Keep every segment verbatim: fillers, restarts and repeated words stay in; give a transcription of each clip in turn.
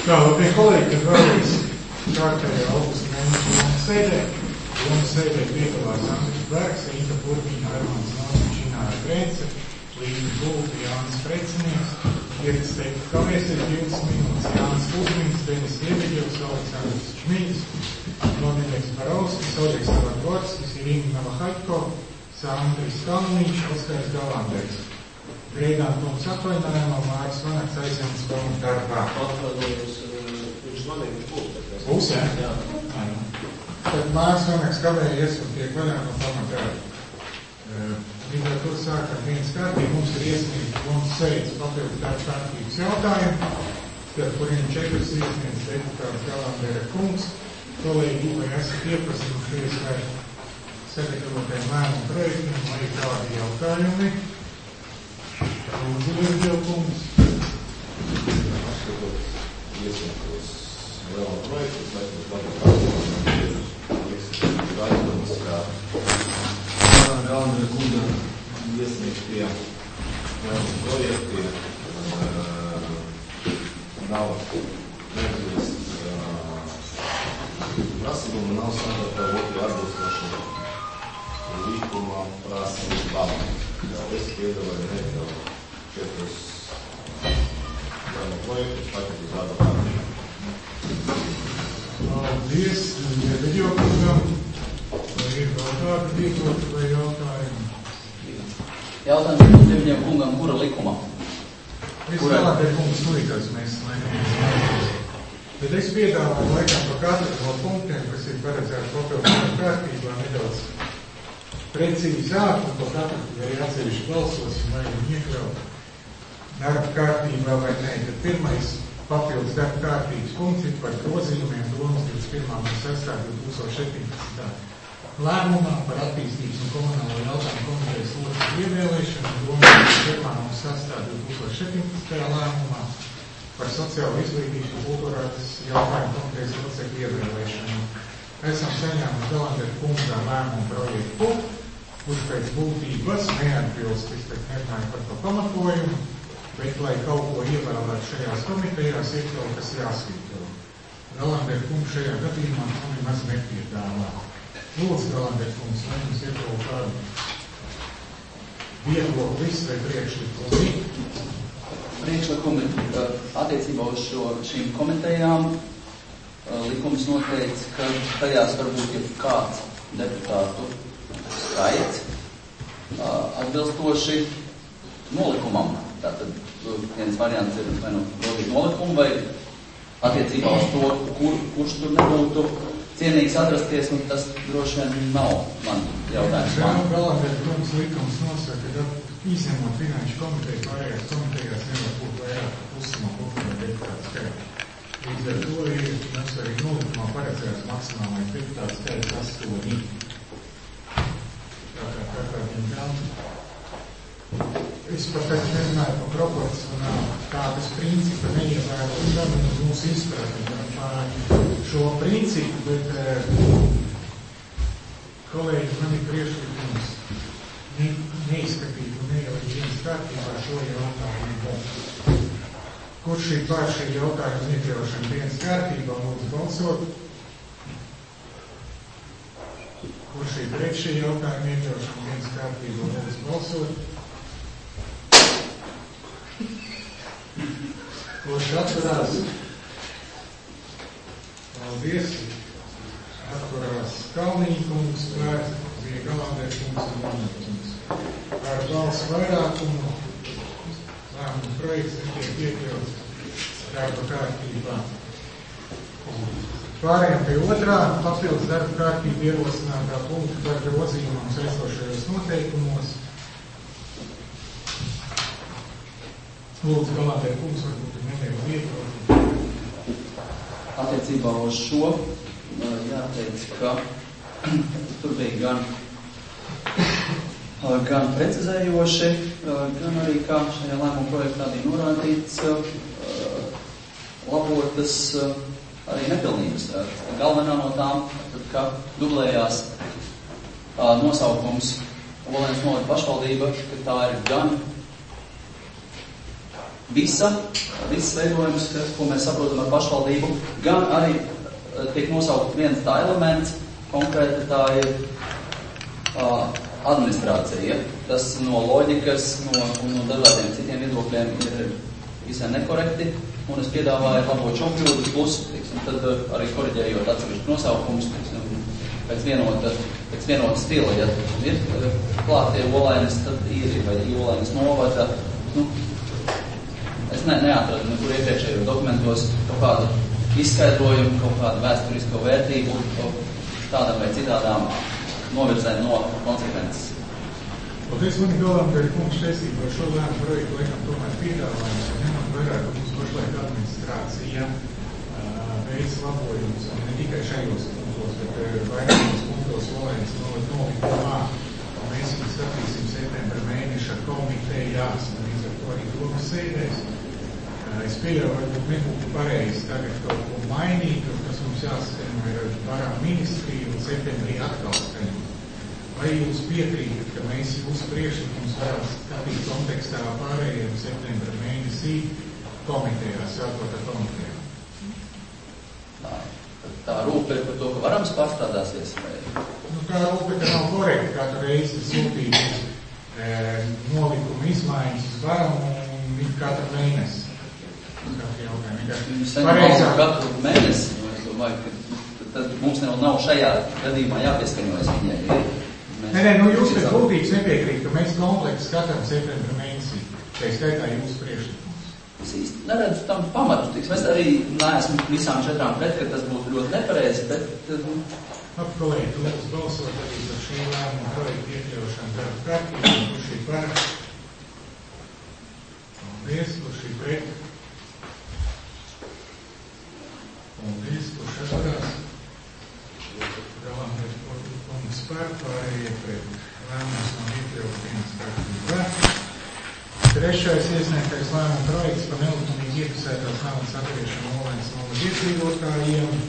Tā, labie kolēģi, kad vēlreiz kārtējā augusta mēneša Lomas sēdē, Lomas sēdē piedalās Andris Bergs, Inta Purkiņa, Hermans Nosiņš, Ināra Grēce, Līna Bulta, Jānis Precinieks, Ieris teikt, kavēsies divas minūtes, Jānis Kuzmins, Denis Iebeģevs, Aleksandrs Čmīns, Nodinieks Barovskis, Oļeks Navagorskis, Irīna Navahaļko, Sandris Kalniņš, Oskars Galanders. Grēdām kungs atvainājumā, Māris Vanaks aizjams domu darbā. Atvainojums, viņš zvanīja pūs. Pūs, jā? Jā. Tad Māris Vanaks kavējies un tiek vaļā no pamatdarba. Līdz ar to sākam viens kārtīgi, mums ir iesniegts mums sēdz papildus darba kārtības jautājumu, par kuriem četrus iesniedz deputāts Galandera kungs. Kolēģi, vai esat iepazinušies ar sagatavotajiem lēmumu projektiem, vai ir kādi jautājumi? Lūdzu, Virģev kungs. Atskatot iesniegtos lēmumu projektus, lai mums labi kārtībā, visi aizdomas, kā Galandera kunga iesniegtie lēmumu projekti nav neatbilst prasībām, nav sagatavoti atbilstoši līguma prasībām. Es piedalīju nedaudz četrus lēmumu projektus, tagad uz darba kārtību. Paldies, Iebeģev kungam. Vai ir vēl kādi viedokļi vai jautājumi? Jautājums Iebeģev kungam, kura likuma? Es Galandera kungs nuikas, mēs laikam. Bet es piedāvāju laikam par katru no punktiem, kas ir paredzēts papildus kārtībā, nedaudz precīzāk, un par katru arī atsevišķi balsosim, vai viņi iekļaut darba kārtībā vai nē. Tad pirmais papildus darba kārtības punkts ir par grozījumiem domas divdesmit pirmā no sestā divas tūkstoš septiņpadsmitā lēmumā par attīstības un komunālo jautājumu komitejas locekļu ievēlēšanu, domas divdesmit pirmā no sestā divas tūkstoš septiņpadsmitā lēmumā par sociālo izglītību un kultūrātas jautājumu komitejas locekļu ievēlēšanu. Esam saņēmuši Galandera kunga lēmumu projektu, kurš pēc būtības neatbilst, es pēc nerunāju par to pamatojumu, bet, lai kaut ko ievēlētu šajās komitejās, ir kaut kas jāsvītro. Galandera kungs šajā gadījumā man nemaz nepiedāvā. Lūdzu, Galandera kungs, vai jums ir kaut kādu viedoklis vai priekšlikumi? Priekšlikumi attiecībā uz šo, šīm komitejām likums noteica, ka tajās varbūt ir kāds deputātu skaits atbilstoši nolikumam. Tātad viens variants ir vai nu grozīt nolikumu, vai attiecībā uz to, kur, kurš tur nebūtu cienīgs atrasties, un tas droši vien nav man jautājums. Jā, Galandera kungs likums nosaka, ka izņemot finanšu komiteju, pārējās komitejās nevar būt vairāk pusi no kopējā deputāta skaita. Līdz ar to ir mums arī nolikumā paredzēts maksimālais deputāta skaits astoņi. Tā kā tā kā viņam gan. Es pat pēc nerunāju par proporcionālu kādas principa neievēro un mūsu izpratni par šo principu, bet kolēģi, man ir priekšlikums ne, neizskatīt un neielikt viens kārtībā šo jautājumu. Kurš ir pār šī jautājuma iekļaušana dienas kārtībā, lūdzu balsot? Kurš ir pret šī jautājuma iekļaušana dienas kārtībā, lūdzu balsot? Kurš atturās? Paldies! Atturās Kalniņa kungs, Vērts, bija Galandera kungs un Vanaka kungs. Ar balsu vairākumu lēmumu projekts tiek iekļauts darba kārtībā. Pārējām pie otrā papildus darba kārtība ierosinātā punkta par grozījumam saistošajos noteikumos. Lūdzu, Galandera kungs, varbūt ir neliela viedokļi. Attiecībā uz šo jāteic, ka tur bija gan gan precizējoši, gan arī, kā šajā lēmuma projektā bija norādīts, labotas arī nepilnības. Galvenā no tām, tad, ka dublējās nosaukums Olēnas novada pašvaldība, ka tā ir gan visa, viss veidojums, ko mēs saprotam ar pašvaldību, gan arī tiek nosaukt viens tā elements, konkrēti tā ir uh, administrācija. Tas no loģikas, no, no dažādiem citiem viedokļiem ir visai nekorekti, un es piedāvāju labot šo kļūdu, plus, tiksim, tad arī koriģējot atsevišķu nosaukumus, tiksim, pēc vienota, pēc vienota stila, ja ir klātie olainas, tad īri vai olainas novada. Nu, es ne, neatradu nekur iepriekšējo dokumentos kaut kādu izskaidrojumu, kaut kādu vēsturisko vērtību, tādām vai citādām novirzēm no konsekvences. Paldies, mani galvam, ka ir kungs tiesība par šo lēmu projektu laikam tomēr piedāvājums, un ņemot vairāk, ka mums pašlaik administrācija veids labojumus, un ne tikai šajos punktos, bet vairākos punktos olainas nolikumā. Mēs viņu skatīsim septembra mēneša komitejās, un līdz ar to arī domas sēdēs. Es pieļauju, varbūt nebūtu pareizi tagad kaut ko mainīt, un tas mums jāskaņo ar varam ministriju, un septembrī atkal skaņo. Vai jūs piekrītat, ka mēs jūsu priekšlikums varam skatīt kontekstā pārējiem septembra mēnesī komitejā, sākot ar komitejā? Tā, tā rūpe ir par to, ka varams pārstrādāsies? Vai? Nu, tā rūpe, ka nav korekti katru reizi sūtīt e, nolikumu izmaiņas uz varam un katru mēnesi. Jūs saņemat katru mēnesi, es domāju, ka tad mums nav, nav šajā gadījumā jāpieskaņojas viņai. Mēs nē, nē, nu jūs pēc būtības nepiekrīt, ka mēs kompleksu skatām septembra mēnesī, tā skaitā jūsu priekšlikums. Es īsti neredzu tam pamatu, tiks, mēs arī neesmu visām četrām pret, ka tas būtu ļoti nepareizi, bet... Labi, kolēģi, lūdzu balsot arī par šī lēmuma projektu iekļaušanu darba kārtībā, kurš ir par. Paldies, kurš ir pret. Paldies, kurš atvarās. Galam pret punktus par, pārējie pret. Lēmums nav iekļauts dienas kārtībā. Trešais iesniegtais lēmuma projekts par nelikumīgi iekasētās naudas atgriešanu olainas novadas iedzīvotājiem.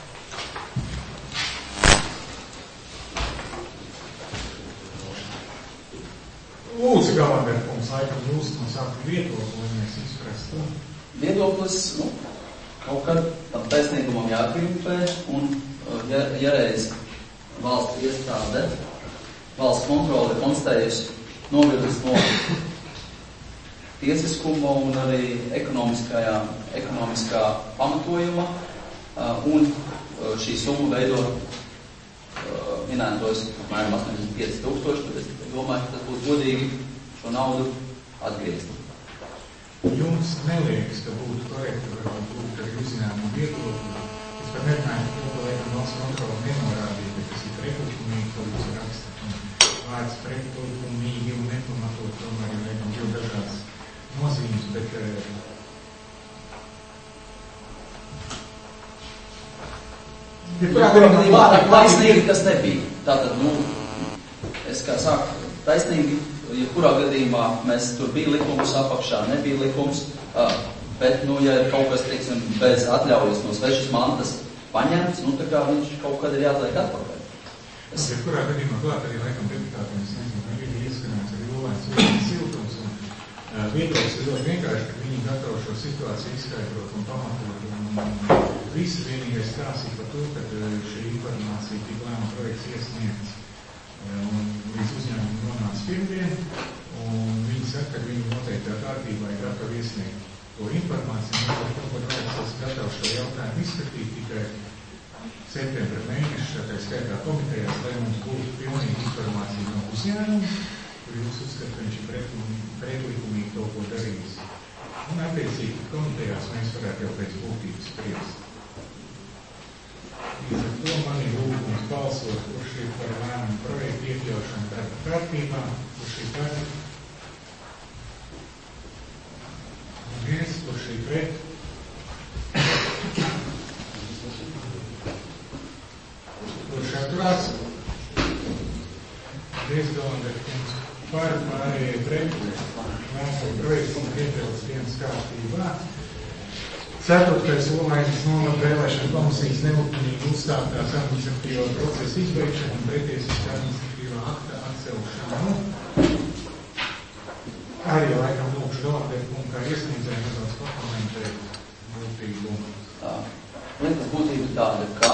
Lūdzu, Galanberkungs, laikam jūs no sākuma viedokli, lai mēs izprastu. Viedoklis, nu, kaut kad tam taisnīgumam jākrimpē, un ja, ja reiz valsts iestāde, valsts kontrole ir konstatējusi novirzes no tiesiskuma un arī ekonomiskajā, ekonomiskā pamatojuma, un šī summa veido minētos apmēram astoņdesmit pieci tūkstoši, tad es domāju, ka tas būtu godīgi šo naudu atgriezt. Jums neliekas, ka būtu korekti, varbūt būt arī uzņēmumu viedokļi. Es par nerunāju, ka to, laikam, valsts kontrole nenorādīja, bet tas ir pretlikumīgi, ko jūs rakstat. Un vārds pretlikumīgi un nepamatot, tomēr ir, laikam, divi dažādas nozīmes, bet... Taisnīgi tas nebija. Tātad, nu, es kā saku, taisnīgi, jebkurā gadījumā mēs tur bija likums apakšā, nebija likums, bet, nu, ja ir kaut kas, teiksim, bez atļaujas no svešas mantas paņemts, nu, tā kā viņš kaut kad ir jāatliek atpakaļ. Es... Jebkurā gadījumā klāt arī, laikam, deputātiem, es nezinu, ka viņi ieskanēts arī Olainas ūdens siltums, un uh, viedoklis ir ļoti vienkārši, ka viņi gatavi šo situāciju izskaidrot un pamatot, un, un visi vienīgais stāstīja par to, ka šī informācija tika lēma projekts iesniegts un līdz uzņēmumu nonāca pirmdien, un viņi saka, ka viņi noteiktā kārtībā ir gatavi iesniegt to informāciju, un ar to, ko projekts esmu gatavs šo jautājumu izskatīt tikai septembra mēneša, tā skaitā komitejās, lai mums būtu pilnīgi informācija no uzņēmuma, kur jūs uzskat, ka viņš ir pretlikumīgi kaut ko darījis. Un attiecīgi komitejās mēs varētu jau pēc būtības spriest. Līdz ar to man ir lūgums balsot, kurš ir par lēmumu projektu iekļaušanu darba kārtībā, kurš ir par. Viens, kurš ir pret. Kurš atturās. Diezgalanderkums par pārējie pret. Lēmumu projektu iekļauts dienas kārtībā. Ceturtais Olainas novada vēlēšana komisijas nelikumīgi uzstātās administratīvā procesa izbeigšana un pretiesiska administratīvā akta atcelšanu. Arī laikam lūkšu Galanderkungu kā iesniedzēju būtību. Tā. Lietas būtība tāda, ka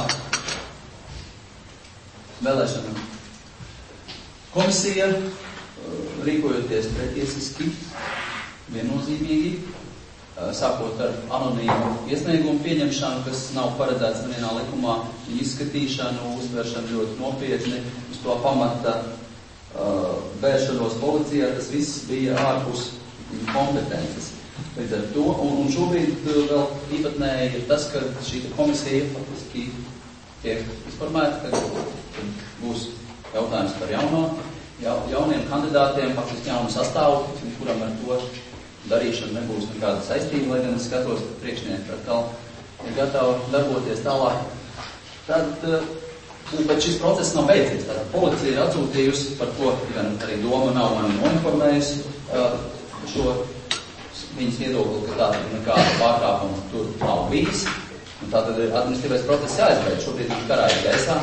vēlēšana komisija, rīkojoties pretiesiski, viennozīmīgi, sākot ar anonīmu iesniegumu pieņemšanu, kas nav paredzēts nevienā likumā, izskatīšanu, uztveršanu ļoti nopietni, uz to pamata vēršanos policijā, tas viss bija ārpus kompetences. Līdz ar to, un, un šobrīd vēl īpatnēji ir tas, ka šī komisija faktiski tiek izformēta, ka būs jautājums par jauno, ja, jauniem kandidātiem, faktiski jaunu sastāvu, kuram ar to darīšana nebūs nekāda saistība, lai gan es skatos, ka priekšnieki atkal ir gatavi darboties tālāk. Tad, bet šis process nav beidzies. Tātad policija ir atsūtījusi, par ko gan arī doma nav mani noinformējusi šo viņas viedokli, ka tātad nekāda pārkāpuma tur nav bijis. Un tātad ir administratīvais process jāizbeidz. Šobrīd viņš karā ir gaisā.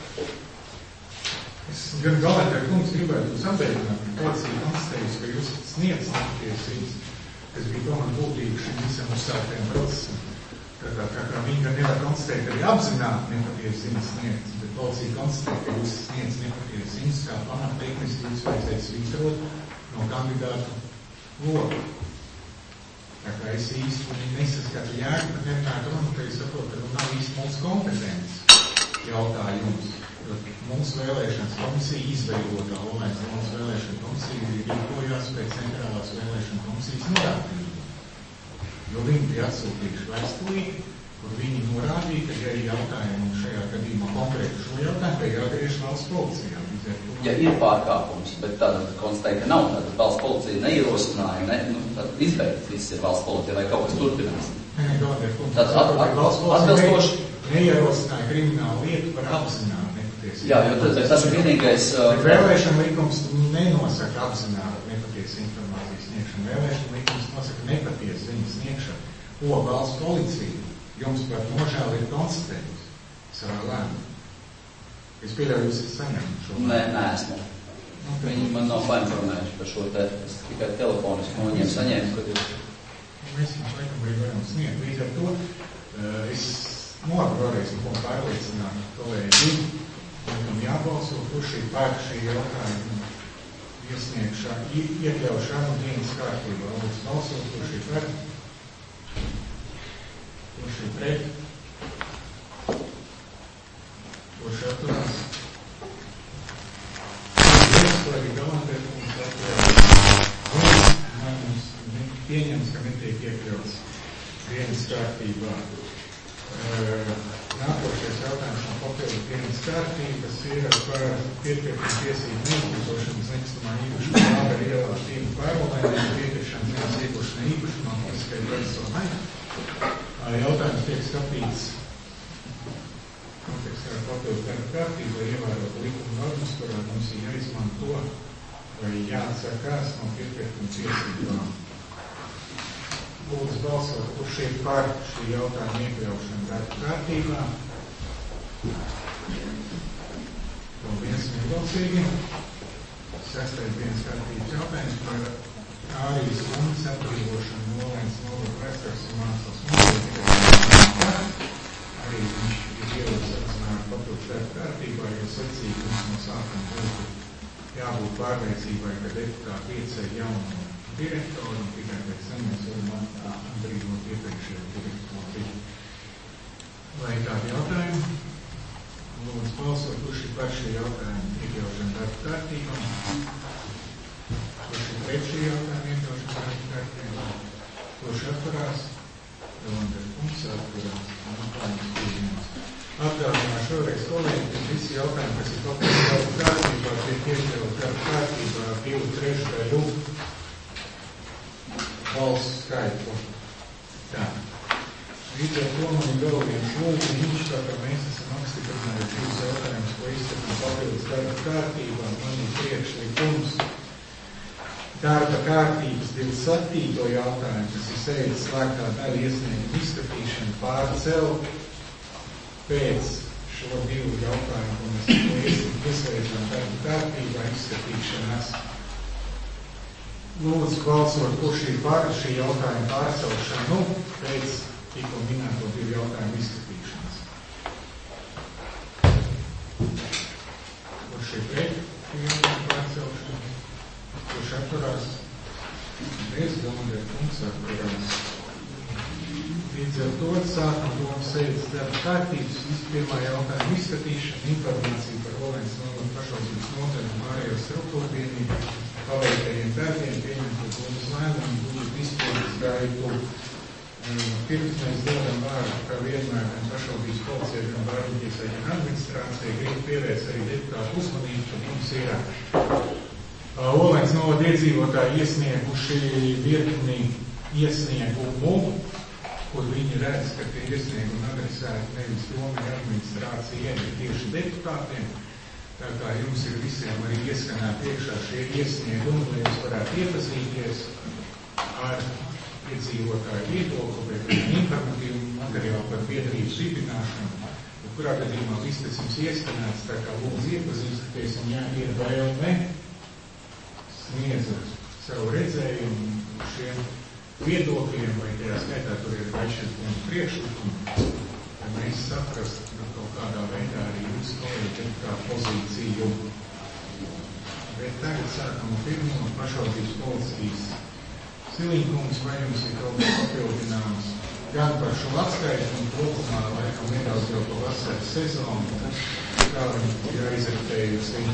Es gan galētāji kungs gribētu jūs atbēdināt, ka policija konstatējusi, ka jūs sniedz nepatiesības, kas bija tomēr būtīgi šim visam uzsāktajam procesam. Tātad, tā kā viņi gan nevar konstatēt arī apzināti nepatiesības sniedz, bet policija konstatē, ka jūs sniedz nepatiesības, kā pamat tehniski jūs vajadzēja svītrot no kandidātu loku. Tā kā es īsti nesaskatu jēgu, bet nevienāk runu, ka es saprotu, ka nu nav īsti mūsu kompetences jautājums. Mūsu vēlēšanas komisija izveidotā Olēns Valsts vēlēšana komisija rīkojās pēc centrālās vēlēšana komisijas norādījuma. Jo viņi bija atsūtījuši vēstulīti, kur viņi norādīja, ka ja ir jautājumi šajā gadījumā konkrēti šo jautājumu, ka jāgriež valsts policijā. Ja ir pārkāpums, bet tātad konstatēja, ka nav, tad valsts policija neierosināja, ne, nu, tad izbeigt viss ir valsts policija, vai kaut kas turpinās. Nē, Galdier, kungs, tad at, at, valsts policija atbilstoši neierosināja kriminālu lietu par apzinātu. Jā, jo tas, tas ir vienīgais... Uh, vēlēšana likums nenosaka apzināti nepatiesu informācijas sniegšanu. Vēlēšana likums nosaka nepatiesu ziņas sniegšanu. Ko valsts policija jums par nožēlu ir konstatējusi savā lēmumā? Es pieļauju, jūs esat saņēmuši šo lēmumu. Nē, neesmu. Okay. Viņi man nav painformējuši par šo te, es tikai telefoniski no viņiem saņēmu, kad jūs... Mēs jums laikam arī varam sniegt. Līdz ar to uh, es novaru vēlreiz un ko pārliecināt kolēģi. Laikam jābalso, kurš ir pār šī jautājuma iesniegšanu, iekļaušanu dienas kārtībā. Lūdzu balsot, kurš ir par, kurš ir pret, kurš atturās. Lai arī galantēt mums atturās. Un mums pieņems, ka netiek iekļauts dienas kārtībā. Nākošais jautājums no papildu dienas kārtības ir par piekrišanu tiesību neizmantošanas nekustamā īpašumā Ābera ielā tīnu pārvalēm, piekrišanu dienas īpašumā īpašumā politiskai personai. Jautājums tiek skatīts kontekstā ar papildu dienas kārtību, lai ievērotu likuma normas, kurā mums ir jāizmanto vai jāatsakās no piekrišanu tiesībām. Lūdzu balsot, kurš ir par šī jautājuma iekļaušanu darba kārtībā. Paldies vienbalsīgi. Sestais dienas kārtības jautājums par Ārijas kundas atbrīvošanu no Olēnas novaru vēstures un mākslas mūžā. Arī viņš ir ierodas apzināt papildus darba kārtībā, jo secīgi mums no sākuma būtu jābūt pārliecībai, ka deputāti ieceļ jaunu direktoru un tikai pēc tam mēs varam atbrīvot iepriekšējo direktoru. Vai kādi jautājumi? Lūdzu balsot, kurš ir par šī jautājuma iekļaušanu darba kārtībā? Kurš ir pret šī jautājuma iekļaušanu darba kārtībā? Kurš atturās? Galantēs punkts atturās. Atgādināšu vēlreiz kolēģi, ka visi jautājumi, kas ir papildus darba kārtībā, tiek iekļaut darba kārtībā divu trešdaļu valsts skaitu. Tā. Līdz ar to man ir vēl viens lūgums, tā kā mēs esam apstiprinājuši divus jautājumus, ko izskatām papildus darba kārtībā. Man ir priekšlikums darba kārtības divdesmit septīto jautājumu, kas ir sēdes slēgtā daļa iesnieguma izskatīšana pārcelt pēc šo divu jautājumu, ko mēs ieslēdzam darba kārtībā izskatīšanās. Lūdzu balsot, kurš ir par šī jautājuma pārcelšanu pēc tikko minēto divu jautājumu izskatīšanas. Kurš ir pret jautājumu pārcelšanu? Kurš atturās? Bez Galundē kungs atturās. Līdz ar to sākam domu sēdes darba kārtības. Pirmā jautājuma izskatīšana, informācija par Olēnas novada pašvaldības nodaļu mājās struktūrdienību, paveiktajiem darbiem, pieņemto domas lēmumu, budžeta izpildes gaitu. Pirms mēs dodam vārdu, kā vienmēr, gan pašvaldības policijai, gan Bārviņģijas vai gan administrācijai, gribu pievērst arī deputātu uzmanību, ka mums ir Olēnas novada iedzīvotāji iesnieguši virkni iesniegumu, kur viņi redz, ka tie iesniegumi adresēti nevis domai administrācijai, bet tieši deputātiem. Tā kā jums ir visiem arī ieskanēt priekšā šie iesniegumi, lai jūs varētu iepazīties ar iedzīvotāju viedokli, bet informatīvu materiālu par biedrības dibināšanu. Kurā gadījumā viss tas jums ieskanēts, tā kā lūdzu iepazīstoties un jāiet vēlme sniedzot savu redzējumu šiem viedokļiem, vai tajā skaitā tur ir vaļšana un priekšlikumi, lai mēs saprastu nu, kaut kādā veidā arī jums kolēģi kā pozīciju. Bet tagad sākam pirmo pašvaldības policijas Siliņkungs, vai jums ir kaut kas papildināms gan par šo atskaitu un kopumā, laikam nedaudz jau par vasaras sezonu, kā viņi ir aizvērtējusi.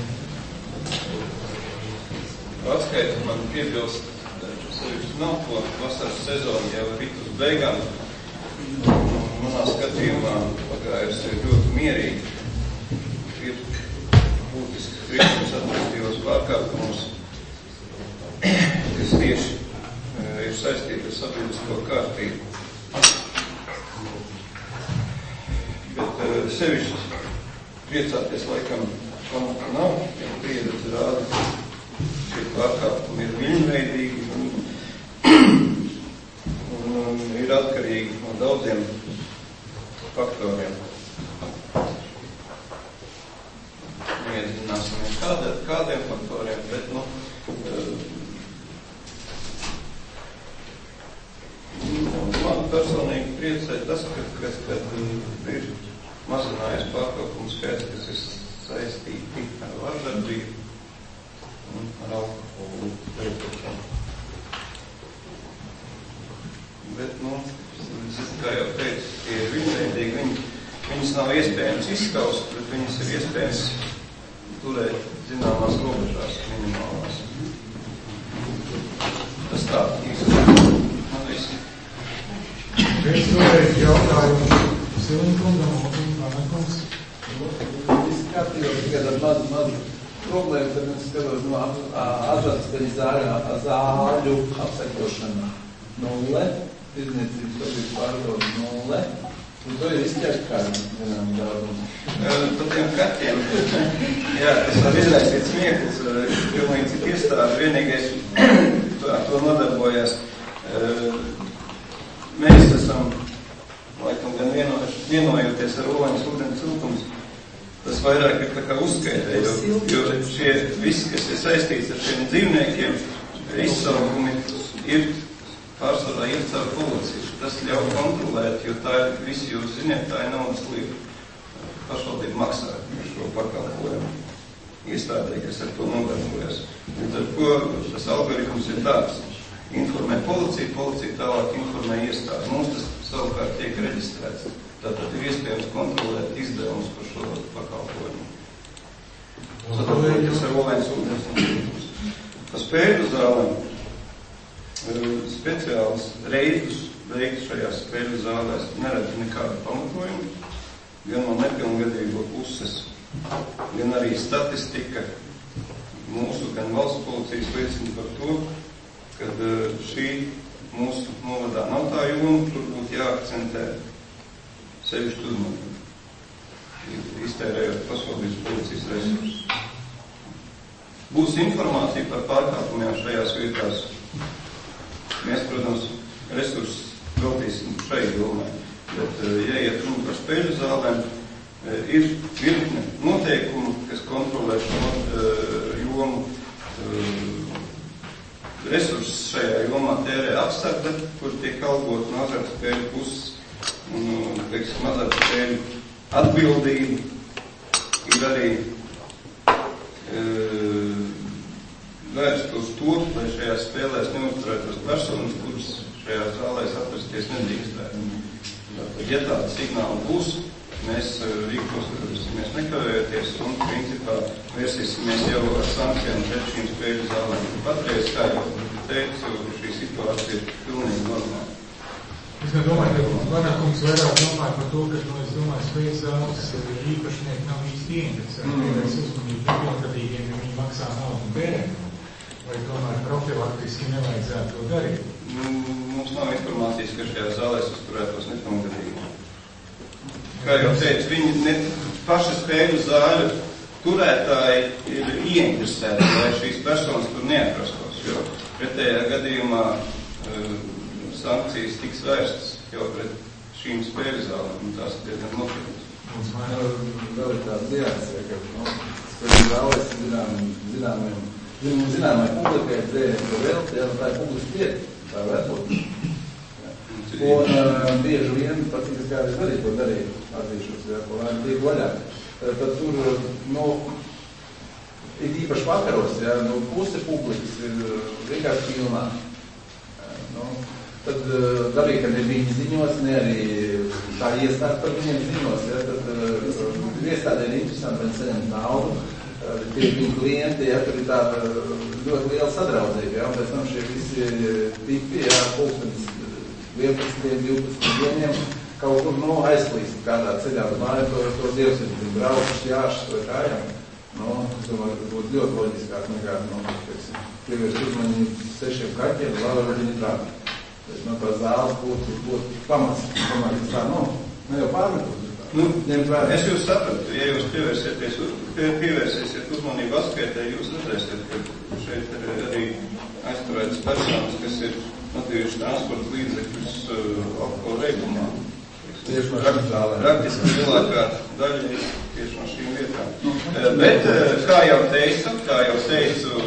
Atskaita man piebilst, sevišķi nav ko vasaras sezonu jau rit uz beigām. Manā skatījumā pagājusi ir ļoti mierīgi. Ir būtiski kritikas administratīvos pārkāpumus, kas tieši ir saistīti ar sabiedrisko kārtību. Bet sevišķi priecāties laikam pamata nav, ja pieredze rāda, šie pārkāpumi ir viļņveidīgi un, un, un ir atkarīgi no daudziem faktoriem. Neiedzināsimies kādā, kādiem faktoriem, bet, nu, man personīgi priecē tas, ka, ka, ka ir mazinājies pārkāpumu skaits, kas ir saistīti ar vardarbību un ar alkoholu lietošanu. Bet, nu, kā jau teicu, tie ir viņveidīgi, viņi, viņas nav iespējams izskaust, bet viņas ir iespējams turēt zināmās robežās, minimālās. Tas tā, īsti. Man visi. Es vēlreiz jautājumu Siliņkungam un Anakums. Visi kārtībā tikai ar mazu, mazu problēmu, tad mēs skatos no atžastarī zāļu apsakošana nulle, tirdzniecības sabiedrības pārvalde nulle, un to ir izķert kādu, zinām, daudzumu. Par tiem kaķiem, jā, tas var izraisīt smieklus, pilnīgi cik iestādi, vienīgais ar to nodarbojās. Mēs esam, laikam, gan vieno, vienojoties ar Olēnas ūdens siltums, tas vairāk ir tā kā uzskaitē, jo, jo šie visi, kas ir saistīts ar šiem dzīvniekiem, izsaugumi ir pārsvarā iet caur policiju. Tas ļauj kontrolēt, jo tā ir, visi jūs ziniet, tā ir naudas līga. Pašvaldība maksā par šo pakalpojumu iestādē, kas ar to nodarbojas. Un tad, ko tas algoritms ir tāds? Informē policiju, policija tālāk informē iestādi. Mums tas savukārt tiek reģistrēts. Tātad ir iespējams kontrolēt izdevumus par šo pakalpojumu. Sadarbojas ar Olēnas ūdens. Par spēļu zālēm speciāls reidus veikt šajās spēļu zālēs neredz nekādu pamatojumu, gan no nepilngadīgo puses, gan arī statistika mūsu, gan valsts policijas liecina par to, kad šī mūsu novadā nav tā joma, kur būtu jāakcentē sevišķi uzmanību, iztērējot pašvaldības policijas resursus. Būs informācija par pārkāpumiem šajās vietās. Mēs, protams, resursus veltīsim šai jomai, bet, ja iet runa par spēļu zālēm, ir virkne noteikumu, kas kontrolē šo jomu. Resursus šajā jomā tērē apsarde, kur tiek algot no azartspēļu puses. un, teiksim, mazāk spēļu atbildību, ir arī e, vērst uz to, lai šajās spēlēs neuzturētos personas, kuras šajā zālēs atrasties nedrīkstētu. Ja tāda signāla būs, mēs rīkosimies nekavējoties un, principā, vērsīsimies jau ar sankcijām pret šīm spēļu zālēm. Patreiz, kā jau teicu, šī situācija ir pilnīgi normāla. Es nedomāju, ka vairākums vairāk domāju par to, ka, nu, es domāju, spēļu zāles īpašnieki nav īsti ieinteresēti. Mm. Es uzmanību nepilngadīgiem, ja viņi maksā naudu un bērēm. Vai tomēr profilaktiski nevajadzētu to darīt? Mums nav informācijas, ka šajā zālēs uzturētos nepilngadīgi. Kā jau teicu, viņi ne, paši spēļu zāļu turētāji ir ieinteresēti, lai šīs personas tur neatrastos, jo pretējā gadījumā uh, sankcijas tiks vērstas jau pret šīm spēļu zālēm, un tās ir diezgan nopietnas. Mums vēl ir tāds diācija, ka no, spēļu zālēs zinām, zināmiem Zināmai publikai dzēriens ir vēl, ja tā ir publiski tiek, tā varētu būt. Un uh, bieži vien, pat cik es kādreiz arī to darīju, atzīšos, ja, ko lai tiek vaļā. Tad, tad tur, nu, ir īpaši vakaros, ja, nu, puse publikas ir vienkārši pilnā. Nu, tad uh, arī, kad ir viņi ziņos, ne arī tā iestāde par viņiem ziņos, ja, tad uh, iestādē ir interesanti, viņi saņem naudu. Tie ir viņu klienti, ja, tur ir tāda ļoti liela sadraudzība, ja, un pēc tam šie visi tipi, ja, pulkstenis vienpadsmit, divpadsmit dieniem kaut kur, nu, aizplīst kādā ceļā uz māju, to, to dievs ir braukuši, jāšas vai kājām. Nu, es domāju, ka būtu ļoti loģiskāk nekā, nu, teiksim, pievērst uzmanību sešiem kaķiem, lai viņi trāpi. No tā zāles būtu, būtu pamats, pamats tā, nu, ne jau pārmetot. Nu, es jūs sapratu, ja jūs pievērsieties, pievērsieties uzmanību atskaitē, jūs redzēsiet, ka šeit ir arī aizturētas personas, kas ir notījuši transporta līdzekļus uh, alkohola reibumā. Tieši no šīm zālēm. Praktiski lielākā daļa ir tieši no šīm vietām. Uh, bet, uh, kā jau teicu, kā jau teicu,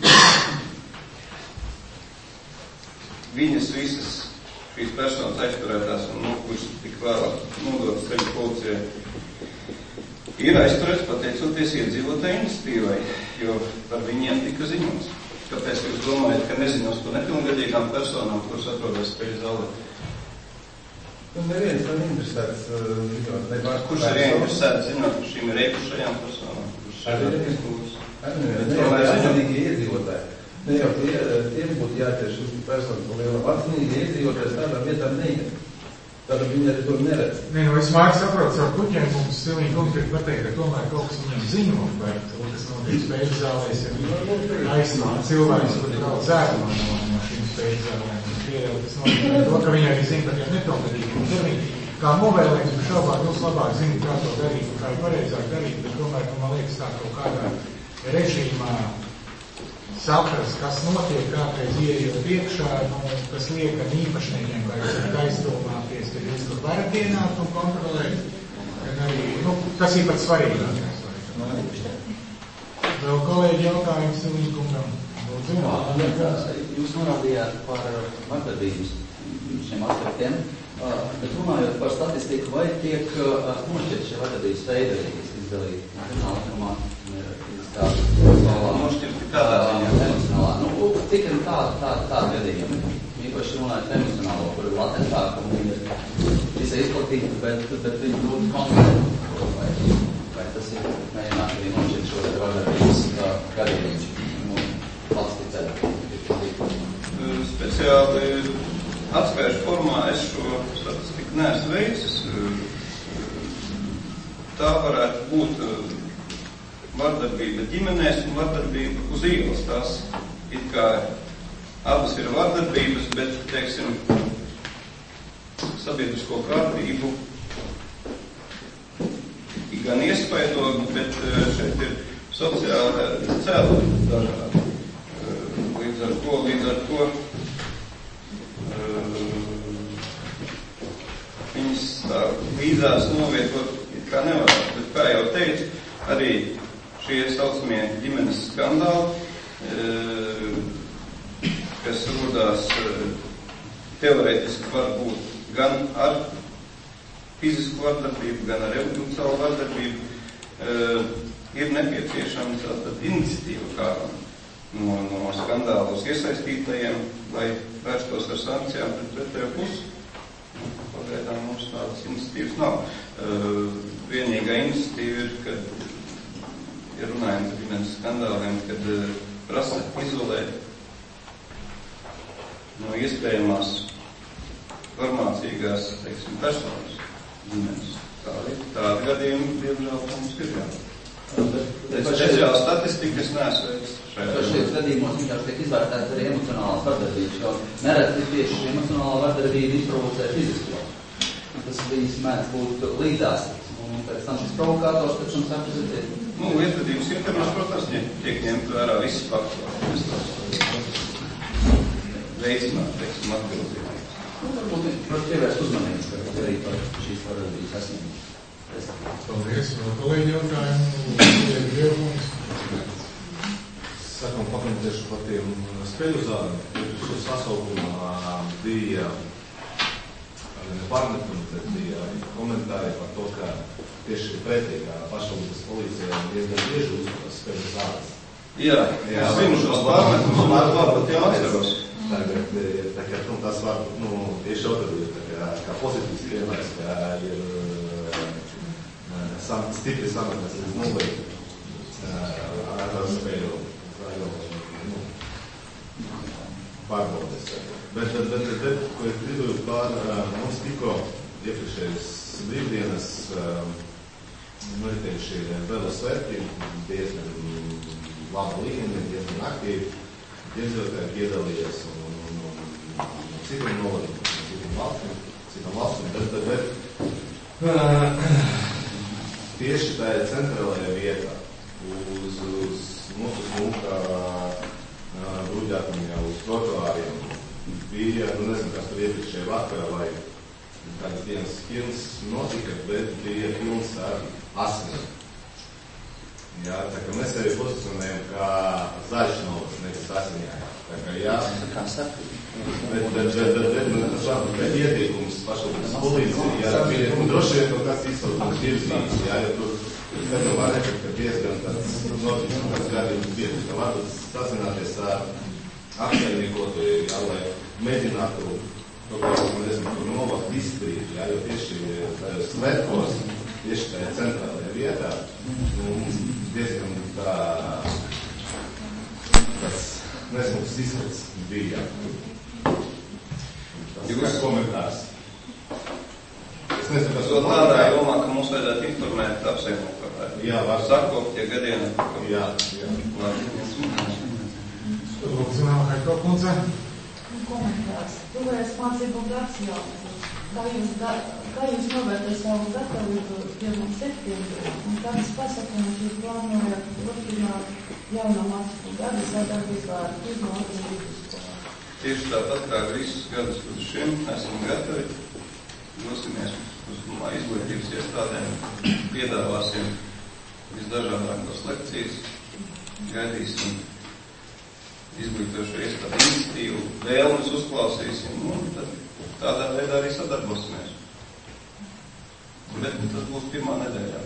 viņas visas šīs personas aizturētās un nu, kuras tik vēlāk nodotas ceļu policijai, ir aizturēts pateicoties iedzīvotāju iniciatīvai, jo par viņiem tika ziņots. Kāpēc jūs domājat, ka neziņos par nepilngadīgām personām, kuras atrodas spēļu zālē? Nu, neviens nav interesēts ziņot. Uh, kurš ir interesēts ziņot par šīm reikušajām personām? Kurš ir interesēts? Ne jau atzinīgi iedzīvotāji. Ne jau tie, tiem būtu jāķer šis personas pa lielam. Atzinīgi iedzīvotājs tādām vietām neiet. Tātad viņi arī tur neredz. Nē, nu es māku saprotu, ar kuķiem mums Silvija konkrēti pateikt, ka tomēr kaut kas viņiem ziņo, vai kas notiek spēļu zālēs, ja aizsnāk cilvēks, kur brauc zērumā no, no šīm spēļu zālēm. Pieļaut, tas notiek to, ka viņi arī zina par tiem nepilngadīgiem. Un viņi kā novēlējums, ka šaubāk jūs labāk zini, kā to darīt, un kā ir pareizāk darīt, bet tomēr, man liekas, tā kaut kādā režīmā saprast, kas notiek, kāpēc ieejot iekšā, nu, kas liek ar īpašniekiem, vai aizdomāties, ka jūs tur varat ienākt un kontrolēt, gan arī, nu, tas ir pat svarīgāk. Vēl kolēģi jautājums Silīkungam. Jūs norādījāt par vardarbības šiem aspektiem, bet runājot par statistiku, vai tiek nošķirt šie vardarbības veidi, kas izdalīti kriminālā nošķirti kādā ziņā? Emocionālā. Nu, tikai tāda, tāda, tāda gadījuma. Īpaši runājot emocionālo, kur ir latentāka, un viņi ir visai izplatīti, bet, bet viņi grūti konstatēt. Vai, vai tas ir mēģināt arī nošķirt šo vardarbības gadījumus? Nu, pats ticēt. Speciāli atskaišu formā es šo statistiku neesmu veicis. Tā varētu būt vardarbība ģimenēs un vardarbība uz ielas. Tās it kā abas ir vardarbības, bet, teiksim, sabiedrisko kārtību ir gan iespaido, bet šeit ir sociāli cēloni dažādi. Līdz ar to, līdz ar to viņas tā līdzās novietot kā nevarētu, bet kā jau teicu, arī šie saucamie ģimenes skandāli, kas rodās teorētiski var būt gan ar fizisku vardarbību, gan ar emocionālu vardarbību, uh, ir nepieciešama tātad iniciatīva kā no, no skandālos iesaistītajiem, lai vērstos ar sankcijām pret pretējo pusi. Pagaidām mums tādas iniciatīvas nav. Uh, vienīgā iniciatīva ir, kad, ja runājam par ģimenes skandāliem, kad uh, prasa izolēt no iespējamās formācīgās, teiksim, personas ģimenes. Tādi, tādi gadījumi, diemžēl, mums ir jā. Speciāla statistika, es neesmu veicis šajā. Šajos gadījumos vienkārši tiek izvērtētas arī emocionālās vardarbības, jo nereti tieši emocionālā vardarbība izprovocē fizisku. Tas viņas mēdz būt līdzās, un pēc tam šis provokātors pēc tam sāk uzredzēt. Nu, lietvedības ietvaros, protams, tiek ņemt vērā visi faktori. Veicināt, teiksim, atbildību. Nu, varbūt var pievērst uzmanības, ka arī par šīs vardarbības esmības. Paldies, vēl kolēģi jautājumu, Dievkungs. Sakam, pakomentēšu par tiem spēļu zāļiem. Šis sasaukumā bija pārmetumi, tad bija komentāri par to, ka tieši pretī, kā pašvaldības policija diezgan bieži uzmanās spēļu zāles. Jā, jā, zinu šos pārmetumus, un ar to pat jau atceros. Tagad, tā kā, nu, tas var, nu, tieši atradīt, tā kā, kā pozitīvs piemērs, kā ir sam, stipri sametnes līdz nulai ar spēļu, nu, pārbaudes. Bet, bet, bet, bet, ko es gribu pār, mums tikko iepriekšējas brīvdienas noritējuši vēl svētki, diezgan laba līnija, diezgan aktīvi. Iedzīvotāji piedalījies un, un, un, un citiem novadiem, citiem valstīm, citām valstīm, bet, bet, bet uh, tieši tā ir centrālajā vietā, uz, uz mūsu smūkā uh, bruģātumiem, uz trotuāriem. Bija, nu nezinu, kas tur iepriekšēja vakarā, vai kādas dienas pilns notika, bet bija pilns ar asinīm. Jā, tā kā mēs arī pozicionējam kā zaļš novas, nevis asinījājā. Tā kā jā. Kā saka? Bet, bet, bet, bet, bet, bet tas var būt ieteikums pašvaldības policija, jā, bija, un droši vien kaut kāds izsaukums virzības, jā, jo tur, kad var redzēt, ka diezgan tāds notiks, kāds gadījums bija, ka varbūt sazināties ar apsaimniekotāju, jā, lai mēģinātu kaut kāds, nezinu, tur novakt izstrīt, jā, jo tieši tajos svētkos, tieši tajā centrālajā vietā, nu, diezgan tā, tas nesmūks izskats bija. Tas kā komentārs. Es nezinu, kas to tādā jomā, ka mums vajadzētu informēt apsaimniekotāju. Jā, var. Sakot, ja gadījumā. Jā, jā. Lūdzu, Haiko kundze. Komentārs. Tuvējās mācību gads jautājums. Kā jūs, kā jūs novērtējat savu gatavību pirmam septembrī? Un kādas pasākumus jūs plānojat turpināt jaunā mācību gada sadarbībā ar Turisma organizāciju skolā? Tieši tāpat kā visus gadus līdz šim esam gatavi. Dosimies uz izglītības iestādēm, piedāvāsim visdažādākās lekcijas, gaidīsim izglītošo iestādi iniciatīvu, vēlmes uzklausīsim, un tad tādā veidā arī sadarbosimies. Bet tas būs pirmā nedēļā.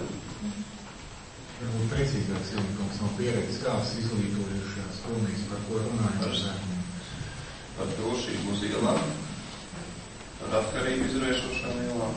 Varbūt precīzāks jaunikums no pieredzes, kāds izglītojušās skolnīs, par ko runājam. Par drošību uz ielām, par atkarību izvēršošām ielām.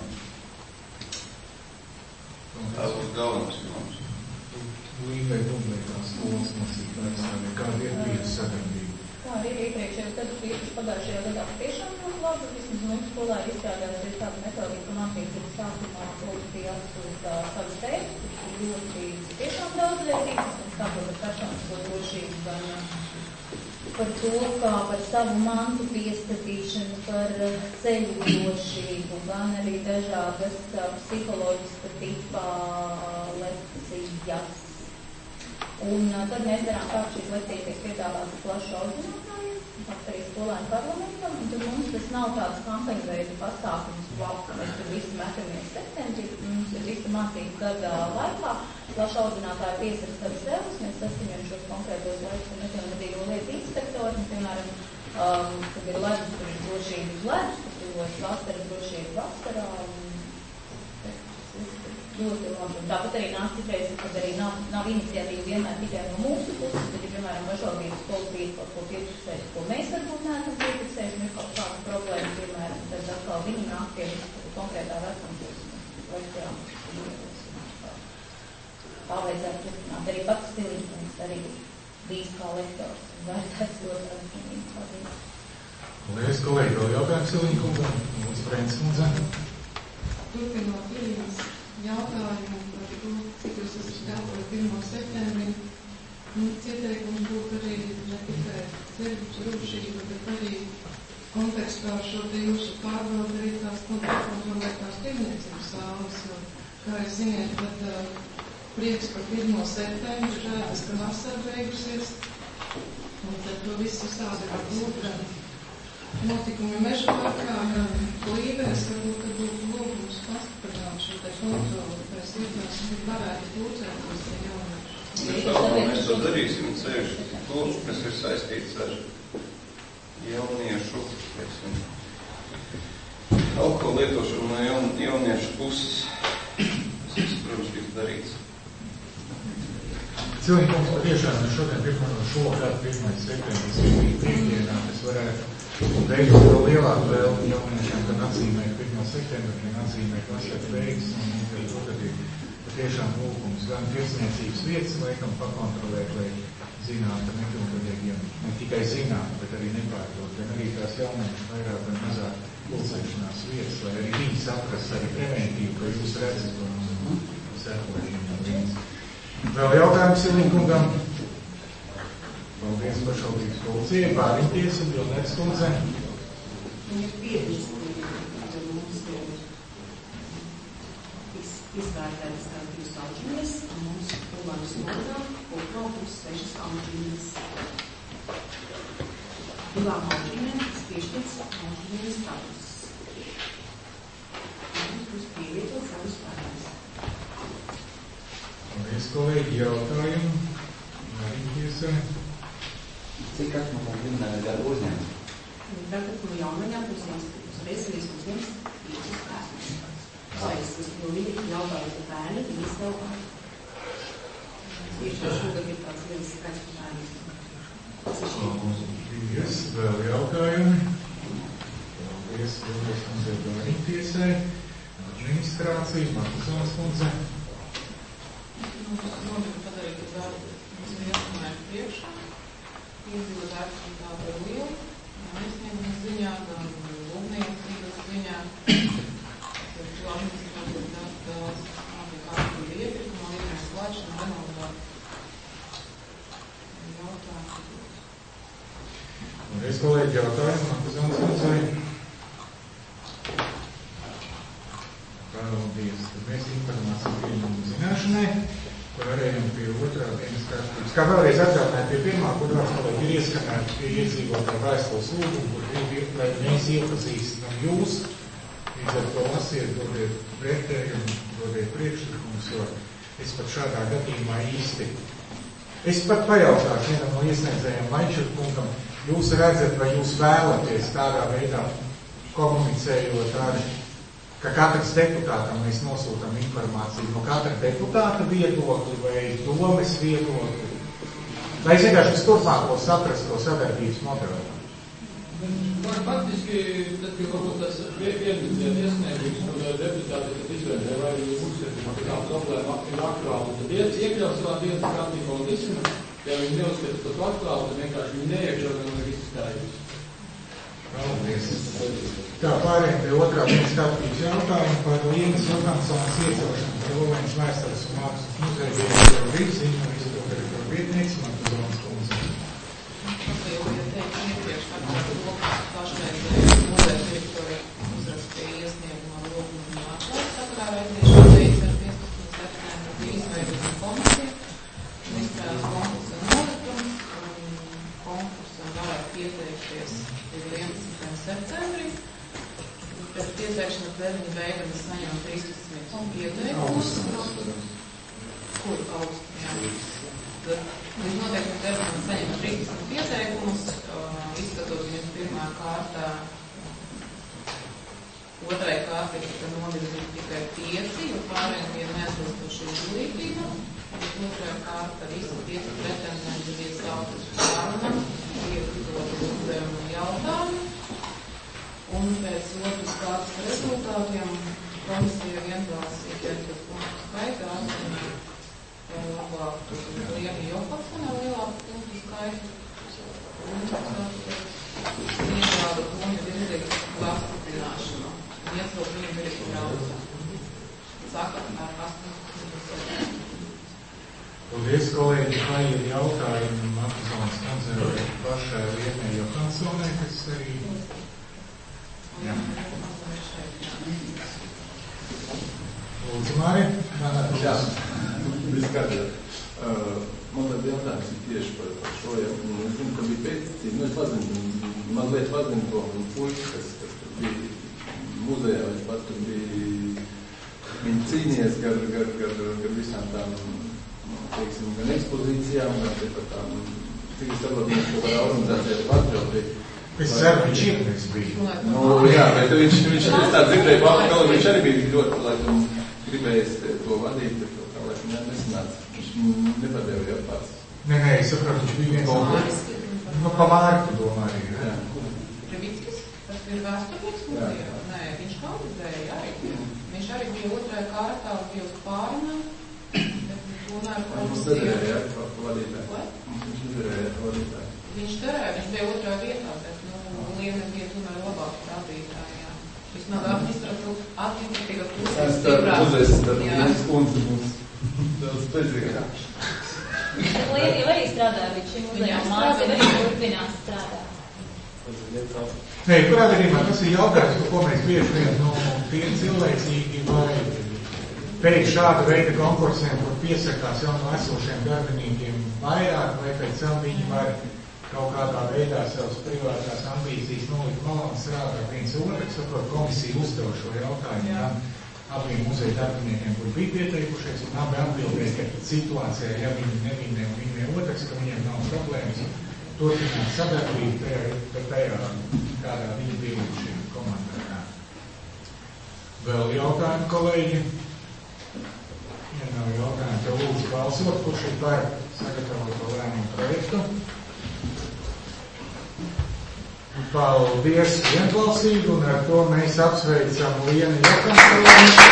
Tā būs galvenais joms. Līgai publikās skolas mācītājs, kāda ir bijusi sadarbība? Kā arī iepriekšējos gadus tieši pagājušajā gadā tiešām ļoti labi, vismaz mums skolā ir izstrādājusies tāda metodika, ka mācības sākumā policija atsūta savus tēstus, kas ir ļoti tiešām daudzveidīgas, un sākot ar personisko drošību, gan par to, kā par savu mantu piestatīšanu, par ceļu drošību, gan arī dažādas psiholoģiska tipā lekcijas. Un uh, tad mēs darām tā, ka šīs lekcijas tiek piedāvātas plašu audzinātājiem, arī skolēnu parlamentam, un tad mums tas nav tāds kampaņu veidu pasākums, wow, ka mēs tur visi metamies septembrī, mums ir visa mācību gada laikā, plašu audzinātāji piesaka savas devas, mēs saskaņojam šos konkrētos laikus un nepilngadīgo lietu inspektori, un, piemēram, um, kad ir ledus, tur ir drošība uz ledus, tur ir vasara drošība vasarā, un ļoti labi. Un tāpat arī nāk citreiz, kad arī nav, nav iniciatīva vienmēr tikai no mūsu puses, bet, ja, piemēram, pašvaldības policija kaut ko piefiksēs, ko mēs varbūt neesam piefiksējuši, ir kaut kāda problēma, piemēram, tad atkal viņi nāk pie konkrētā vecuma lekcijām. Tā vajadzētu turpināt. Arī pats Siliņkungs arī bijis kā lektors. Vērtēts ļoti atzinīgi. Paldies. Paldies, kolēģi. Vēl jautājums Siliņkungam. Lūdzu, Frēns kundze. Turpinot Ilijas jautājumu par to, cik jūs esat gatavot pirmo septembri, cieteikums būtu arī ne tikai ceļu drošība, bet arī kontekstā šo te jūsu pārbaudu arī tās kontrolētās tirniecības zāles, jo, kā jūs ziniet, tad uh, prieks par pirmo septembri rādas, ka vasara beigusies, un tad to visu sāda ar būt gan notikumi meža parkā, gan līveres, varbūt tad būtu lūgums pastiprināt šo te kontroli, pēc ietās, ka varētu lūdzēties ar jauniešu. Bet tā, mēs to darīsim ceļš, to, kas ir saistīts ar jauniešu, teiksim, alkohola lietošanu no jaun, jauniešu puses. Tas viss, protams, tiks darīts. Cilvēkums patiešām ir šodien pirmā no šogad, pirmais septembris, ir brīvdienā, kas varētu veidot vēl lielāku vēlmi jauniešiem, gan atzīmēt pirmā septembra, gan atzīmēt vasaras beigas, un to tad ir patiešām lūgums, gan tirsniecības vietas, laikam pakontrolēt, lai zinātu nepilngadīgiem, ne tikai zinātu, bet arī nepārdot, gan arī tās jaunieši vairāk vai mazāk pulcēšanās vietas, lai arī viņi saprast arī preventīvu, ka jūs redzat un sēkošiem. Vēl jautājums Siliņkungam. Paldies pašvaldības policijai, Bāriņtiesa un Vilnētas kundze. Viņi ir piedzīvīgi, ka mums ir izvērtētas kā divas auģīnes, un mums problēmas nodā, kopropus sešas auģīnes. Divām auģīnēm piešķirts auģīnes status. Mums būs pievietot savus spēkus. Paldies, kolēģi, jautājumu. Bāriņtiesai. Cik esmu no ģimenē gadu uzņēmis? Tagad no jaunajām pusēm veselības uzņems piecus bērnus. Saistas, jo viņi jautājot par bērni, viņi izdev tieši šogad ir tāds liels skaits par bērnus. Paldies, vēl jautājumi. Paldies, Vilnētas kundze, Bāriņtiesai. Administrācija, Markusons kundze. Mums notika padarīt darbu, mums ir iesmērt priekšā, iedzīvot darbs un tādu ar lielu, gan aizņēmumu ziņā, gan lūgniecības ziņā. Tad to administrācijas darbs daudz aplikāciju ir iepirkuma, līdzinājums klāšana, renovēt. Jautājums. Paldies, kolēģi, jautājumu. Markusons kundze. Paldies. Tad mēs informāciju pieņemam zināšanai. Pārējām pie otrā dienas kārtības. Kā vēlreiz atgādināt pie pirmā, kur vārds kolēģi ir ieskanēti pie iedzīvotāju vēstules lūgumu, kur ir, lai mēs iepazīstinām jūs, līdz ar to lasiet, dodiet vērtējumu, dodiet priekšlikumus, jo es pat šādā gadījumā īsti. Es pat pajautāšu vienam no iesniedzējiem Laičurkungam, jūs redzat, vai jūs vēlaties tādā veidā komunicējot ar ka katrs deputātam mēs nosūtam informāciju no katra deputāta viedokļa vai domes viedokļa. Lai es vienkārši uz turpmāko saprast to sadarbības modeli. Man faktiski, tad, ka kaut tas vienmēr iesniegums, kur deputāti tad izvērtē, vai mums ir tā problēma ir aktuāla, tad iekļaut savā dienas kārtībā un izsina, ja viņi neuzskata to aktuālu, tad vienkārši viņi neiekļaut un viss skaidrs. Paldies. Tā pārējiem pie otrā dienas kārtības jautājumu par Līnas Johanssonas iecelšanu par Lovēņas vēstures un mākslas muzeju direktoru Rīziņu, izpildirektoru vietnieci Markusons kundze. Kā jau bija teikt, iepriekš par tādu loku pašreizēju muzeja direktori uzrakstīja iesniegumu ar loku un atklāt sakarā raidīšanu veids ar piecpadsmitā septembra bija izveidota komisija, un izstrādās konkursa nolikums, un konkursam varētu pieteikties vienpadsmitajā septembrī. Pēc pieteikšanas termiņa beigām es saņēmu trīspadsmit pieteikumus. Kur augstu, jā. Tad līdz noteikti termiņam saņēmu trīspadsmit pieteikumus, izskatot viņus pirmā kārtā Otrai kārtai tika novirzīti tikai pieci, jo pārējiem bija neatbilstoši izglītība. Otrai kārta visi pieci pretendenti bija saukti uz pārunam, bija uzdoti uzdevumu jautājumu. Un pēc otras kārtas rezultātiem komisija vienbalsīgi pēc punktu skaita atzina labāku Lienu Jopaksenu ar lielāku punktu skaitu. Un ievēlu punktu direktīvu apstiprināšanu. Iesaukt viņu direktīvu sākam ar astoņdesmit. Paldies, kolēģi, vai ir jautājumi Matuzonas kundzei pašai Lienai Johansonai, kas arī... Jā. Lūdzu, Māri. Jā, viss kārtībā. Man tad jautājums ir tieši par, par šo, ja es zinu, ka bija pēcticība, nu es pazinu, mazliet pazinu to puiši, kas, kas tur bija muzejā, viņš pat tur bija, viņi cīnies gar, gar, gar, gar visām tām, teiksim, gan ekspozīcijām, gan par tām, cik es saprotu, viņš kaut kādā organizācijā patrauti. Es ceru, viņš ir bija. Nu, jā, bet viņš, viņš es tā dzirdēju, Pāvils, viņš arī bija ļoti, laikam, gribējis to vadīt, bet to kā, laikam, nesanāca. Viņš nepadēva jau pats. Nē, nē, es saprotu, viņš bija viens no... Nu, pa Mārku domā arī, jā. Revickis, tas ir vēsturnieks muzejā? Nē, viņš kandidēja arī. Viņš arī bija otrajā kārtā, bija uz pārunām, bet tomēr Viņš nedarēja, jā, pa vadītāju. Viņš nedarēja, pa vadītāju. Viņš darēja, viņš bija otrajā vietā, bet, nu, Liena bija tomēr labāk radītāji, jā. Vismaz administratīva puse ir stiprāk. Muzejs, tad mums kundze mums daudz spēcīgāk. Liena jau arī strādāja līdz šim muzejā, mājas jau arī turpinās strādāt. Nē, kurā gadījumā tas ir jautājums, par ko mēs bieži vien no tie cilvēcīgi vai pēc šāda veida konkursiem, kur piesakās jau no esošiem darbiniekiem vairāk, vai pēc tam viņi var kaut kādā veidā savas privātās ambīcijas nolikt malā un strādāt viens otru, saprot, komisija uzdev šo jautājumu gan abiem muzeja darbiniekiem, kur bija pieteikušies, un abi atbildēja, ka situācijā, ja viņi nevinē un viņi neotrs, ka viņiem nav problēmas, turpināt sadarbību tajā, tajā kādā viņi bija līdz šim komandā. Vēl jautājumi, kolēģi? Ja nav jautājumi, tev lūdzu balsot, kurš ir par sagatavoto lēmumu projektu. Paldies vienbalsīgi, un ar to mēs apsveicam Lienu Johansonu.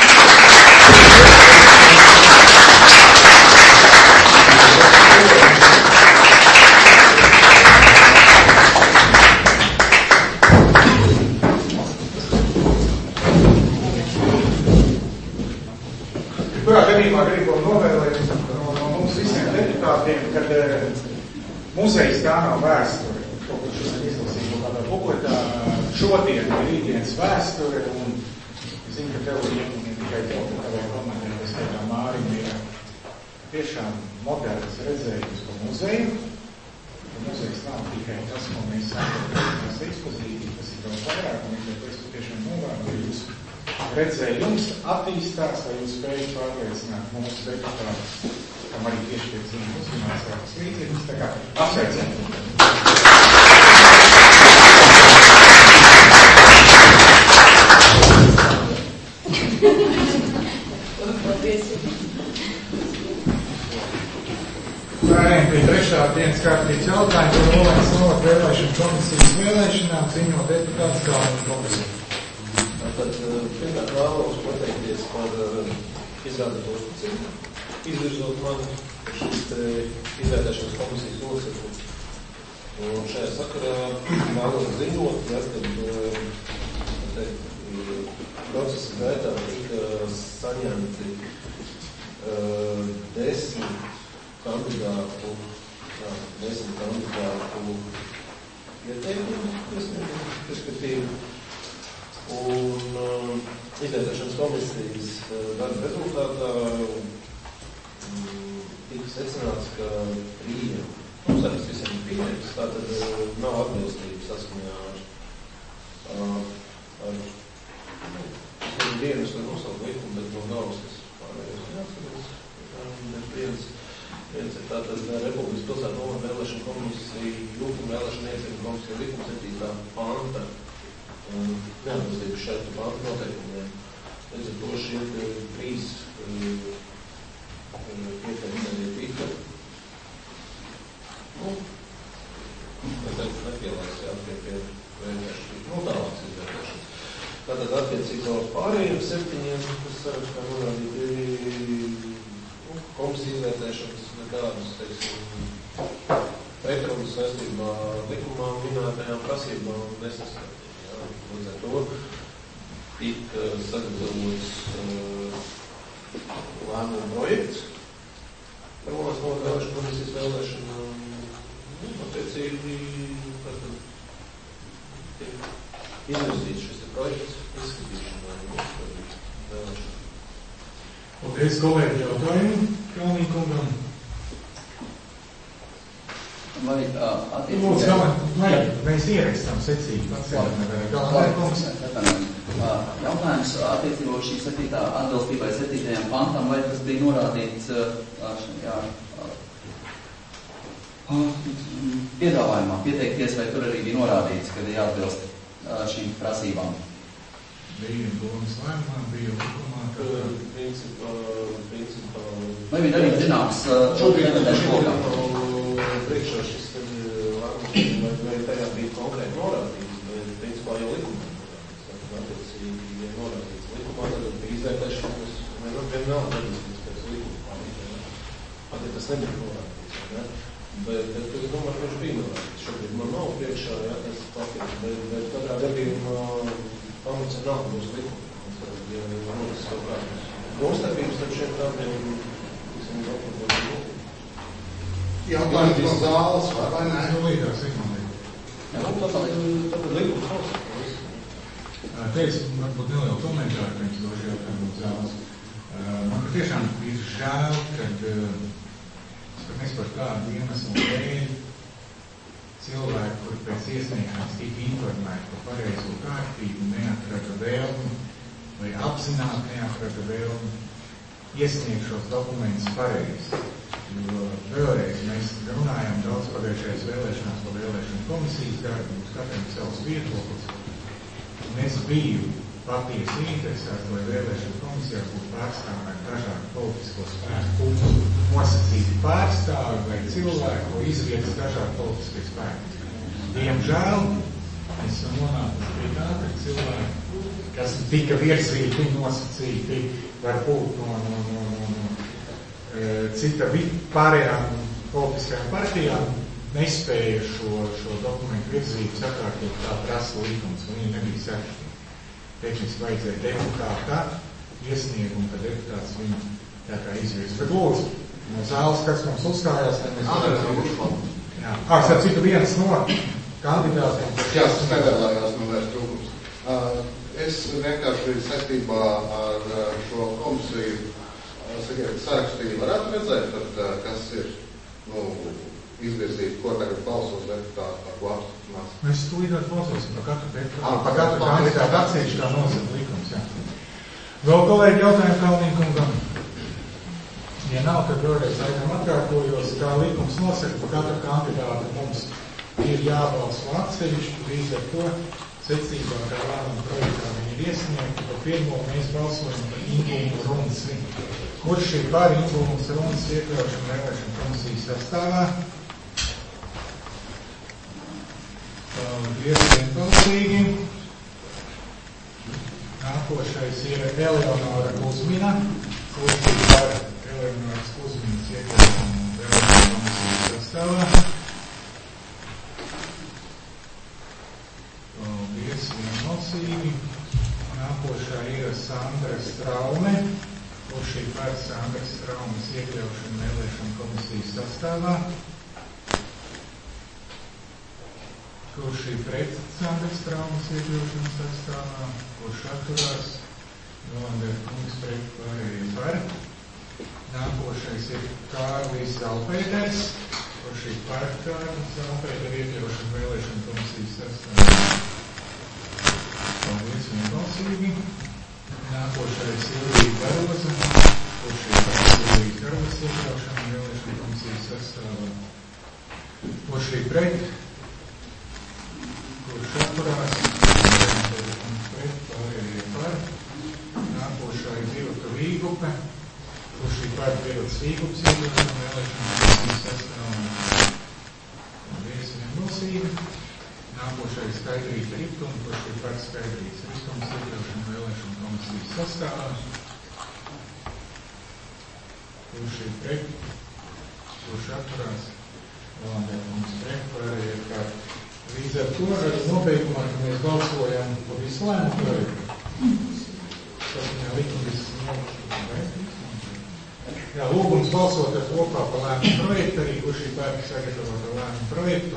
Kurā gadījumā gribu novēlēt no, no mums visiem deputātiem, kad uh, muzejs tā nav vēsture. Kaut kur šis ir izlasījis kaut kādā bukletā. Šodien ir rītdienas vēsture, un es zinu, ka tev ir ne tikai tev, ka tavai komandai, kas skaitā Mārim, ir tiešām moderns redzējums par muzeju. Muzejs nav tikai tas, ko mēs sākam tās ekspozīcijas, tas ir daudz vairāk, un es to tiešām novērtu, ka jūs redzējums attīstās, lai jūs spējat pārliecināt mūsu deputātus, kam arī tieši tiek zina uzmanāsākas līdzekļus. Tā kā apsveicam! Pārējiem pie trešā dienas kārtības jautājuma par Nolēnas novada vēlēšanu komisijas vēlēšanām ziņo deputāts Galvas komisija. Tātad pirmkārt vēlos pateikties par izrādīto uzticību, izvirzot mani šīs izvērtēšanas komisijas locekli. Un šajā sakarā vēlos ziņot, ja, kad procesa gaitā tika saņemti uh, desmit kandidātu, jā, desmit kandidātu ieteikumu, respektīvi. Un uh, izvērtēšanas komisijas uh, darba rezultātā um, tika secināts, ka pieejam, mums arī visiem ir pieejams, tātad uh, nav atbilstības saskaņā ar, uh, ar uh, dienas vai nosaukt likumu, bet no galvas es pārējos neatceros. Bet viens, viens ir tātad Republikas pilsētu novada vēlēšana komisija, jūkuma vēlēšana iecēkuma komisija likuma septītā panta um, neatbilstību šeit banku noteikumiem. Līdz ar to šie trīs pieteikumi tika. Nu, es teiktu, nepielēs, jā, pie pie vienkārši, nu, tālāks izvērtēšanas. Tātad attiecībā uz pārējiem septiņiem, kas sarakstā norādīti, nu, komisija izvērtēšanas nekādas, teiksim, pretrunas saistībā likumā minētajām prasībām nesaskatīt, jā. Līdz ar to tika sagatavots uh, lēmuma projekts par valsts valsts vēlēšanu komisijas vēlēšanu. Nu, attiecīgi, tātad, tiek izvirzīts šis projekts izskatīšanai mūsu vēlēšanu. Paldies, kolēģi, jautājumu Kalnīkungam. Vai uh, attiecībā... Lūdzu, galvenā, vai mēs ierakstam secīgi, pats Kalnīkums. Jautājums attiecībā uz šī septītā atbilstībai septītajam pantam, vai tas bija norādīts šajā piedāvājumā pieteikties, vai tur arī bija norādīts, kad ir jāatbilst šīm prasībām? Bija domas lēmumā, bija likumā, ka... Principā, principā... Vai bija arī zināms šobrīd priekšā šis lēmums, vai tajā bija konkrēti norādīts, vai principā jau likumā. Attiecīgi, ja norādīts likumā, tad bija izvērtēšanas, vienmēr nedrīkst pēc likuma. Pat ja tas nebija norādīts, ne? Bet, bet es domāju, ka viņš bija norādīts. Šobrīd man nav priekšā, jā, tas papīrs, bet, bet katrā gadījumā pamats ir nav mūsu likuma. Tad, ja rodas kaut kādas domstarpības, tad šeit tādiem, visam dokumentos ir lūk. Jautājums no zāles, vai nē? Nu, līdās, Sigmundī. Jā, nu, tātad likums nav. Teicu, varbūt nelielu komentāru, pirms došu jautājumu uz zāles. Man patiešām ir žēl, kad pat nespār kādu iemeslu dēļ cilvēki, kur pēc iesniegšanas tika informēti par pareizo kārtību, neatrada vēlmi vai apzināti neatrada vēlmi iesniegt šos dokumentus pareizi. Jo vēlreiz mēs runājām daudz pagājušajās vēlēšanās par vēlēšanu komisijas darbu, mums katram savs viedoklis. Un es biju patiesi interesēts, lai vēlēšanu komisijās būtu pārstāvēt dažādu politisko spēku, nosacīti pārstāvi vai cilvēki, ko izvietas dažādi politiskie spēki. Diemžēl mēs esam nonākuši pie tā, ka cilvēki, kas tika virzīti, nosacīti, var būt no, no, no, no, no cita pārējām politiskajām partijām, nespēja šo, šo dokumentu virzību sakārtot kā prasa likums, un viņi nebija sakārtoti. Tehniski vajadzēja deputātā iesniegumu, ka deputāts viņu tā kā izvirz. Bet lūdzu, no zāles, kas mums uzstājās, tad mēs varētu... Jā, ārs ar citu viens no kandidātiem. Jā, tas nevēlējās novērst trūkums. Uh, es vienkārši saistībā ar šo komisiju sarakstīju varētu redzēt, tad, kas ir, nu, izvirzīt, ko tagad balsos deputāti, par ko apstiprinās. Mēs stūdīt balsosim par katru deputātu, par katru kandidātu atsevišķi kā nosaka likums, jā. Vēl kolēģi jautājumu Kalnīkungam. Ja nav, tad vēlreiz laikam atkārtojos, kā likums nosaka, par katru kandidātu mums ir jābalso atsevišķi, līdz ar to secībā, kā lēmuma projektā viņi ir iesniegti, par pirmo mēs balsojam par Ingūnu Runci. Kurš ir par Ingūnas Runci iekļaušanu vēlēšanu komisijas sastāvā? Paldies, vienbalsīgi. Nākošais ir Eleonora Kuzmina, kurš ir par Eleonoras Kuzminas iekļaušanu vēlēšanu komisijas sastāvā. Paldies, vienbalsīgi. Nākošā ir Sandra Straume, kurš ir par Sandras Straumes iekļaušanu vēlēšanu komisijas sastāvā. Kurš ir pret Sandras Straumes iekļaušanu sastāvā, kurš atturās, Jolandēr kungs pret pārējiem par. Nākošais ir Kārlis Zalpēters, kurš ir par Kārlis Zalpēteru iekļaušanu vēlēšanu komisijas sastāvā. Paldies, vienbalsīgi. Nākošais ir Ilija Garoza, kurš ir par Ilijas Garozas iekļaušanu vēlēšanu komisijas sastāvā. Kurš ir pret, kurš atturās, vai Vilta Vīgupe, kurš ir par Viltas Vīgupes iedošanu vēlēšanu komisijas sastāvā viesi vienbalsīgi. Nākošais Skaidrīta Rituma, kurš ir par Skaidrītas Ritumas iedošanu vēlēšanu komisijas sastāvā. Kurš ir pret, kurš atturās, Rolandē mums pret, pārējie kā. Līdz ar to arī nobeigumā, ka mēs balsojam par visu lēmu projektu. Tas viņā likumis nobeigums. Jā, lūgums balsot ar kopā par lēmu projektu, arī kurš ir pērk sagatavot ar lēmu projektu.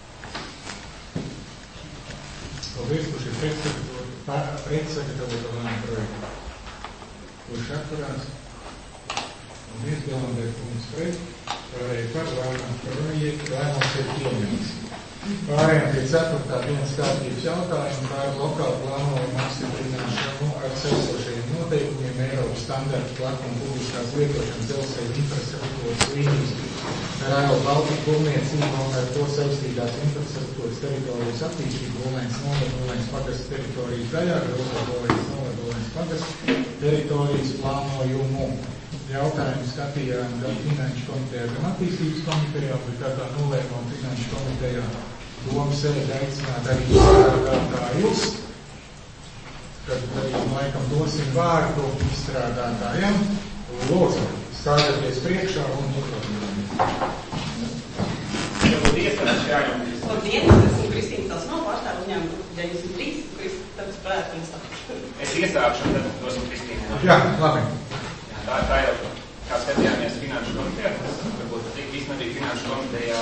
Paldies, kurš ir pret sagatavot ar lēmu projektu. Kurš atturās. Un izgalambēt mums pret, pārēj par lēmu projektu, lēmums ir pieņemts. Pārējām pie ceturtā dienas kārtības jautājumu, tā ir lokāla plānojuma apstiprināšanu ar sekošajiem noteikumiem Eiropas standarta platuma publiskās lietošanas dzelzceļa infrastruktūras līnijas Rail Baltica būvniecība un ar to saistītās infrastruktūras teritorijas attīstību Olēnas novada Olēnas pagasta teritorijas daļā, Olēnas novada Olēnas pagasta teritorijas plānojumu. Jautājumu skatījām gan Finanšu komitejā, gan attīstības komitejā, bet kā tā nolēmuma Finanšu komitejā doma sēdi aicināt arī izstrādātājus, kad arī laikam dosim vārdu izstrādātājiem. Lūdzu, stādieties priekšā un uzvārdu. Labdien, Labdien, es esmu Kristīna Tasno, pārstāvu uzņēmumu deviņdesmit trīs, kuris tad spētu izstāstu. Es iesākšu un tad dosim Kristīnu. Jā, labi. Tā, tā jau, kā skatījāmies Finanšu komitejā, tas varbūt tik īstenībā Finanšu komitejā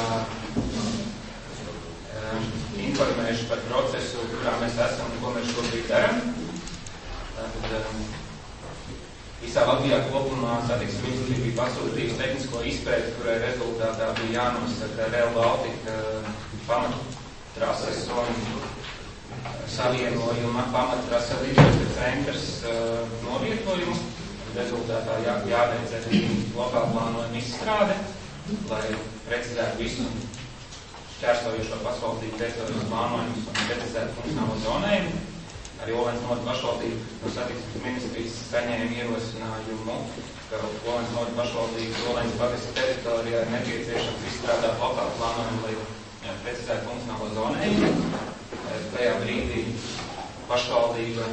um, informējuši par procesu, kurā mēs esam un ko mēs šobrīd darām. Tātad um, visā Latvijā kopumā satiksmes ministrija bija pasūtījusi tehnisko izpēti, kurai rezultātā bija jānosaka Rail Baltica pamattrases un savienojuma pamattrasa līdzekļu centrs uh, novietojumu. Rezultātā jā, jāveic arī lokāla plānojuma izstrāde, lai precizētu visu šķērsojošo pašvaldību teritorijas plānojumus un precizētu funkcionālo zonējumu. Arī Olēnas novada pašvaldība no satiksmes ministrijas saņēma ierosinājumu, ka Olēnas novada pašvaldības Olēnas pagasta teritorijā ir nepieciešams izstrādāt lokālu plānojumu, lai jā, precizētu funkcionālo zonējumu. Tajā brīdī pašvaldība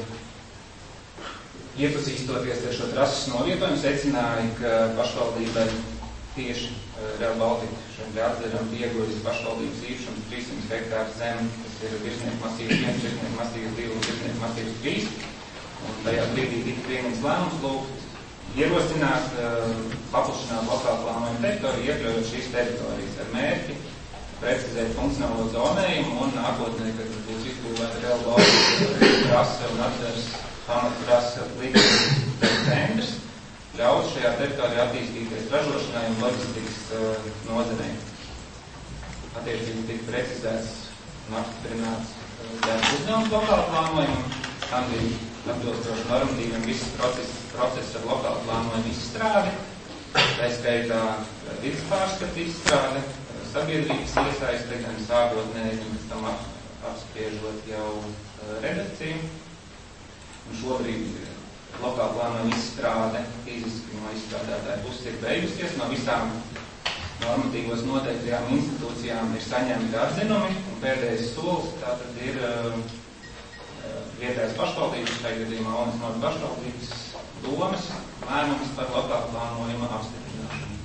iepazīstoties ar šo trases novietojumu, secināja, ka pašvaldībai tieši uh, Rail Baltica šiem atzeram ieguvis pašvaldības īpašums trīssimts hektāru zemi, kas ir virsnieku masīvs viens, virsnieku masīvs divi un virsnieku masīvs trīs. Un tajā brīdī tika pieņemts lēmums lūgt ierosināt, uh, paplašināt lokālu plānojumu teritoriju, iekļaujot šīs teritorijas ar mērķi, precizēt funkcionālo zonējumu un nākotnē, kad būs izbūvēta Rail Baltica trase un atzars pamattrasa līdzekļu centrs, ļaus šajā teritorijā attīstīties ražošanai un loģistikas uh, nozarei. Attiecīgi tika precizēts un apstiprināts uh, uzdevums lokāla plānojumam, tam bija atbilstoši normatīviem visas procesas, procesas ar lokāla plānojumu izstrādi, tā skaitā uh, vidas pārskatu izstrāde, uh, sabiedrības iesaiste, gan sākotnēji, un pēc tam ap, apspriežot jau uh, redakciju. Un šobrīd lokāla plānojuma izstrāde fiziski no izstrādātāja puses ir beigusies. No visām normatīvos noteiktajām institūcijām ir saņemti atzinumi, un pēdējais solis tātad ir uh, vietējās pašvaldības, šajā gadījumā Olēnas novada pašvaldības domas lēmums par lokāla plānojuma apstiprināšanu.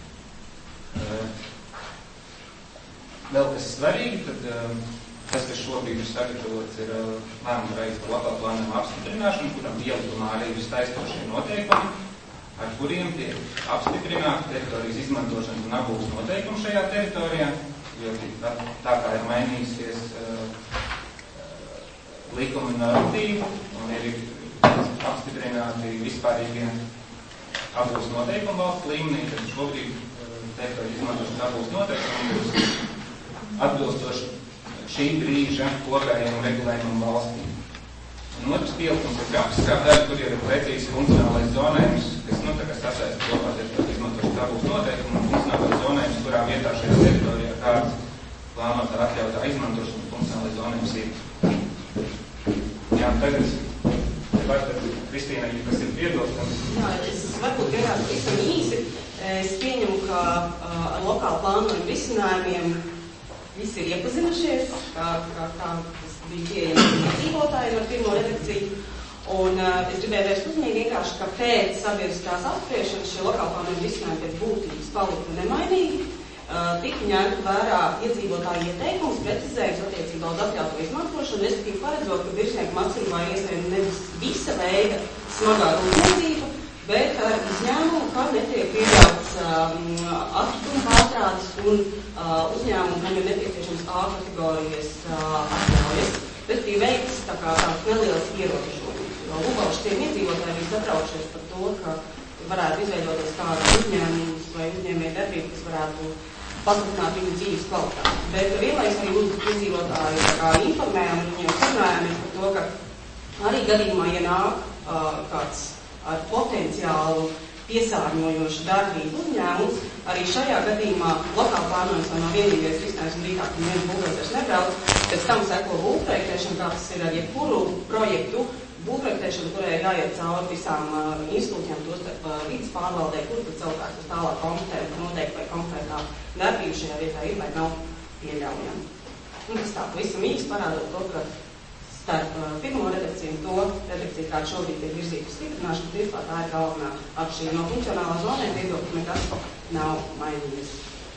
Uh, vēl kas svarīgi, tad uh, tas, kas šobrīd ir sagatavots, ir lēmuma projekts par lokāla plānojuma apstiprināšanu, kuram ielikumā arī ir saistošie noteikumi, ar kuriem tiek apstiprināti teritorijas izmantošanas un apbūves noteikumi šajā teritorijā, jo tā, tā kā ir mainījusies uh, likumi normatīvi un ir apstiprināti vispārīgie apbūves noteikumi valsts līmenī, tad šobrīd uh, teritorijas izmantošanas apbūves noteikumi ir atbilstoši šī brīža kopējiem regulējumam valstī. Un otrs pielikums ir grafiskā daļa, kur ir precīzi funkcionālais zonējums, kas, nu, tā kā sasaista kopā teritorijas izmantošanas apbūves noteikumu un funkcionālais zonējums, kurā vietā šajā teritorijā kāds plānotā atļautā izmantošana funkcionālais zonējums ir. Jā, tagad, var tad Kristīna, kas ir iebilstams. Jā, es varbūt vienkārši visam īsi. Es pieņemu, ka uh, ar lokālu plānojumu risinājumiem visi ir iepazinušies, kā, kā, kā tas bija pieejams iedzīvotājiem ar pirmo redakciju. Un uh, es gribēju vērst uzmanību vienkārši, ka pēc sabiedriskās apspriešanas šie lokālu plānojumu risinājumi pēc būtības palika nemainīgi. Uh, tika ņemta vērā iedzīvotāju ieteikums, precizējums attiecībā uz atļautu izmantošanu, respektīvi paredzot, ka virsnieku maksimumā iespējams nevis visa veida smagā rūpniecība, bet ar izņēmumu, ka netiek pieļauts um, atkritumu pārstrādes un uh, uzņēmumu, kam ir nepieciešams A kategorijas uh, atļaujas, respektīvi veikts tā kā tāds neliels ierobežojums. Lūbalšķiem iedzīvotāji bija satraušies par to, ka varētu izveidoties kādas uzņēmumus vai uzņēmēju darbību, kas varētu pasliktināt viņu dzīves kvalitāti. Bet vienlaiks arī lūdzu iedzīvotāji kā informējām un viņiem sarunājāmies par to, ka arī gadījumā, ja nāk uh, kāds ar potenciālu piesārņojošu darbību uzņēmums, arī šajā gadījumā lokāli plānojums nav vienīgais risinājums un rītāk, ka nevienu būvniecības nebrauc, pēc tam seko būvprojektēšana, kā tas ir ar jebkuru projektu, būvprojektēšana, kurai ir jāiet cauri visām uh, institūcijām, tostarp uh, vidas pārvaldē, kur tad savukārt uz tālāk kompetenti noteikti vai konkrētā darbība šajā vietā ir vai nav pieļaujama. Un tas tā, visam īsti parādot to, ka starp uh, pirmo redakciju un to redakciju, kā šobrīd ir virzīta stiprināšana, principā tā ir galvenā atšķirība. No funkcionālā zonē viedokļa nekas nav mainījies.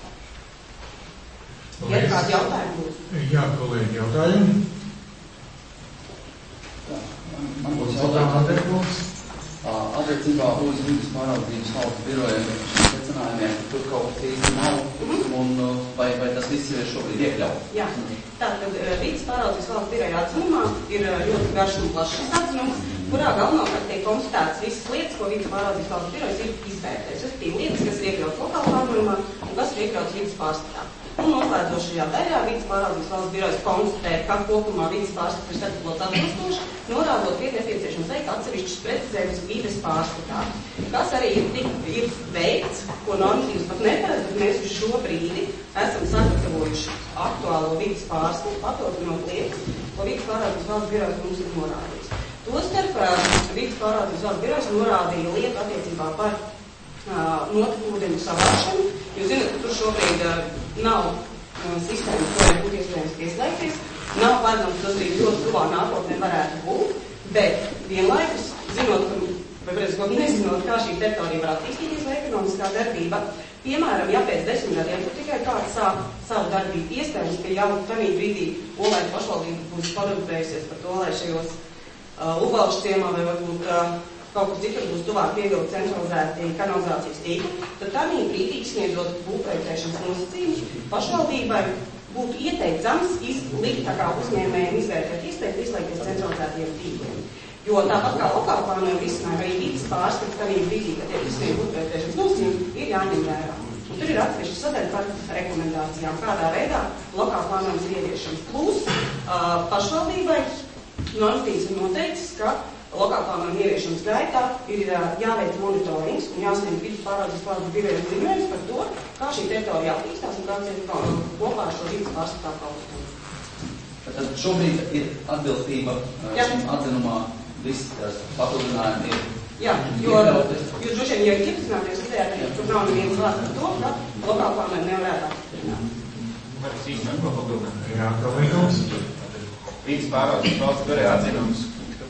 Ja ir kādi jautājumi būs? Jā, kolēģi, jautājumi? Man būs jautājums. Attiecībā uz vidas pārvaldības valsts birojiem secinājumiem, tur kaut kas īsti nav, un vai, vai tas viss ir šobrīd iekļauts? Jā, tātad vidas pārvaldības valsts biroja atzinumā ir ļoti garš un plašs atzinums, kurā galvenokārt tiek konstatētas visas lietas, ko vidas pārvaldības valsts birojas ir izvērtējis. Respektīvi lietas, kas ir iekļauts lokālā plānojumā un kas ir iekļauts vidas pārskatā. Un noslēdzošajā daļā vidas pārvaldības valsts birojas konstatē, ka kopumā vidas pārskats ir sagatavots atbilstoši, norādot, ka ir nepieciešams veikt atsevišķus precizējumus vidas pārskatā, kas arī ir, tik, ir veikts, ko normatīvs pat neparedz, bet mēs uz šo brīdi esam sagatavojuši aktuālo vidas pārskatu, papildinot lietas, ko vidas pārvaldības valsts birojas mums ir norādījis. Tostarp vidas pārvaldības valsts birojas norādīja lietu attiecībā par uh, notekūdeņu savākšanu. Jūs zināt, ka tur šobrīd uh, nav uh, sistēmas, kurai būtu iespējams pieslēgties. Nav paredzams, tas arī ļoti tuvā nākotnē varētu būt, bet vienlaikus, zinot, ka, vai prezidents, nezinot, kā šī teritorija var attīstīties vai ekonomiskā darbība, piemēram, ja pēc desmit gadiem tur tikai kāds sāk savu darbību, iespējams, ka jau tādā brīdī Olaitu pašvaldība būs parūpējusies par to, lai šajos uh, Ubalšu ciemā vai varbūt uh, kaut kur citur būs tuvāk pievilkt centralizēti kanalizācijas tīkli, tad tādā brīdī sniedzot būvprojektēšanas nosacījumus pašvaldībai būtu ieteicams izlikt tā kā uzņēmējiem izvērtēt iespēju izslēgties centralizētiem tīkliem. Jo tāpat kā lokāla plānojuma risinājuma arī vidas pārskats tādā brīdī, kad tiek izsniegti būvprojektēšanas nosacījumi, ir jāņem vērā. Un tur ir atsevišķa sadaļa par rekomendācijām, kādā veidā lokāla plānojums ir ieviešams. Plus uh, pašvaldībai normatīvs ir noteicis, ka lokāla plānojuma ieviešanas gaitā ir jāveic monitorings un jāsniedz vidas pārvaldības valsts birojiem ziņojums par to, kā šī teritorija attīstās un kāds ir kopā ar šo vidas pārskatā palīdzību. Tad šobrīd ir atbilstība šim atzinumā, visi tās papildinājumi ir. Jā, jo jūs droši vien jau iepazināties idejā, ka tur nav nevienas vārds par to, ka lokāla plānojuma nevarētu apstiprināt. Var es īstenībā ko papildināt? Jā, kolēģums. Vidas pārvaldības valsts biroja atzinums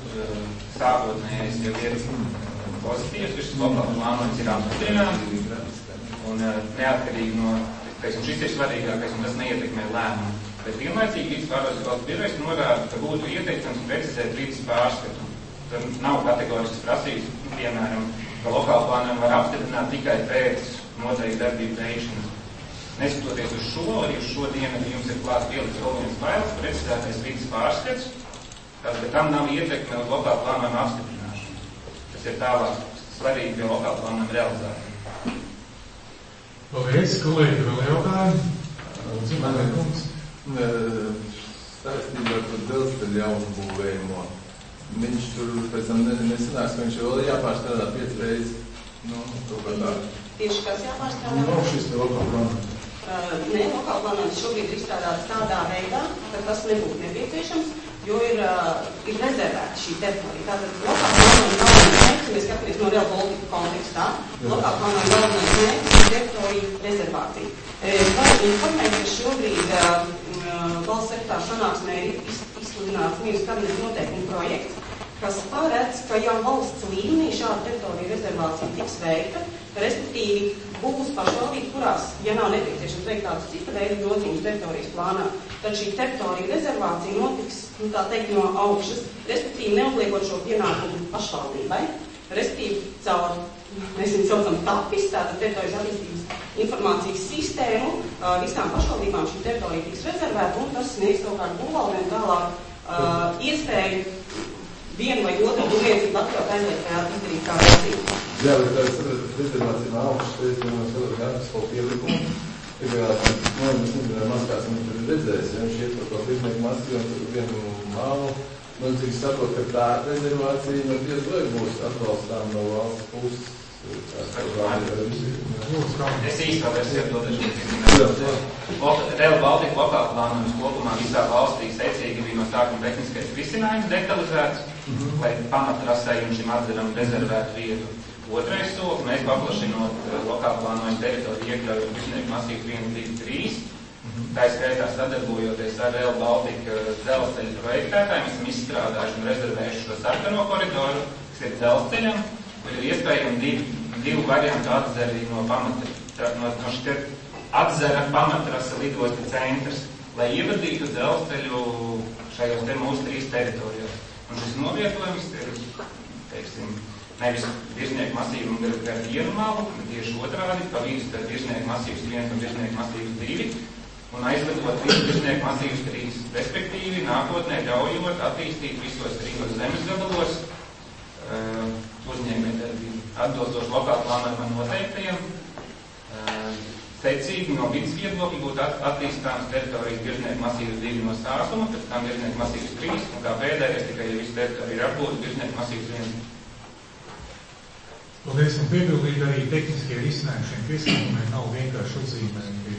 sākotnējais jau ir pozitīvs, šis lokāls plānojums ir apstiprināts, un neatkarīgi no, teiksim, šis ir svarīgākais, un tas neietekmē lēmumu. Bet vienlaicīgi vidas pārvaldības valsts birojas norāda, ka būtu ieteicams precizēt vidas pārskatu. Tur nav kategoriskas prasības, piemēram, ka lokālu plānojumu var apstiprināt tikai pēc noteikti darbību veikšanas. Neskatoties uz šo, arī uz šo dienu, jums ir klāt pielikts vēl viens fails, precizētais vidas pārskats, bet tam nav ietekme uz lokālu plānojumu apstiprināšanu. Tas ir tālāk svarīgi pie lokālu plānojumu realizāciju. Paldies, kolēģi, vēl jautājumi? Lūdzu, Melēkums. Saistībā ar dzelzceļa jaunbūvējumu. Viņš tur pēc tam nesanāks, ka viņš vēl jāpārstrādā piecas reizes. Nu, kaut kā tā. Tieši kas jāpārstrādā? Nu, šis te lokāla plānojums. Uh, ne, lokāla plānojums šobrīd ir izstrādāts tādā veidā, ka tas nebūtu nepieciešams, jo ir, uh, ir rezervēta šī teritorija. Tātad lokāla plānojuma nav mērķi, mēs skatāmies no Real Baltica kontekstā. Lokāla plānojuma galvenais mērķis ir teritoriju rezervācija. Varu informēt, ka šobrīd valsts sekretāra sanāksmē ir izsludināts ministru kabineta noteikumu projekts, kas paredz, ka jau valsts līmenī šāda teritorija rezervācija tiks veikta, respektīvi būs pašvaldības, kurās, ja nav nepieciešams veikt tādus cita veida grozījumus teritorijas plānā, tad šī teritorija rezervācija notiks, nu tā teikt, no augšas, respektīvi neuzliekot šo pienākumu pašvaldībai, respektīvi caur, mēs viņu saucam tapis, tātad teritorijas attīstības informācijas sistēmu, visām pašvaldībām šī teritorija tiks rezervēta, un tas sniegs kaut kādu būvvaldiem tālāk uh, iespēju vienu vai otru būvniecību atļaut aizliegt vai izdarīt kā vērtību. Jā, bet tā es saprotu, ka rezervācija nav augšas, es domāju, ka katrs kaut pielikumu. Tikai, nu, mēs nezinām, maz kāds mums ir redzējis, ja viņš iet par to līdznieku masīvu un tur vienu mālu. Man cik saprot, ka tā rezervācija no diez vai būs atbalstām no valsts puses. Es īsti vēl es iedodašu. Real Baltica lokāla plānojums kopumā visā valstī secīgi bija no sākuma tehniskais risinājums detalizēts, mm-hmm. lai pamatrasai un šim atzaram rezervētu vietu. Otrais solis, mēs paplašinot lokāla plānojuma teritoriju iekļaujot virsnieku masīvu viens, divi, trīs. Tā skaitā sadarbojoties ar Real Baltica dzelzceļa projektētājiem, esam izstrādājuši un rezervējuši šo sarkano koridoru, kas ir dzelzceļam. Ir iespējami divi, divu variantu atzari no pamatra, no, no šķiet atzara pamatrasa lidosta centrs, lai ievadītu dzelzceļu šajos te mūsu trīs teritorijos. Un šis novietojums ir, teiksim, nevis virsnieku masīvu un gar vienu malu, bet tieši otrādi, pa vidu starp virsnieku masīvus viens un virsnieku masīvus divi, un aizvedot visu virsnieku masīvus trīs, respektīvi nākotnē ļaujot attīstīt visos trījos zemes gabalos, uh, uzņēmējdarbību atbilstoši lokāla plānojumā noteiktajiem. Secīgi no vidas viedokļa būtu attīstāmas teritorijas virsnieku masīvas divi no sākuma, pēc tam virsnieku masīvas trīs, un kā pēdējais tikai, ja visu teritoriju ir apgūta, virsnieku masīvas viens. Paldies, un piebildīt arī tehniskie risinājumi šiem piesākumiem nav vienkārši uzzīmēti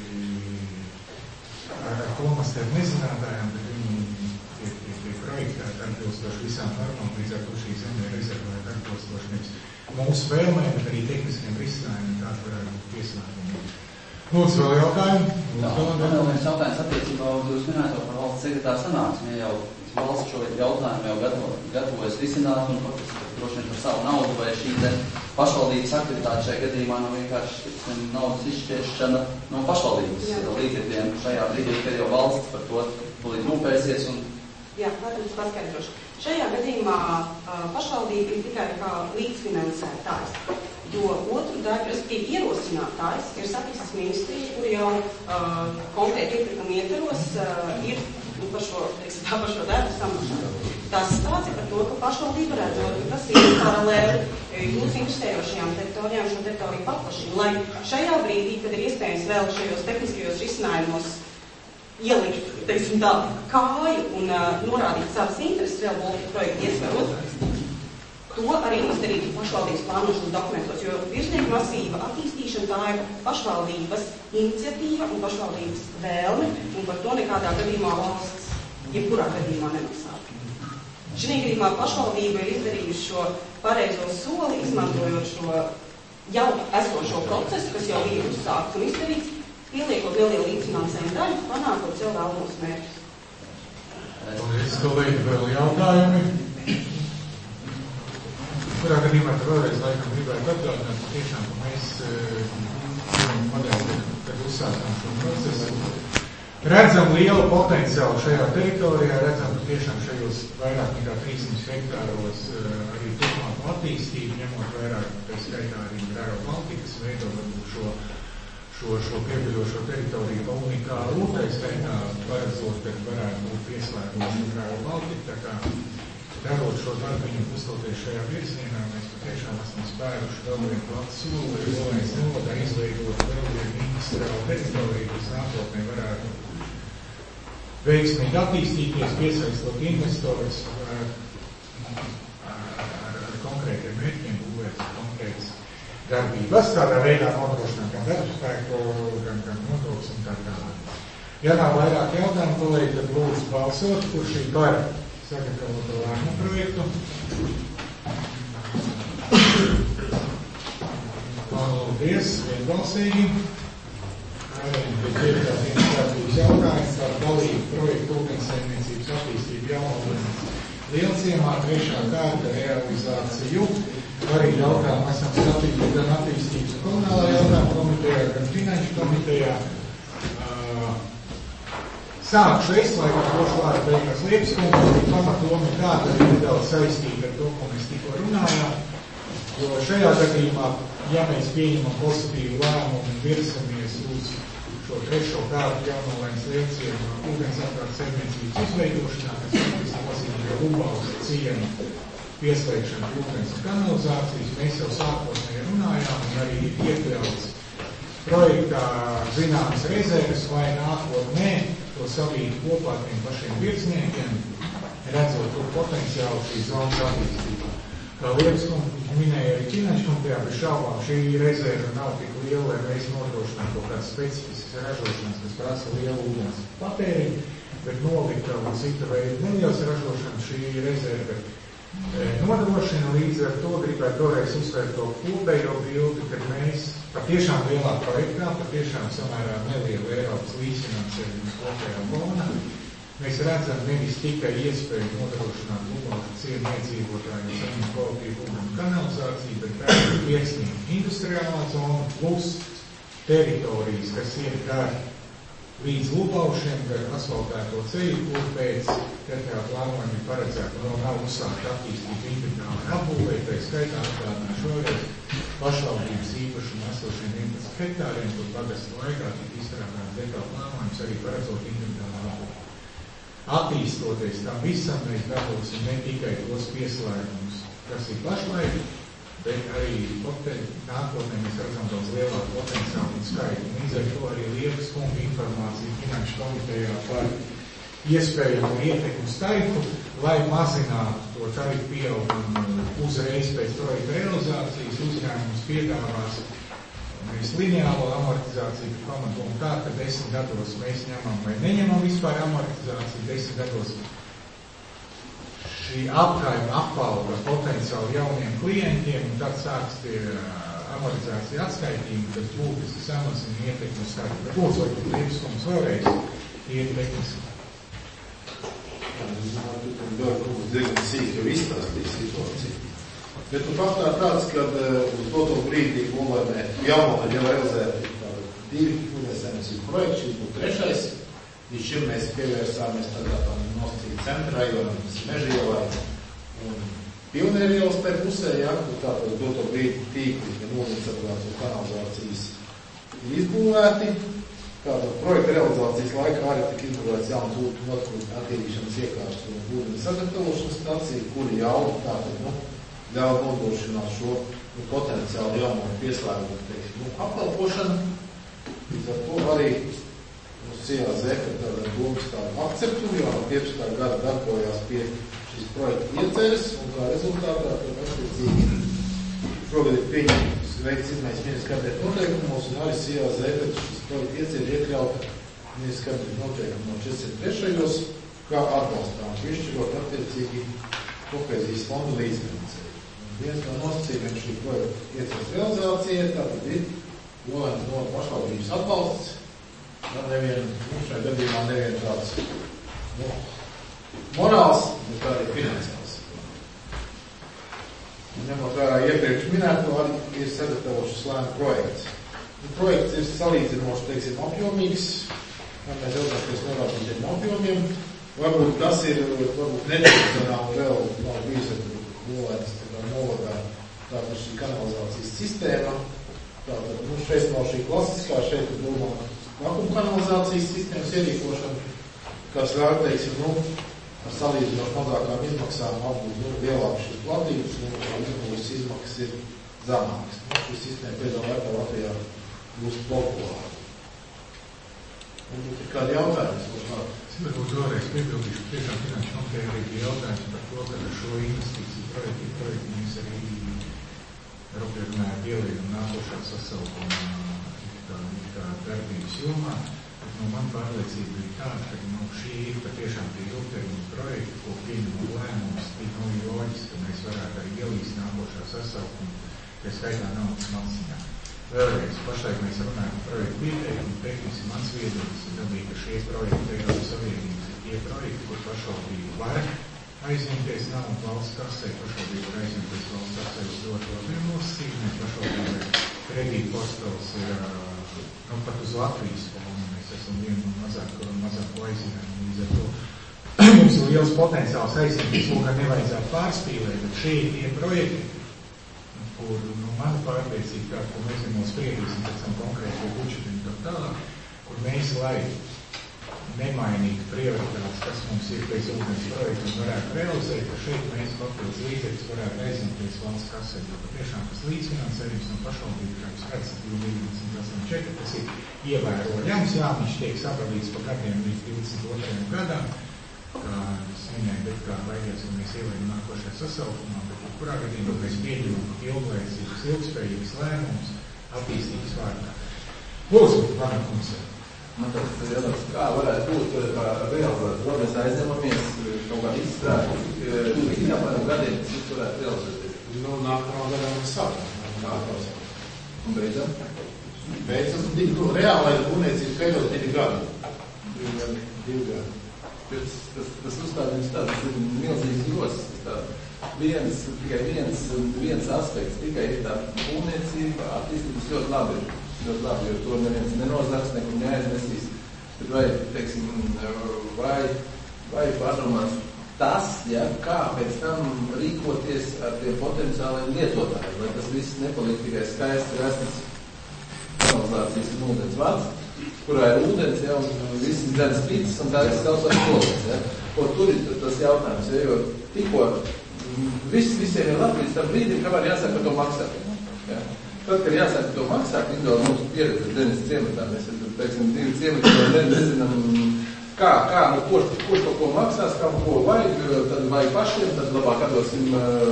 ar to mēs tev nezinātājām, bet viņi ir, ir, ir projektēti atbilstoši visām normām, līdz ar to šī zemē rezervēta atbilstoši nevis mūsu vēlmēm, bet arī tehniskiem risinājumiem, kāds varētu būt piesākumi. Lūdzu, vēl jautājumu? Jā, man vēl viens jautājums attiecībā uz jūs minēto par valsts sekretāru sanāksmi, ja jau valsts šo jautājumu jau gatavo, gatavojas risināt un droši vien par savu naudu, vai šī te pašvaldības aktivitāte šajā gadījumā nav vienkārši naudas izšķiešana no pašvaldības līdzekļiem šajā brīdī, kad jau valsts par to tūlīt rūpēsies un... Jā, protams, paskaidrošu. Šajā gadījumā pašvaldība ir tikai kā līdzfinansētājs, jo otru daļu, respektīvi ierosinātājs, ir satiksmes ministrija, kur jau uh, konkrēti iepirkuma ietvaros uh, ir nu, par šo, teiksim, tā par šo darbu samaksāt. Tā situācija par to, ka pašvaldība redzot, ka tas ir paralēli jūsu interesējošajām teritorijām šo teritoriju paplašina, lai šajā brīdī, kad ir iespējams vēl šajos tehniskajos risinājumos ielikt, teiksim tā, kāju un uh, norādīt savas intereses Real Baltica projektu iesvarot, to arī izdarīt pašvaldības plānošanas dokumentos, jo virsnieku masīva attīstīšana tā ir pašvaldības iniciatīva un pašvaldības vēlme, un par to nekādā gadījumā valsts, jebkurā gadījumā nemaksā. Šī gadījumā pašvaldība ir izdarījusi šo pareizo soli, izmantojot šo jau esošo procesu, kas jau ir uzsākts un izdarīts, pieliekot lielie līdzfinansējumu daļu, panākot sev vēlamos mērķus. Paldies, kolēģi, vēl jautājumi? Kurā gadījumā te vēlreiz laikam gribētu atgādināt, ka tiešām, ka mēs modeli, kad uzsākām šo procesu, redzam lielu potenciālu šajā teritorijā, redzam, ka tiešām šajos vairāk nekā trīssimts hektāros arī turpmāku attīstību, ņemot vairāk, tā skaitā arī Real Baltica, veido varbūt šo šo, šo pieguļošo teritoriju pa unikālu, tā skaitā paredzot, ka varētu būt pieslēgums Real Baltica, tā kā darot šo darbiņu un pustoties šajā virzienā, mēs patiešām esam spēruši vēl vienu platu soli, lai mēs nevadā izveidot vēl vienu industriālu teritoriju, kas nākotnē varētu veiksmīgi attīstīties, piesaistot investorus ar, ar, ar, ar konkrētiem mērķiem, būvēt konkrētas darbības, tādā veidā nodrošināt gan darbspēku, gan, gan nodokļus un tā tālāk. Ja nav vairāk jautājumu, kolēģi, tad lūdzu balsot, kurš ir par sagatavoto lēmumu projektu. Paldies, vienbalsīgi. Bet ir tā viens kārtības jautājums par dalību projektu ūdensaimniecības attīstību Jaunūdenes Lielciemā, trešā kārta realizāciju. Arī jautājumu esam skatījuši gan attīstības komunālā jautājuma komitejā, gan finanšu komitejā. Sākšu es, lai kā došu vārdu beigās Liepskundze, pamatoma ir kāda arī nedaudz saistīta ar to, ko mēs tikko runājām. Jo šajā gadījumā, ja mēs pieņemam pozitīvu lēmumu un virsamies uz šo trešo kārtu Jaunūdenes Lielciemā ūdensapkārt saimniecības izveidošanā, kas faktiski nozīmē Lubavas ciemu pieslēgšanu ūdens un kanalizācijas, mēs jau sākotnēji runājām un arī ir iekļauts projektā zināmas rezerves vai nākotnē to savīt kopā ar tiem pašiem virsniekiem, redzot to potenciālu šīs zonas attīstībā. Kā Liepskundze minēja arī finanšu komitejā, bez šaubām šī rezerve nav tik liela, lai mēs nodrošinātu kaut kādas specifiskas ražošanas, kas prasa lielu ūdens patēriņu, bet nolikta un cita veida nelielas ražošanas šī rezerve nodrošina. Līdz ar to gribētu toreiz uzsvērt to kopējo bildi, kad mēs patiešām lielā projektā, patiešām samērā nelielu Eiropas līdzfinansējumu kopējā fonā, mēs redzam nevis tikai iespēju nodrošināt Lubavas ciemu iedzīvotājiem saņemt kvalitīvu ūdens kanalizāciju, bet arī iesniegt industriālā zona plus teritorijas, kas ir gar līdz Lubaušiem, gar asfaltēto ceļu, kur pēc teritoriālā plānojuma ir paredzēta vēl nav uzsākt attīstīt individuāli apbūvē, tā skaitā atgādināšu vēlreiz pašvaldības īpašumu esošiem vienpadsmit hektāriem, kur pagastu laikā tika izstrādāts detālu plānojums arī paredzot individuāli apbūvē. Attīstoties tam visam, mēs dabūsim ne tikai tos pieslēgumus, kas ir pašlaik, bet arī nākotnē mēs redzam daudz lielāku potenciālu un skaitu. Un līdz ar to arī Liepskundze informācija finanšu komitejā par iespējamu ietekmu skaitu, lai mazinātu to tarifu pieaugumu uzreiz pēc projekta realizācijas. Uzņēmums piedāvās mēs lineālo amortizāciju pamatojumu tā, ka desmit gados mēs ņemam vai neņemam vispār amortizāciju, desmit gados šī apkaima apauga potenciāli jauniem klientiem, un tad sāks tie amortizācija atskaitījumi, kas būtiski samazina ietekmi skaitu. Bet lūdzu, vai Liepskundze vēlreiz ietekmi. Es domāju, ka tu ļoti diezgan sīk jau izstāstīja situāciju. Bet nu faktā tāds, kad uz to brīdī Lubavē Jaunūdeņa jau realizēti divi ūdenssaimniecības projekti, šis būtu trešais. Līdz šim mēs pievērsāmies tādā tam nosacīt centra rajonam, tas ir Meža ielā un Pionieru ielas tai pusē, ja, kur tātad uz to brīdi tīkli, gan ūdensapgādes un kanalizācijas ir izbūvēti. Tātad projekta realizācijas laikā arī tika izbūvēts jauns ūdens attīrīšanas iekārtas un ūdens sagatavošanas stacija, kuri jau tātad, nu, ļauj nodrošināt šo nu, potenciāli jauno pieslēgumu, teiksim, nu, apkalpošanu. Līdz ar to arī mums C A Z, ka tāda domas tādu akceptu, jo piecpadsmitā gada darbojās pie šīs projekta ieceres, un kā rezultātā, tad attiecīgi šogad ir pieņemts veikts izmaiņas ministrs kabinetu noteikumos, un arī C A Z, kad šis projekta ieceres iekļauta ministrs kabinetu noteikumu četrdesmit trešajos, kā atbalstām, piešķirot attiecīgi kohēzijas fondu līdzfinansējumu. Viens no nosacījumiem šī projekta ieceres realizācija, tātad ir no, no pašvaldības atbalsts, un nevien, nu, šajā gadījumā nevien tāds, nu, morāls, bet arī finansiāls. Un ņemot vērā iepriekš minēto, arī ir sagatavots šis lēma projekts. Un projekts ir salīdzinoši, teiksim, apjomīgs, un mēs jautājums norādām šiem apjomiem. Varbūt tas ir, varbūt netradicionāli vēl nav bijis, nolētas novadā tātad šī kanalizācijas sistēma. Tātad, nu, šeit nav šī klasiskā, šeit ir domā vakuma kanalizācijas sistēmas ierīkošana, kas ļauj, teiksim, nu, ar salīdzinoši mazākām izmaksām apbūt, nu, lielāk šīs platības, un izmaksas izmaksas ir zemākas. Nu, šī sistēma pēdējā laikā Latvijā būs populāra. Un ir kādi jautājumi, ko šādi? Varbūt vēlreiz piebildīšu, tiešām finanšu komitejā arī bija jautājums par to, ka ar šo investīciju projektu, projektu mēs arī runājam ielīdam nākošā sasaukumā tā, tā darbības jomā. Bet no man pārliecība bija tāda, ka nu, šī ir patiešām tie ilgtermiņa projekti, ko pieņemam lēmumus, tik no ir loģiski, ka mēs varētu arī ielīst nākošā sasaukumā, ja skaitā naudas maksiņā. Vēlreiz, pašlaik mēs runājam par projektu pieteikumu, teiksim, mans viedoklis ir dabīgi, ka šie projekti Eiropas Savienības ir tie projekti, kur pašvaldība var aizņemties naudu valsts kasē, pašvaldība var aizņemties valsts kasē uz dotu labiem nosacījumiem, pašvaldība kredīta portfels ir, nu, pat uz Latvijas fonu, mēs esam vienu no mazāk, mazāko aizņēmumu, līdz ar to mums ir liels potenciāls aizņemties, ko gan nevajadzētu pārspīlēt, bet šie ir tie projekti, kur, nu, mana pārliecība, kā, ko mēs vienmēr spriedīsim pēc tam konkrēti par budžetu un tā tālāk, kur mēs, lai nemainītu prioritātes, kas mums ir pēc ūdens projektu un varētu realizēt, ka šeit mēs papildus līdzekļus varētu aizņemties valsts kasē, jo patiešām tas līdzfinansējums no pašvaldības, kā jūs redzat, divdesmit astoņi četri, tas ir ievērojams, jā, viņš tiek sadalīts pa gadiem līdz divdesmit otrajam gadam, kā es minēju, bet kā baigies, un mēs ielējam nākošajā sasaukumā, bet kurā gadījumā mēs pieņemam ilglaicīgus, ilgspējīgus lēmumus attīstības vārdā. Lūdzu, Vana kungs. Man tāds ir jautājums, kā varētu būt realizēt, lai mēs aizņemamies kaut kādu izstrādi, cik apmēram gadiem tas varētu realizēties? Nu, nākamā gadā mēs sākam. Nākamā. Un beidzam? Beidzam, nu, reālai būvniecība pēdējos divi gadi. Divi gadi. Divi gadi. Tas, tas, tas uzstādījums tāds, tas ir milzīgs grozs. Viens, tikai viens, viens aspekts, tikai ir tā būvniecība, attīstības ļoti labi ir. Ļoti labi, jo to neviens nenozars, nekur neaiznesīs. Bet vai, teiksim, vai, vai padomās tas, ja, kā pēc tam rīkoties ar tiem potenciāliem lietotājiem, lai tas viss nepaliek tikai skaisti rastis kanalizācijas un ūdens vads, kurā ir ūdens, ja, un visi dzēnas pīcis, un tā ir sausās kolas, ja. Ko tur ir tas jautājums, ja, jo tikko viss visiem ir labi līdz tam brīdim, kamēr jāsāk par to maksāt. Ja. Tad, kad jāsāk par to maksāt, individuāli mūsu pieredze Denis ciematā, mēs, teiksim, divi ciemati, ne, nezinām, kā, kā, nu, kurš, kurš kaut ko maksās, kā ko vajag, tad vajag pašiem, tad labāk atdosim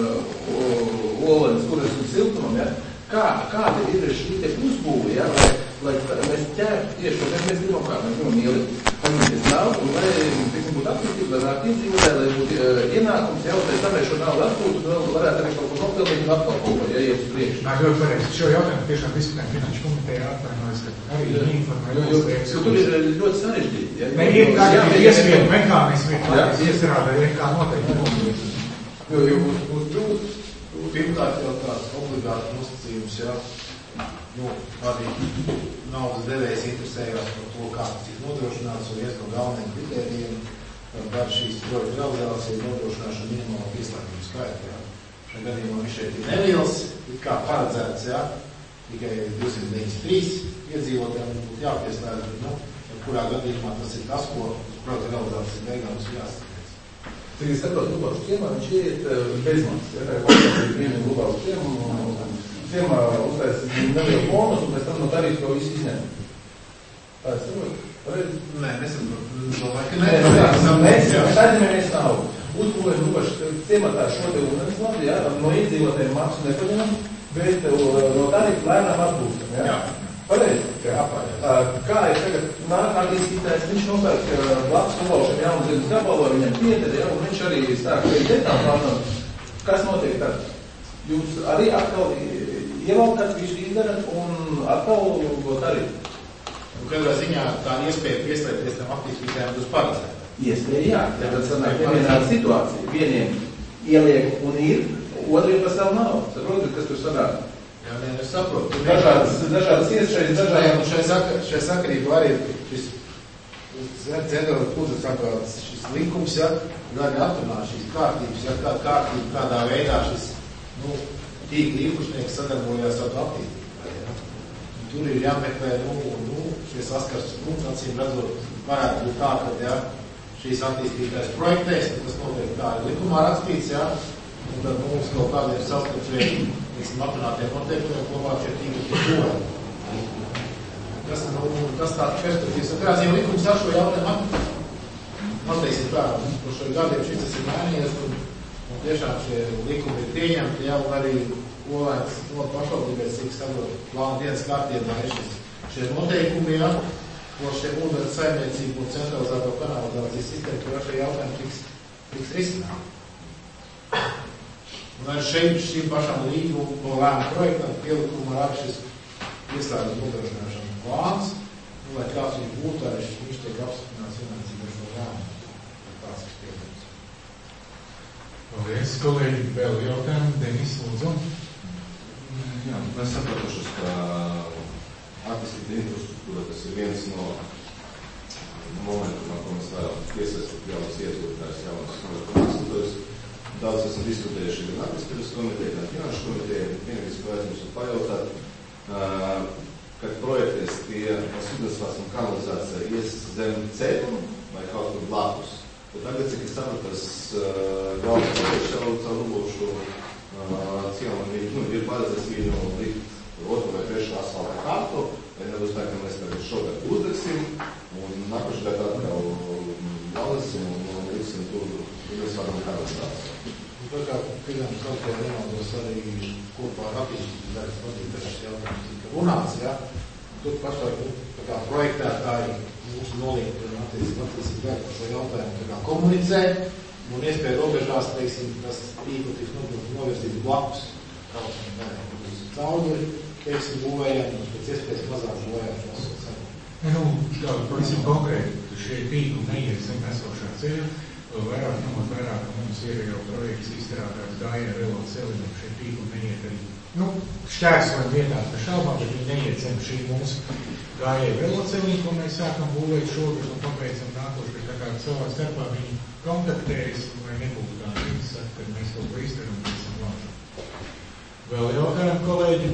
uh, olenes, kuras un siltumam, ja. Kā, kāda ir šī te uzbūve, ja, lai, lai mēs ķērtu tieši to, mēs gribam kā, mēs gribam ielikt, paņemties naudu, un lai, teiksim, būtu attīstība, lai varētu iedzīvotāji, lai būtu uh, ienākums, ja, un pēc tam, lai šo naudu atpūtu, un vēl varētu arī kaut ko nopelnīt un atkal kaut ko, ja, iet uz priekšu. Nā, ļoti pareizi. Šo jautājumu tiešām diskutējam Finanšu komitejā atvainojas, ka arī informēja jo, jo, jo tur ir ļoti sarežģīti, ja. Ne, ir kādi iesvietu mehānismi, lai iestrādā, ir kā noteikti noteikti. Jo, jo, būs grūti. Pirmkārt jau tāds obligāti nosacījums, ja, nu, arī naudas devējs interesējās par to, kā tas ir nodrošināts, un viens no galvenajiem kritērijiem par šīs projekta realizāciju nodrošināšanu minimālo pieslēgumu skaitu, ja. Šajā gadījumā viņš šeit ir neliels, it kā paredzēts, ja, tikai divsimt deviņdesmit trīs iedzīvotājiem būtu jāpieslēdz, bet, nu, kurā gadījumā tas ir tas, ko projekta realizācijas beigām mums jāsaka. Cik es saprotu, Lubavas ciemā viņš iet bezmaksas, ja, kā ir vienu Lubavas ciemu, un ciemā uztais nelielu bonus, un pēc tam no tarifu to visu izņem. Tā es saprotu? Nē, mēs domāju, ka nē. Mēs aizņemamies naudu. Uzbūvēs Lubavas ciematā šo te ūdens vadu, ja, no iedzīvotājiem maksu nepaņemam, bet no tarifu lēnām atbūstam, ja. Pareizi? Jā, pareizi. Kā ir tagad nāk attīstītājs, viņš nopērk blakus Lubavšiem jaunu zemes gabalu, viņam pieder, ja, un viņš arī sāk pēc detāli plānot. Kas notiek tad? Jūs arī atkal ievalkat, visu izdarat un atkal got arī? Un kādā ziņā tā iespēja pieslēgties tam attīstītājiem būs paredzēta? Iespēja, jā. Tad sanāk nevienāda situācija. Vieniem ieliek un ir, otriem pa savu nav. Saprotat, kas tur sanāk? Jā, nē, es saprotu. Dažādas, dažādas iespējas, dažādas. Šai, saka, šai sakarībā arī šis Cēdēlēt kundze saka, šis likums, ja, arī atrunā šīs kārtības, ja, kāda kārtība, kādā veidā šis, nu, tīkli īpašnieks sadarbojās ar attīstību. Ja. Tur ir jāmeklē, nu, nu, šie saskars punkts, acīm redzot, varētu būt tā, ka, ja, šīs attīstītājs projektēs, tas notiek tā ir likumā rakstīts, ja, un tad mums kaut kādiem savstarpēji atrunātiem noteikumiem, ko vārds ir tīkli būvēti. Tas, nu, tas tāds perspektīvs. Kādā ziņā likums ar šo jautājumu atteiksim tā, par šo gadiem šis tas ir mainījies, un, un tiešām šie likumi ir pieņemti, jau arī Olēns no pašvaldībēs, cik saprot, plāna dienas kārtībā ir šis, šie noteikumi, ja, ko šie ūdens saimniecību un centralizēto kanalizācijas sistēmu, kur ar šie jautājumi tiks, tiks risināt. Un ar šeit šīm pašām līgumu lēmu projektam pielikumā ar šis iestādes nodrošināšana plāns, un lai kāds viņš būtu, arī viņš tiek apstiprināts vienlaicīgi ar šo lēmumu. Tāds ir pieņemts. Paldies, kolēģi. Vēl jautājumu. Denis, lūdzu. Jā, mēs sapratušas, ka attīstīta infrastruktūra, tas ir viens no momentumā, ko mēs varam piesaistīt jaunas iedzīvotājus, jaunas konsultētājus. Daudz esam diskutējuši gan attīstības komiteja, gan finanšu komiteja. Vienīgais, ko es jums pajautāt, kad projekties tie sudasvās un kanalizācija ies zem ceļu vai kaut kur blakus. Bet tagad, cik es sapratu, tas galvenais projekts jau caur Rubošu ciemu, nu, ir paredzēts viņu likt otru vai trešu asfalta kārtu, vai nebūs tā, ka mēs tagad šogad uzdegsim, un nākošu gadu atkal valēsim un liksim tur, mēs varam kanalizāciju. Tā kā finanšu komiteja vienaldos arī kopā ar attīstības daļas vadītājs jautājums tika runāts, ja? Tur pašlaik, tā kā projektētāji mūsu noliekt un attīstības daļa par šo jautājumu tā kā komunicē, un iespēja robežās, teiksim, tas tīkli tiks novirzīts blakus kaut un uz cauri, teiksim, būvējam, un pēc iespējas mazāk būvējam šos ceļu. Nu, tā, pavisam konkrēti, šie tīkli neiet zem esošā ceļa, vairāk ņemot vairāk, ka mums ir jau projekts izstrādāts gājienu velo ceļu, un šie tīkli neiet arī, nu, šķērsojam vietās pa šaubām, bet viņi neiet zem šī mūsu gājienu velo ceļu, ko mēs sākam būvēt šogad un pabeidzam nākošu, bet tā kā savā starpā viņi kontaktējas, vai nebūtu tā interesanti, kad mēs kaut ko izdaram, mēs esam lāžu. Vēl jautājumu, kolēģi?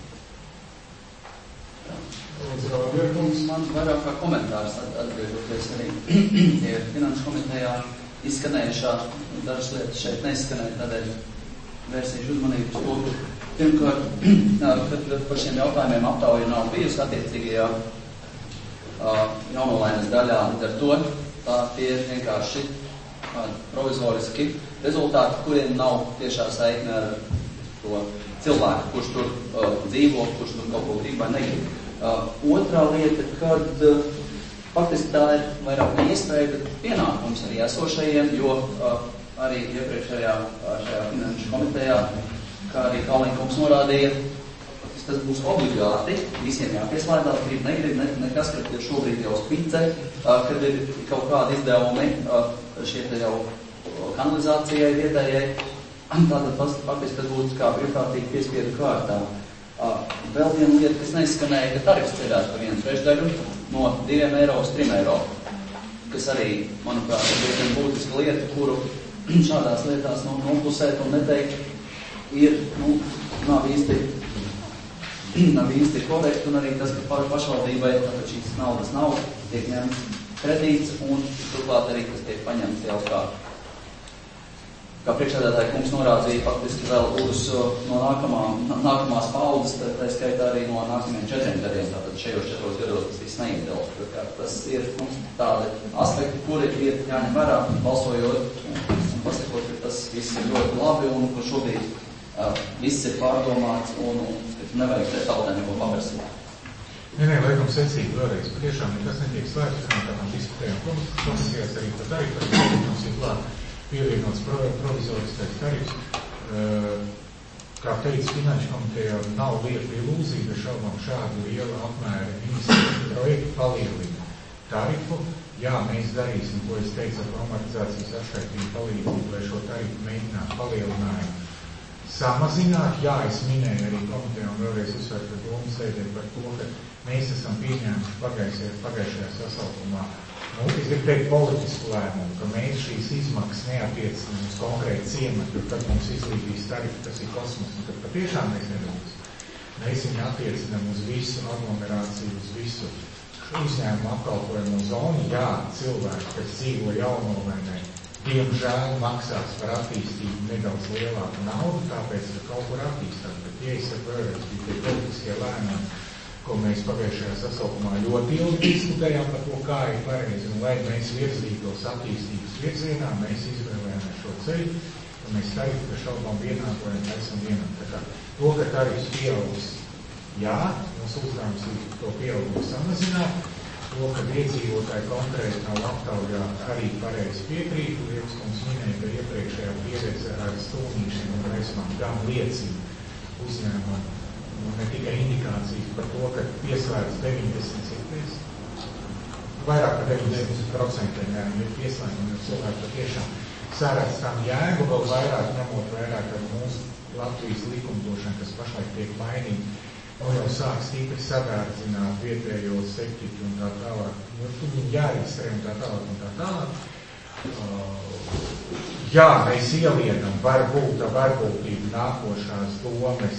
Man vairāk kā komentārs atgriežoties arī tie finanšu komitejā izskanējušā dažas lietas šeit neizskanēja, tādēļ vērsīšu uzmanību uz to. Pirmkārt, kad par šiem jautājumiem aptauja nav bijusi attiecīgajā jaunolainas daļā, līdz ar to tā tie ir vienkārši provizoriski rezultāti, kuriem nav tiešā saikne ar to cilvēku, kurš tur uh, dzīvo, kurš tur kaut ko grib vai negrib. Uh, otrā lieta, kad uh, faktiski tā ir vairāk ne iespēja, bet pienākums arī esošajiem, jo uh, arī iepriekšējā šajā finanšu komitejā, kā arī Kalniņkungs norādīja, tas būs obligāti, visiem jāpieslēdās, grib, negrib, ne, nekas, kad ir šobrīd jau spice, uh, kad ir kaut kādi izdevumi uh, šie te jau kanalizācijai vietējai, tātad faktiski tas būtu kā brīvprātīgi piespiedu kārtā. Uh, vēl viena lieta, kas neizskanēja, ka tarifs ceļās par vienu trešdaļu no diviem eiro uz trim eiro, kas arī, manuprāt, ir diezgan būtiska lieta, kuru šādās lietās no, nopusēt un neteikt ir, nu, nav īsti, nav īsti korekti, un arī tas, ka pašvaldībai tātad šīs naudas nav, tiek ņemts kredīts, un turklāt arī, kas tiek paņemts jau kā Kā priekšsēdētāja kungs norādīja, faktiski vēl uz no nākamā, nākamās paudzes, tā, tā skaitā arī no nākamajiem četriem gadiem, tātad šajos četros gados tas viss neietilpst. Tas ir mums tādi aspekti, kuri ir jāņem vērā, balsojot un, un pasakot, ka tas viss ir ļoti labi un ka šobrīd uh, viss ir pārdomāts un, un nevajag te tautē neko paprasīt. Nē, nē, laikam secīgi vēlreiz, patiešām nekas netiek slēpts, kā tam diskutējām komisijās arī par tarifu, par mums ir klāt pievienots provizoriskais tarifs. Kā teica finanšu komitejā, nav lieta ilūzija, ka šaubām šādu lielu apmēru ministrijas projektu palielina tarifu. Jā, mēs darīsim, ko es teicu, ar amortizācijas atskaitību palīdzību, lai šo tarifu mēģinātu palielinājumu samazināt. Jā, es minēju arī komitejā un vēlreiz uzsvērt par domu sēdē par to, ka mēs esam pieņēmuši pagājušajā, pagājušajā sasaukumā Nu, es gribu teikt politisku lēmumu, ka mēs šīs izmaksas neatiecinām uz konkrētu ciematu, kad mums izlīdīs tarifu, tas ir kosmos, un tad patiešām mēs nedabūsim. Mēs viņu attiecinām uz visu aglomerāciju, uz visu uzņēmumu apkalpojumu zonu. Jā, cilvēki, kas dzīvo jaunolēnē, diemžēl maksās par attīstību nedaudz lielāku naudu, tāpēc, ka kaut kur attīstās. Bet, ja es saku vēlreiz, bija tie politiskie lēmumi, ko mēs pagājušajā sasaukumā ļoti ilgi diskutējām par to, kā ir pareizi, un lai mēs virzītos attīstības virzienā, mēs izvēlējāmies šo ceļu, ka mēs tarifu, ka šaubām vienādojam, esam vienam. Tā kā to, ka tarifs pieaugs, jā, mums uzdevums ir to pieaugumu samazināt, to, ka iedzīvotāji konkrēti nav aptaujā arī pareizi piekrīt, liekas, mums minēja, ka iepriekšējā pieredze ar stūmīšiem un reizmām gan liecina uzņēmumu un ne tikai indikācijas par to, ka pieslēdz deviņdesmit ciklīs. Vairāk par deviņdesmit procenti ir pieslēgumi, jo cilvēki patiešām sārēc tam jēgu vēl vairāk, ņemot vairāk ar mūsu Latvijas likumdošanu, kas pašlaik tiek mainīta, un jau sāk stīpri sadārdzināt vietējo septiķu un tā tālāk. Nu, viņi jāreģistrē un tā tālāk un tā tālāk. Uh, jā, mēs ielietam varbūt varbūtību nākošās domes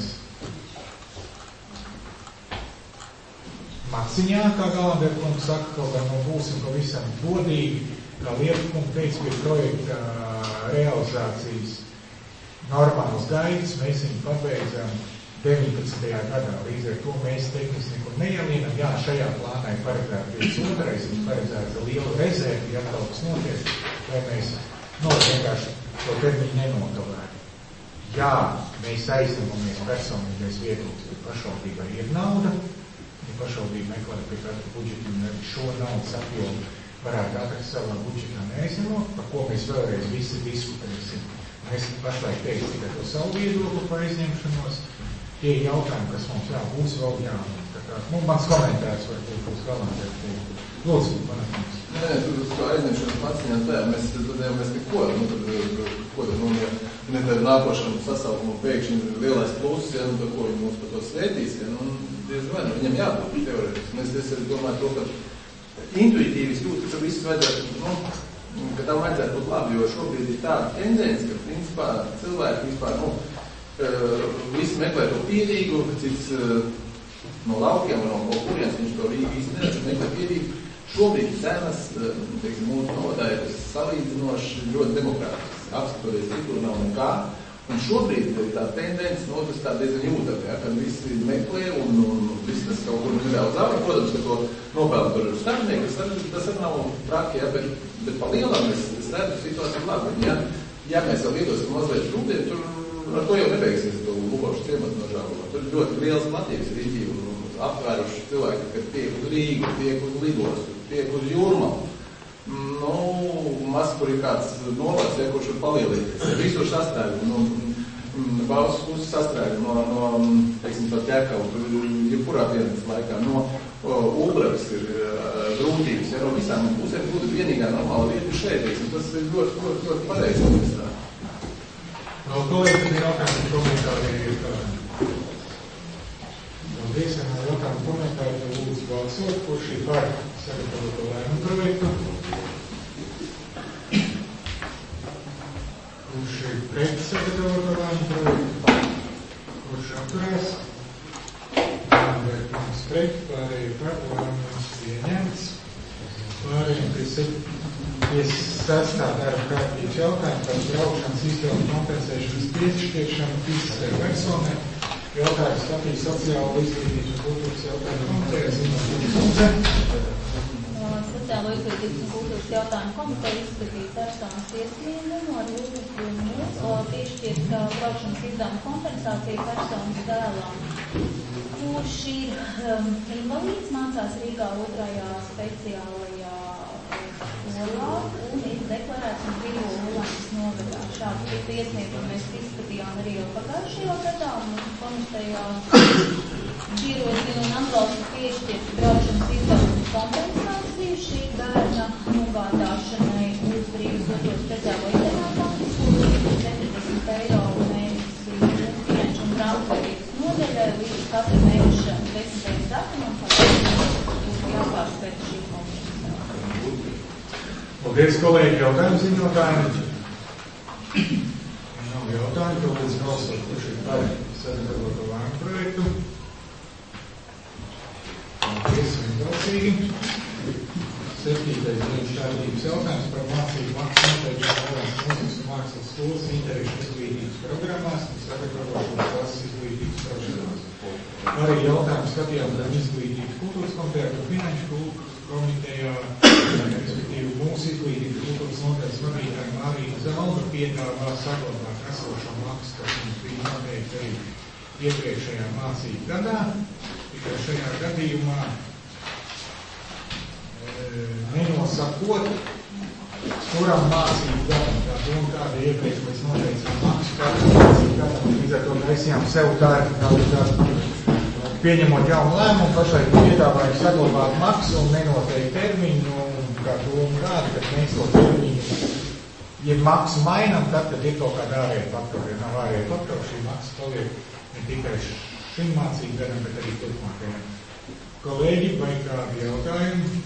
maciņā, kā Galanderkungs saka, kaut kā no būsim pavisam godīgi, kā Lietkungs teica, pie projekta realizācijas normāls gaidas, mēs viņu pabeidzam deviņpadsmitajā gadā. Līdz ar to mēs tehniski nekur neielienam. Jā, šajā plānā ir paredzēta viens otrais, ir paredzēta liela rezervi, ja kaut kas notiek, lai mēs no, vienkārši to termiņu nenokavētu. Jā, mēs aizņemamies personīgais viedoklis, bet pašvaldībai ir nauda, ja pašvaldība meklē pie katra budžeta un arī šo naudas apjomu varētu atrast savā budžetā neaizņemot, par ko mēs vēlreiz visi diskutēsim. Mēs pašlaik teiksim tikai to savu viedokli par aizņemšanos. Tie jautājumi, kas mums jā, būs vēl jābūt. Tā kā, nu, mans komentārs varbūt būs galvā. Lūdzu, panākums. Nē, tur uz kā aizņemšanas maciņā tā, mēs tad jau mēs neko, nu, tad, ko tad, nu, ja, ne tad nākošam sasaukumu pēkšņi lielais pluss, ja, nu, tad ko viņi mums par to svētīs, ja, nu, diez vai, nu, viņam jābūt teorētiski. Mēs, es domāju to, ka intuitīvi jūt, ka viss vajadzētu, nu, ka tam vajadzētu būt labi, jo šobrīd ir tāda tendence, ka, principā, cilvēki vispār, nu, visi meklē to pierīgu, cits no laukiem un no kaut kurienes viņš to Rīgu īsti neredz, meklē pierīgu. Šobrīd cenas, teiksim, mūsu novadā ir salīdzinoši ļoti demokrātisks, apskatoties citur nav nekā. Un šobrīd ir tā tendence, no tas tā diezgan jūtami, ja, kad visi meklē un, un viss tas kaut kur nedaudz āvi. Protams, ka to nopelna tur ir starpnieki, tas arī nav praki, ja, bet, bet pa lielam es, es redzu situāciju labi. Ja, ja mēs vēl iedosim mazliet šobrīd, tur ar to jau nebeigsies to Lukošu ciematu nožēlumā. Tur ir ļoti liels platības Rīgī un aptvēruši cilvēki, kad tiek uz Rīgu, tiek uz lidostu, tiek uz Jūrmalu. Nu, maz, kur ir kāds novads, ja, kurš var palielīties. Visur sastrēļi, no Bausas puses sastrēļi, no, no teiksim, tā ķerkavu, tur jebkurā dienas laikā, no Ulbravas ir grūtības, ja, no visām pusēm būtu vienīgā normāla vieta šeit, teiksim, tas ir ļoti, ļoti, ļoti pareizi. No kolēģi, tad jautājumi komentāri ir tādi. Paldies, ja no jautājumu komentāri, tad lūdzu balsot, kurš ir par sagatavoto lēmumu projektu. Kurš ir pret sagatavoto lēmumu projektu. Kurš atturās. Lēmums pret, pārējie par lēmums pieņemts. Pārējiem pie septiņiem. Pie sestā darba kārtības jautājumu par braukšanas izdevumu kompensēšanas piešķiršanu fiziskai personai. Jautājums skatīs sociālo izglītības un kultūras jautājumu komiteja. Sociālo izglītības un kultūras jautājumu komiteja izskatīja personas iesniegumu ar lūgumu piešķirt braukšanas izdevumu kompensāciju personas dēlam, kurš ir um, invalīds, mācās Rīgā otrajā speciālajā skolā un ir deklarēts un dzīvo Ulandas novadā. Šādu tipu iesniegumu mēs izskatījām arī jau pagājušajā gadā un komitejā ierosina un atbalsta piešķirt braukšanas izdevumu kompensāciju šī bērna nogādāšanai uz Rīgas otro speciālo internātā, četrdesmit eiro mēnesī finanšu un grāmatvedības nodaļai līdz katra mēneša desmitajam datumam, kā būtu jāpārspēt šī kompensācija. Paldies, kolēģi, jautājumu ziņotājiem. Nav jautājumu, to līdz balsot, kurš ir par sagatavoto lēmumu projektu. Paldies, vienbalsīgi. Septītais dienas kārtības jautājums par mācību maksu noteikšanu Valsts mūzikas un mākslas skolas interešu izglītības programmās un sagatavošanas klases izglītības programmās. Arī jautājumu skatījām par izglītības kultūras komitejā, par finanšu komitejā, respektīvi mūsu izglītības kultūras nodaļas vadītāja Mārija Zelma piedāvā saglabāt esošo maksu, kas mums bija noteikti arī iepriekšējā mācību gadā. Tikai šajā gadījumā e, nenosakot, kuram mācību gadam, tā doma kāda iepriekš mēs noteicām maksu, kāda mācību gadam, līdz ar to gaisījām sev tā, kāda tā pieņemot jaunu lēmumu, pašlaik piedāvājam saglabāt maksu un nenoteikti termiņu, kā doma kāda, kad mēs to termiņu, ja maksu mainam, tad, tad ir kaut kāda ārēja faktori. Ja nav ārēja faktori, šī maksa paliek ne tikai šim mācību gadam, bet arī turpmākajam. Kolēģi, vai kādi jautājumi?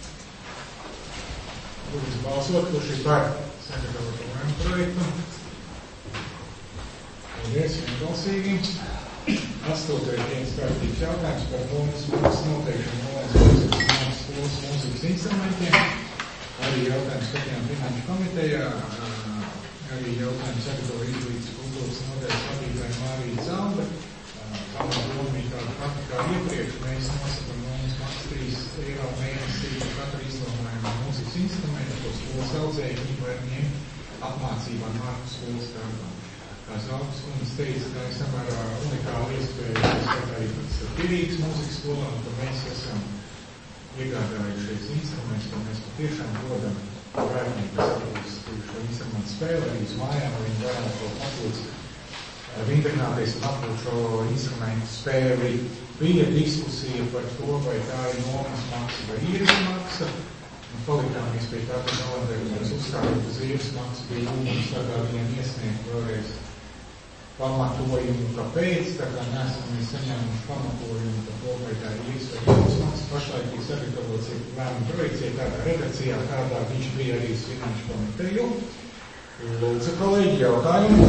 Lūdzu balsot, kurš ir par sagatavotu lēmumu projektu. Paldies, vienbalsīgi. Astotais dienas kārtības jautājums par bonus maksas noteikšanu nolaists mākslas skolas mūzikas instrumentiem. Arī jautājums skatījām Finanšu komitejā. Arī jautājums sagatavo izglītības kultūras nodaļas vadītāja Mārija Zalba. Pamatdoma ir tāda pati kā iepriekš. Mēs nosakam bonus maksas trīs eiro mēnesī par katru izdomājumu mūzikas instrumentu, ko skolas audzēji var ņemt apmācībā Marku skolas darbā. Kā Zalbas kundze teica, tā ir samērā unikāla iespēja, kas arī pats Pirīgas mūzikas skolā, un ka mēs esam iegādājušies instrumentus, ka mēs patiešām dodam bērniem, kas šo instrumentu spēlē, arī uz mājām, lai viņi varētu to papūst, vingrināties un apūt šo instrumentu spēli. Bija diskusija par to, vai tā ir nomas maksa vai īres maksa, un palikāmies pie tā, ka novadēļ mēs uzstājot uz īres maksu, bija lūgums tādā viņam iesniegt vēlreiz pamatojumu, kāpēc, tā kā neesam mēs saņēmuši pamatojumu par to, vai tā ir īres vai nomas maksa. Pašlaik ir sagatavots lēmuma projekts, tādā redakcijā, kādā viņš bija arī uz Finanšu komiteju. Lūdzu, kolēģi, jautājumu.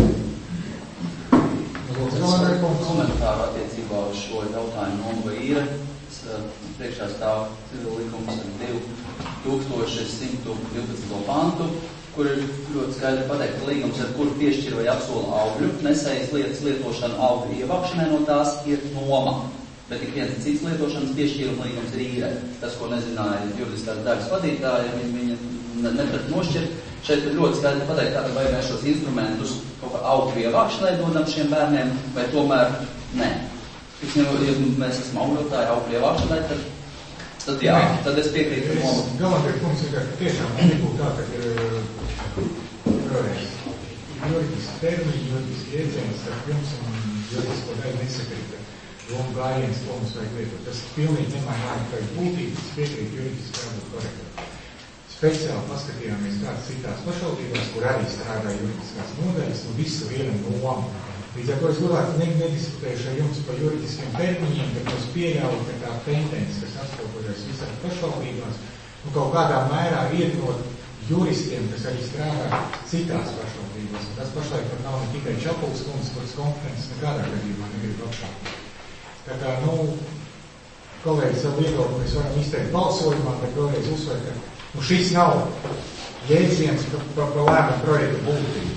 Komentāru attiecībā uz šo jautājumu noma vai īra. Priekšā stāv civil likums ar divi tūkstoši simtu divpadsmito pantu, kur ir ļoti skaidri pateikt, ka līgums, ar kuru piešķir vai apsola augļu, nesējas lietas lietošanu augļu ievākšanai no tās ir noma. Bet ik viens cits lietošanas piešķīruma līgums ir īre. Tas, ko nezināja juridiskās daļas vadītāja, viņa neprat nošķirt. Šeit ir ļoti skaidri pateikt, tātad vai mēs šos instrumentus kaut kā augļu ievākšanai dodam šiem bērniem, vai tomēr nē. Ja mēs esam augļotāji augļu ievākšanai, tad, tad jā, tad es piekrītu par nomu. Galvenais punkts ir, ka tiešām nebūtu tā, ka ir juridiski termiņi, juridiski iedziens, ar jums un juridisko daļu nesakrīt. Doma gājiens, ko mums vajag lietot. Tas pilnīgi nemainā kādu būtību, tas piekrīt juridiski jābūt korektam. Speciāli paskatījāmies kādas citās pašvaldībās, kur arī strādā juridiskās nodaļas, un visu viena noma. Līdz ar to es gribētu nediskutējuši ar jums par juridiskiem termiņiem, bet mums pieļauj, ka tā tendence, kas atspoguļojas visās pašvaldībās, un kaut kādā mērā iedot juristiem, kas arī strādā citās pašvaldībās. Un tas pašlaik pat nav ne tikai Čapulas kundzes, kuras kompetences nekādā gadījumā negrib apšaubīt. Tā kā, nu, kolēģi savu viedokli mēs varam izteikt balsojumā, bet vēlreiz uzsver, ka nu, šis nav jēdziens pa, pa, pa lēmumu projektu būtību.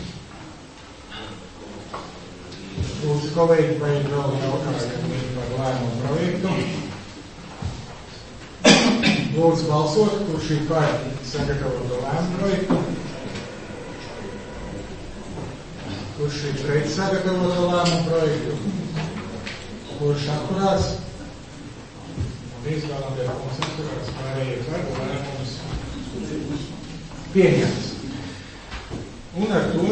Lūdzu, kolēģi, vai ir vēl jautājumi par lēmumu projektu? Lūdzu, balsot, kurš ir par sagatavoto lēmumu projektu? Kurš ir pret sagatavoto lēmumu projektu? Kurš atturās? Un izvēlēties mums atturās pārējie par lēmumus pieņemts. Un ar to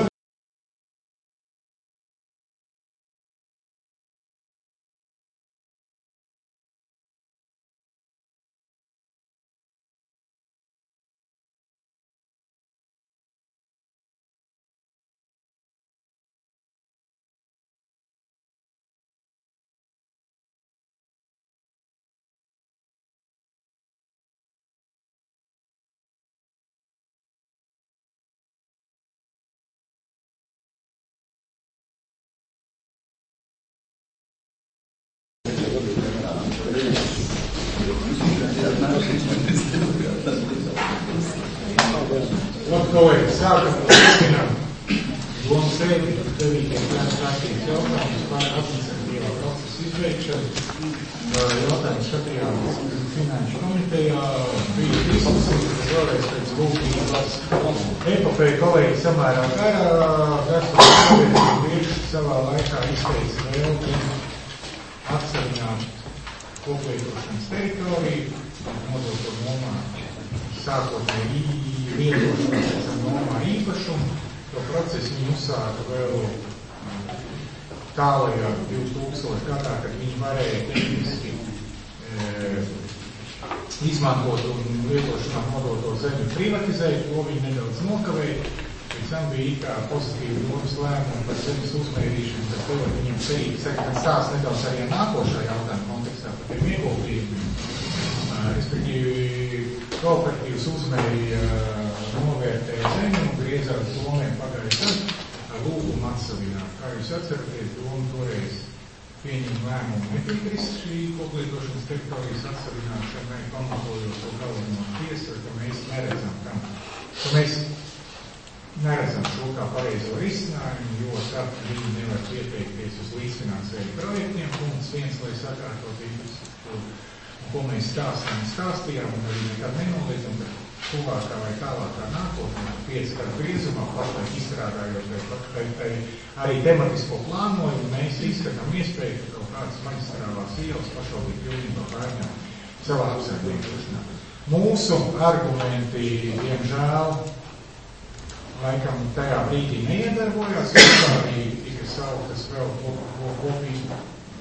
Labi, kolēģi, sākam turpinām domu sēdi, devītiem plēnas kārtības jautājumus par administratīvā procesa izbeigšanu. Jautājums skatījāmies Finanšu komitejā, bija diskusijas, kas vēlreiz pēc būtības. Epopēja kolēģi samērā garā, Garstovas sabiedrības biržas savā laikā izteica vēlmi atseviņāt koplietošanas teritoriju, nodokļu nomā sākotnēji lietošanas pēc nomā īpašumu. To procesu viņi uzsāka vēl tālajā divtūkstošajā gadā, kad viņi varēja tehniski e, izmantot un lietošanā nodoto zemi privatizēt, to viņi nedaudz nokavēja. Pēc tam bija it kā pozitīvi domas lēmumi par zemes uzmērīšanu, bet to viņam cerīgi sekot stāst nedaudz arī nākošā jautājuma kontekstā par tiem ieguldījumiem. Respektīvi, kooperatīvs uzmērīja, novērtēja zemi un griezās domē pagājušajā ar lūgumu atsavināt. Kā jūs atceraties, doma toreiz pieņem lēmumu nepiekrist šī koplietošanas teritorijas atsavināšanai, pamatojot to galveno tiesu, ka mēs neredzam tam, ka mēs neredzam šo kā pareizo risinājumu, jo tad viņi nevar pieteikties uz līdzfinansējumu projektiem, punkts viens, lai sakārtot infrastruktūru. Ko mēs stāstām, stāstījām un arī nekad nenoliedzam, ka tuvākā vai tālākā nākotnē, pieci gadu griezumā, pašlaik izstrādājot vai, vai arī tematisko plānojumu, mēs izskatām iespēju, ka kaut kādas maģistrālās ielas pašvaldību pilnībā pārņem savā apsaimniekošanā. Mūsu argumenti, diemžēl, laikam tajā brīdī neiedarbojās, jo arī tika sauktas vēl kopīgi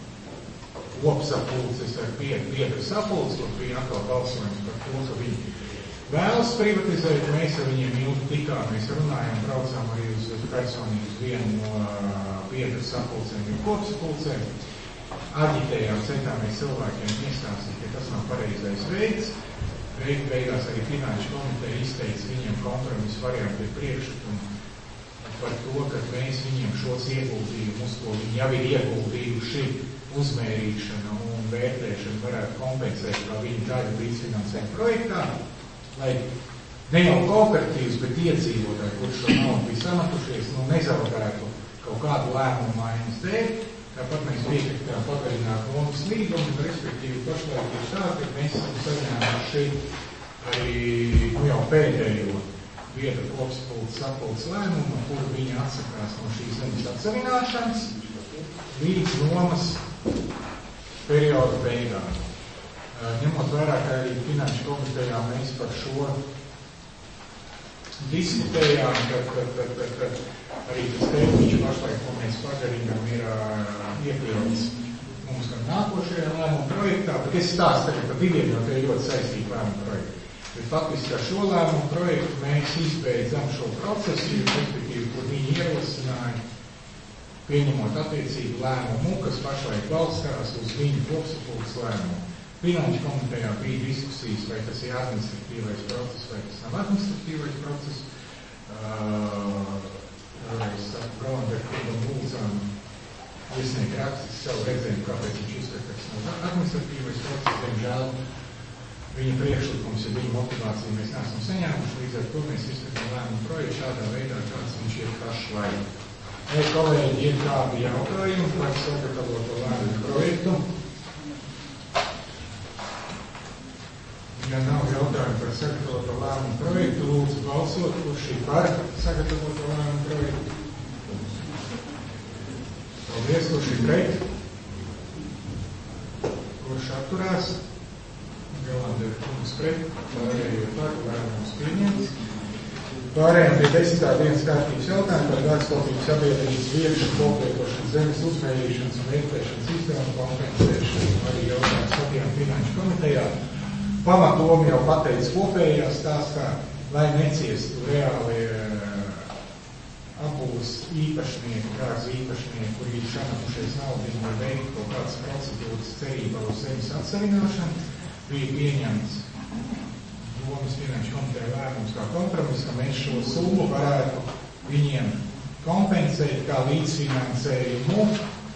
kopsapulces ar biedru sapulces, kur bija atkal balsojums par to, ka viņi vēlas privatizēt, mēs ar viņiem ilgi tikāmies, runājām, braucām arī uz, uz personīgi uz vienu no biedru sapulcēm un kopsapulcēm, aģitējām, centāmies cilvēkiem iestāstīt, ka tas nav pareizais veids, Beig, beigās arī finanšu komiteja izteica viņiem kompromisu variantu priekšlikumu par to, ka mēs viņiem šos ieguldījumus, ko viņi jau ir ieguldījuši, uzmērīšana un vērtēšana varētu kompensēt kā viņa daļu līdzfinansējumu projektā, lai ne jau kooperatīvs, bet iedzīvotāji, kurš šo naudu bija samatušies, nu nezaudētu kaut kādu lēmumu maiņas dēļ. Tāpat mēs piekritām pagarināt nomas līgumu, respektīvi pašlaik ir tā, ka mēs esam saņēmuši arī nu jau pēdējo biedru kopsapulces sapulces lēmumu, kuru viņi atsakās no šīs zemes atsavināšanas līdz nomas perioda beigām. Ņemot vērā, ka arī finanšu komitejā mēs par šo diskutējām, kad, kad, kad, kad, kad arī tas termiņš pašlaik, ko mēs pagarinām, ir iekļauts mums gan nākošajā lēmuma projektā, bet es stāstu tagad par diviem, jo tie ļoti saistīti lēmuma projekti. Bet faktiski ar šo lēmumu projektu mēs izbeidzam šo procesu, respektīvi, kur viņi ierosināja, pieņemot attiecīgu lēmumu, kas pašlaik balstās uz viņu kopsapulces lēmumu. Finanšu komitejā bija diskusijas, vai tas ir administratīvais process, vai tas nav administratīvais process. Vēlreiz saku, Braunbergam lūdzām iesniegt rakstis savu redzējumu, kāpēc viņš uzskata, ka tas nav administratīvais process. Diemžēl viņa priekšlikums, ja viņa motivācija mēs neesam saņēmuši, līdz ar to mēs izskatām lēmumu projektu šādā veidā, kāds viņš ir pašlaik. Vai kolēģi ir kādi jautājumi par sagatavoto lēmumu projektu? Ja nav jautājumu par sagatavoto lēmumu projektu, lūdzu balsot, kurš ir par sagatavoto lēmumu projektu. Paldies, kurš ir pret. Kurš atturās. Jolanda kungs pret. Pārējie par lēmumus pieņemts. Pārējām pie desmitā dienas kārtības jautājumu par dārgstopības sabiedrības viegšu koplietošanas zemes uzmērīšanas un vērtēšanas izdevumu kompensēšanu. Arī jautājums skatījām finanšu komitejā. Pamatomi jau pateica kopējā stāstā, lai neciestu reāli apbūves īpašnieki, kāds īpašnieki, kuri ir šanapušies naudiņu vai veikt kaut kādas procedūras cerībā uz zemes atsavināšanu, bija pieņemts domas finanšu komiteja lēmums kā kompromiss, ka mēs šo summu varētu viņiem kompensēt kā līdzfinansējumu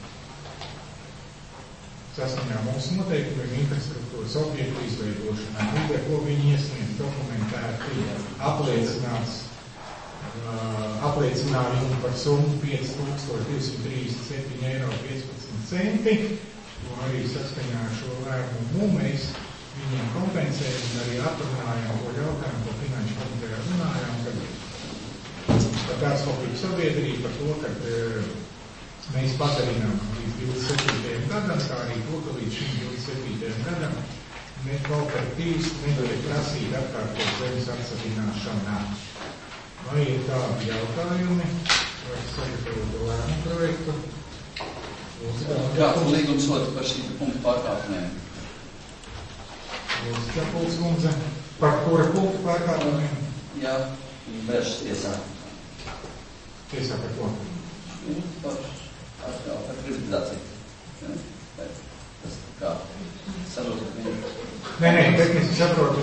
saskaņā mūsu noteikumiem infrastruktūras objektu izveidošanā. Līdz ar ko viņi iesniedz dokumentēti apliecināts uh, apliecinājumu par summu pieci tūkstoši divsimt trīsdesmit septiņi eiro piecpadsmit centi, ko arī saskaņā ar šo lēmumu mēs viņiem kompensējam un arī atrunājam to jautājumu, ko finanšu komitejā runājām, kad par dārgstopības sabiedrību par to, ka uh, mēs padarinām līdz divdesmit septītajam gadam, kā arī to, ka līdz šim divdesmit septītajam gadam mēs kooperatīvs nedodiet prasīt atkārtot zemes atsavināšanā. Vai ir tādi jautājumi, vai sagatavot lēmumu projektu? Kāds līgums sots par šī punktu pārkāpumiem? Jūs Čepuls kundze, par kura punktu pārkāpumiem? Jā, viņi vēršas tiesā. Tiesā par ko? Par, atkal, par privatizāciju. Tas kā saprotu, ka viņi... Nē, nē, tehniski saprotu,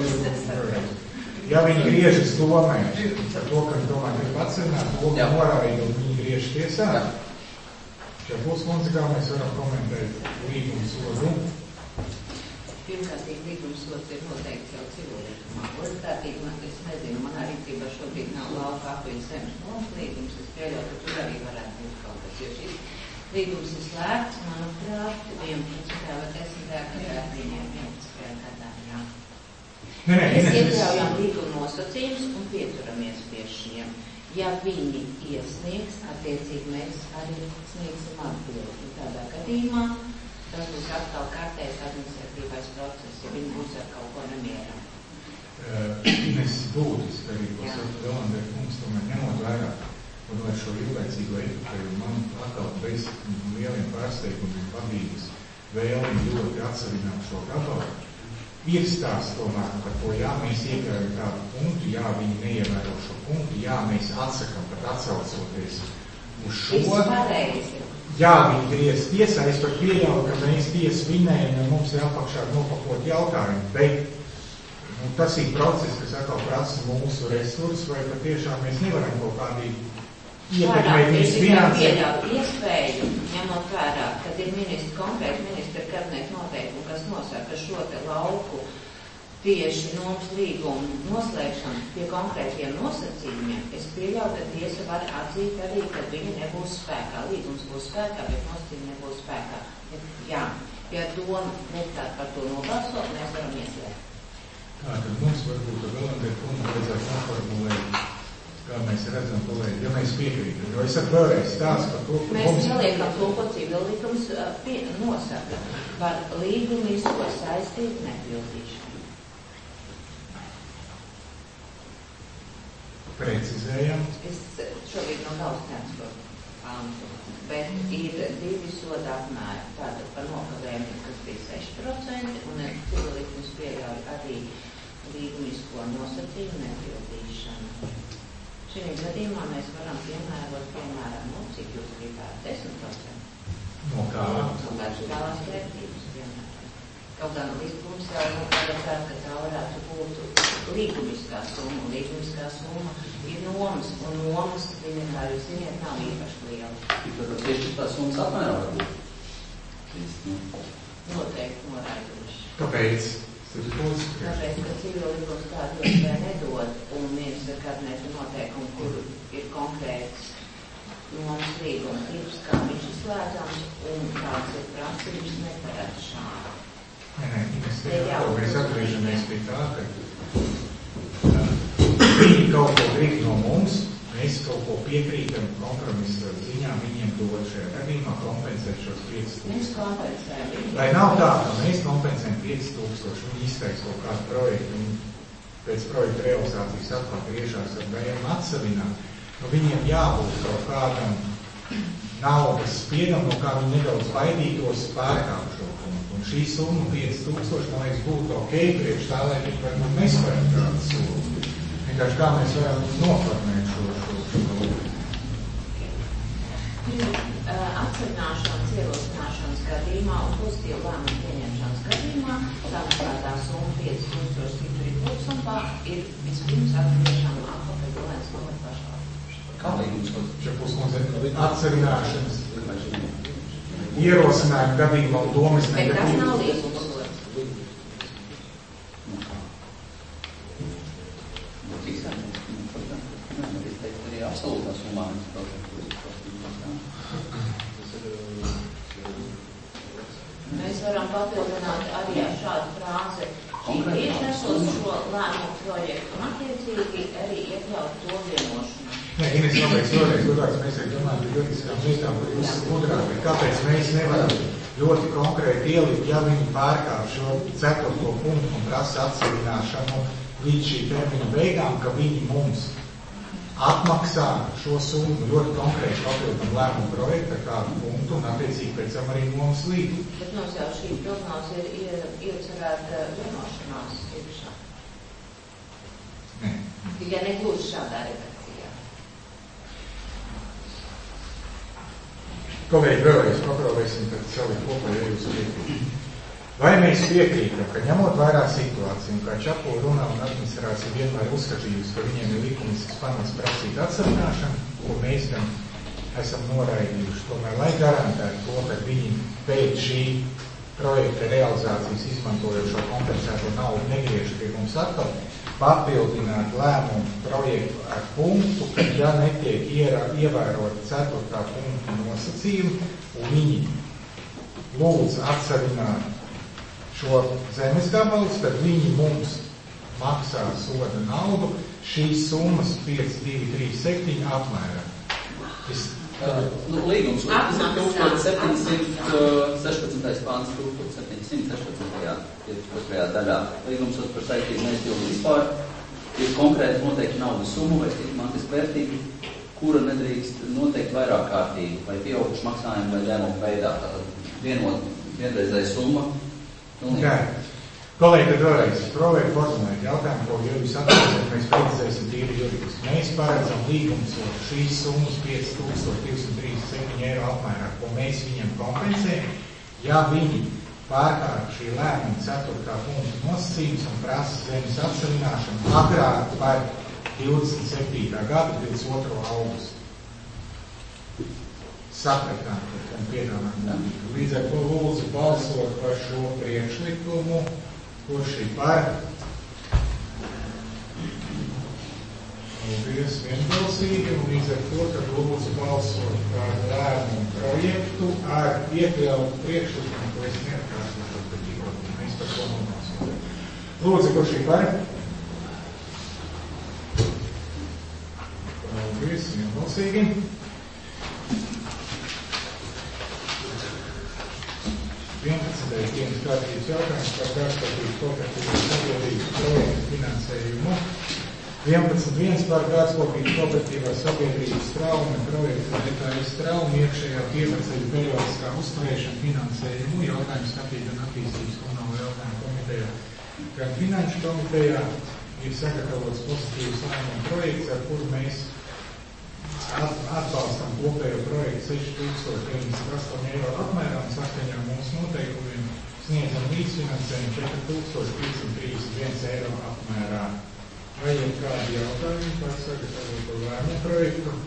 ja viņi griežas domē par to, ka viņi tomēr ir atsevināt, doma norāda, un viņi griež tiesā. Jā. Čepuls kundze, kā mēs varam komentēt līgumu sodu? Pirmkārtīgi līgums sods ir noteikts jau civilizmā. Otrkārtīgi, man, es nezinu, manā rīcībā šobrīd nav lauka apaļas zemes nomas līgums, es pieļauju, ka tur arī varētu būt kaut kas, jo šis līgums ir slēgts, manuprāt, vienpadsmitajā vai desmitajā gadā, viņiem vienpadsmitajā gadā, jā. Nē, nē, mēs iekļaujam līguma nosacījumus un pieturamies pie šiem. Ja viņi iesniegs, attiecīgi mēs arī sniegsim atbildi. Tādā gadījumā tas būs atkal kārtējs administratīvais process, ja viņi būs ar kaut ko nemierā. Mēs būtiski arī, ko saka Delandēr kungs, tomēr ņemot vērā, un ar šo ilglaicīgo efektu, man atkal bez lieliem pārsteigumiem padības vēlmi ļoti atsavināt šo gabalu. Ir stāsts tomēr par to, jā, mēs iekļaujam tādu punktu, jā, viņi neievēro šo punktu, jā, mēs atsakam, pat atsaucoties uz šo. Viss pareizi. Jā, viņi griez tiesā, es par pieļauju, ka mēs tiesu vinējam, ja mums ir apakšā nopakot jautājumu, bet nu, tas ir process, kas atkal prasa mūsu resursus, vai patiešām mēs nevaram kaut kādī ietekmēt viņas finansēt. Pieļaut iespēju, ņemot vērā, kad ir ministri, konkrēti ministri kabineta noteikumi, kas nosaka šo te lauku tieši nomas līgumu noslēgšanu pie konkrētiem nosacījumiem, es pieļauju, ka tiesa var atzīt arī, ka viņi nebūs spēkā. Līgums būs spēkā, bet nosacījumi nebūs spēkā. Jā, ja doma deputāti par to nobalsot, mēs varam ieslēgt. Tā, tad mums varbūt vēl un ir punktu vajadzētu noformulēt, kā mēs redzam, kolēģi, ja mēs piekrītam. Jo es ar vēlreiz stāstu par to, ka mēs mums... neliekam to, ko civillikums nosaka par līgumisko saistību nepildīšanu. Precizējam. Es šobrīd nav daudz transportu pantu, bet ir divi soda apmēri. Tātad par nokavējumiem, kas bija seši procenti, un civillikums pieļauj arī līgumisko nosacījumu nepildīšanu. Šajā gadījumā mēs varam piemērot, piemēram, no cik jūs gribētu, desmit procenti. No kā? No kādas galās vērtības, piemēram. Kaut gan līgums jau paredzēt, ka tā varētu būt līgumiskā summa. Līgumiskā summa ir nomas, un nomas, viņa, kā jūs ziniet, nav īpaši liela. Tad tieši tā summas apmērā var būt? Noteikti noraidoši. Kāpēc? Tāpēc, ka civillikums tādu iespēju nedod, un ministra kabineta noteikumi, kur ir konkrēts nomas līguma tips, kā viņš ir slēdzams, un kāds ir prasības neparedz šādi. Nē, nē, mēs, te, mēs atgriežamies pie tā, ka viņi kaut ko grib no mums, mēs kaut ko piekrītam kompromisa ziņā, viņiem dod šajā gadījumā kompensēt šos piecus tūkstošus. Mēs kompensējam. Lai nav tā, ka mēs kompensējam piecus tūkstošus, viņi izteiks kaut kādu projektu, un pēc projekta realizācijas atkal griežās ar vējiem atsavināt. Nu, viņiem jābūt kaut kādam naudas spiedam, no kā viņi nedaudz baidītos pārkāpt šo punktu. Un šī summa pieci tūkstoši, man liekas, būtu ok priekš tā, lai viņi var mums nespērt kādu summu. Vienkārši kā mēs varam noformēt šo šo šo. Atsarināšanas, ierosināšanas gadījumā un pozitīvu lēmumu pieņemšanas gadījumā samaksātā summa pieci tūkstoši cipri tūkstošā ir vispirms atgriežama atpakaļ Vilēnas novada pašvaldības. Kā līgums? Čepus mums atsarināšanas ierosinājuma gadījumā un domas negatīvas. Bet tas nav līgums. Absolūtā summā. Mēs varam papildināt arī ar šādu frāzi. Iešnesot šo lēmumu projektu un attiecīgi arī iekļaut to vienošanu. Nē, Ines, kāpēc vēlreiz gudrāks mēs arī domājam par juridiskām lietām, kur jūs gudrāk, kāpēc mēs nevaram ļoti konkrēti ielikt, ja viņi pārkāp šo ceturto punktu un prasa atsevināšanu līdz šī termiņa beigām, ka viņi mums atmaksā šo summu ļoti konkrēti papildinām lēmumu projektu ar kādu punktu un attiecīgi pēc tam arī nomas līgumu. Bet mums jau šī prognoze ir, ir iecerēta vienošanās iekšā. Nē. Ja negluži šādā redakcijā. Kolēģi, vēlreiz paprovēsim, tad salikt kopā, ja jūs piekrītat. Vai mēs piekrītam, ka ņemot vairāk situāciju, kā Čapo runā un administrācija vienmēr uzskatījusi, ka viņiem ir likumisks pamats prasīt atsarināšanu, ko mēs gan esam noraidījuši, tomēr, lai garantētu to, ka viņi pēc šī projekta realizācijas izmantojošo kompensēto naudu negriež pie mums atkal, papildināt lēmumu projektu ar punktu, ka ja netiek ievērot ceturtā punktu nosacījumu, un viņi lūdz atsarināt šo zemes gabalus, tad viņi mums maksā soda naudu šīs summas pieci divi trīs septiņi apmērā. Es, uh, nu, līgums, tas ir tūkstoš septiņsimt sešpadsmitais pāns, tūkstoš septiņsimt sešpadsmitajā otrajā daļā. Līgums par saistību neizpildu vispār ir konkrēti noteikti naudas summu vai mantiski vērtīgi, kura nedrīkst noteikt vairāk kārtīgi, vai pieauguši maksājumu vai dēmumu veidā. Tātad vienot, vienreizēja summa. Jā. Kolēģi, tad vēlreiz, provēt formulēt jautājumu, ko jau jūs atbildēt, mēs precizēsim tīri juridiski. Mēs paredzam līgums šīs summas pieci tūkstoši divsimt trīsdesmit septiņi eiro apmērā, ko mēs viņiem kompensējam, ja viņi pārkāp šī lēmuma ceturtā punkta nosacījums un prasa zemes atsarināšanu agrāk par divdesmit septītā gada divdesmit otro augustu. Sapratām, ka piedāvājam. Līdz ar to lūdzu balsot par šo priekšlikumu, kurš ir par. Paldies vienbalsīgi, un līdz ar to, ka lūdzu balsot par lēmumu projektu ar iekļautu priekšlikumu, ko es neatkārtošu, bet tikko mēs par to nobalsojam. Lūdzu, kurš ir par. Paldies vienbalsīgi. vienpadsmitais dienas kārtības jautājums par kārtības kooperatīvas sabiedrības projektu finansējumu. vienpadsmit viens par kārtības kooperatīvās sabiedrības traumu projektu detājas traumu iekšējā pieprasījuma periodiskā uzturēšana finansējumu. Jautājums skatīt gan attīstības komunālo jautājumu komitejā, gan finanšu komitejā ir sagatavots pozitīvs lēmuma projekts, ar kuru mēs atbalstam kopējo projektu seši tūkstoši deviņdesmit astoņi eiro apmērā un saskaņā mūsu noteikumiem sniedzam līdzfinansējumu četri tūkstoši piecsimt trīsdesmit viens eiro apmērā. Vai ir kādi jautājumi par sagatavoto lēmumu projektu?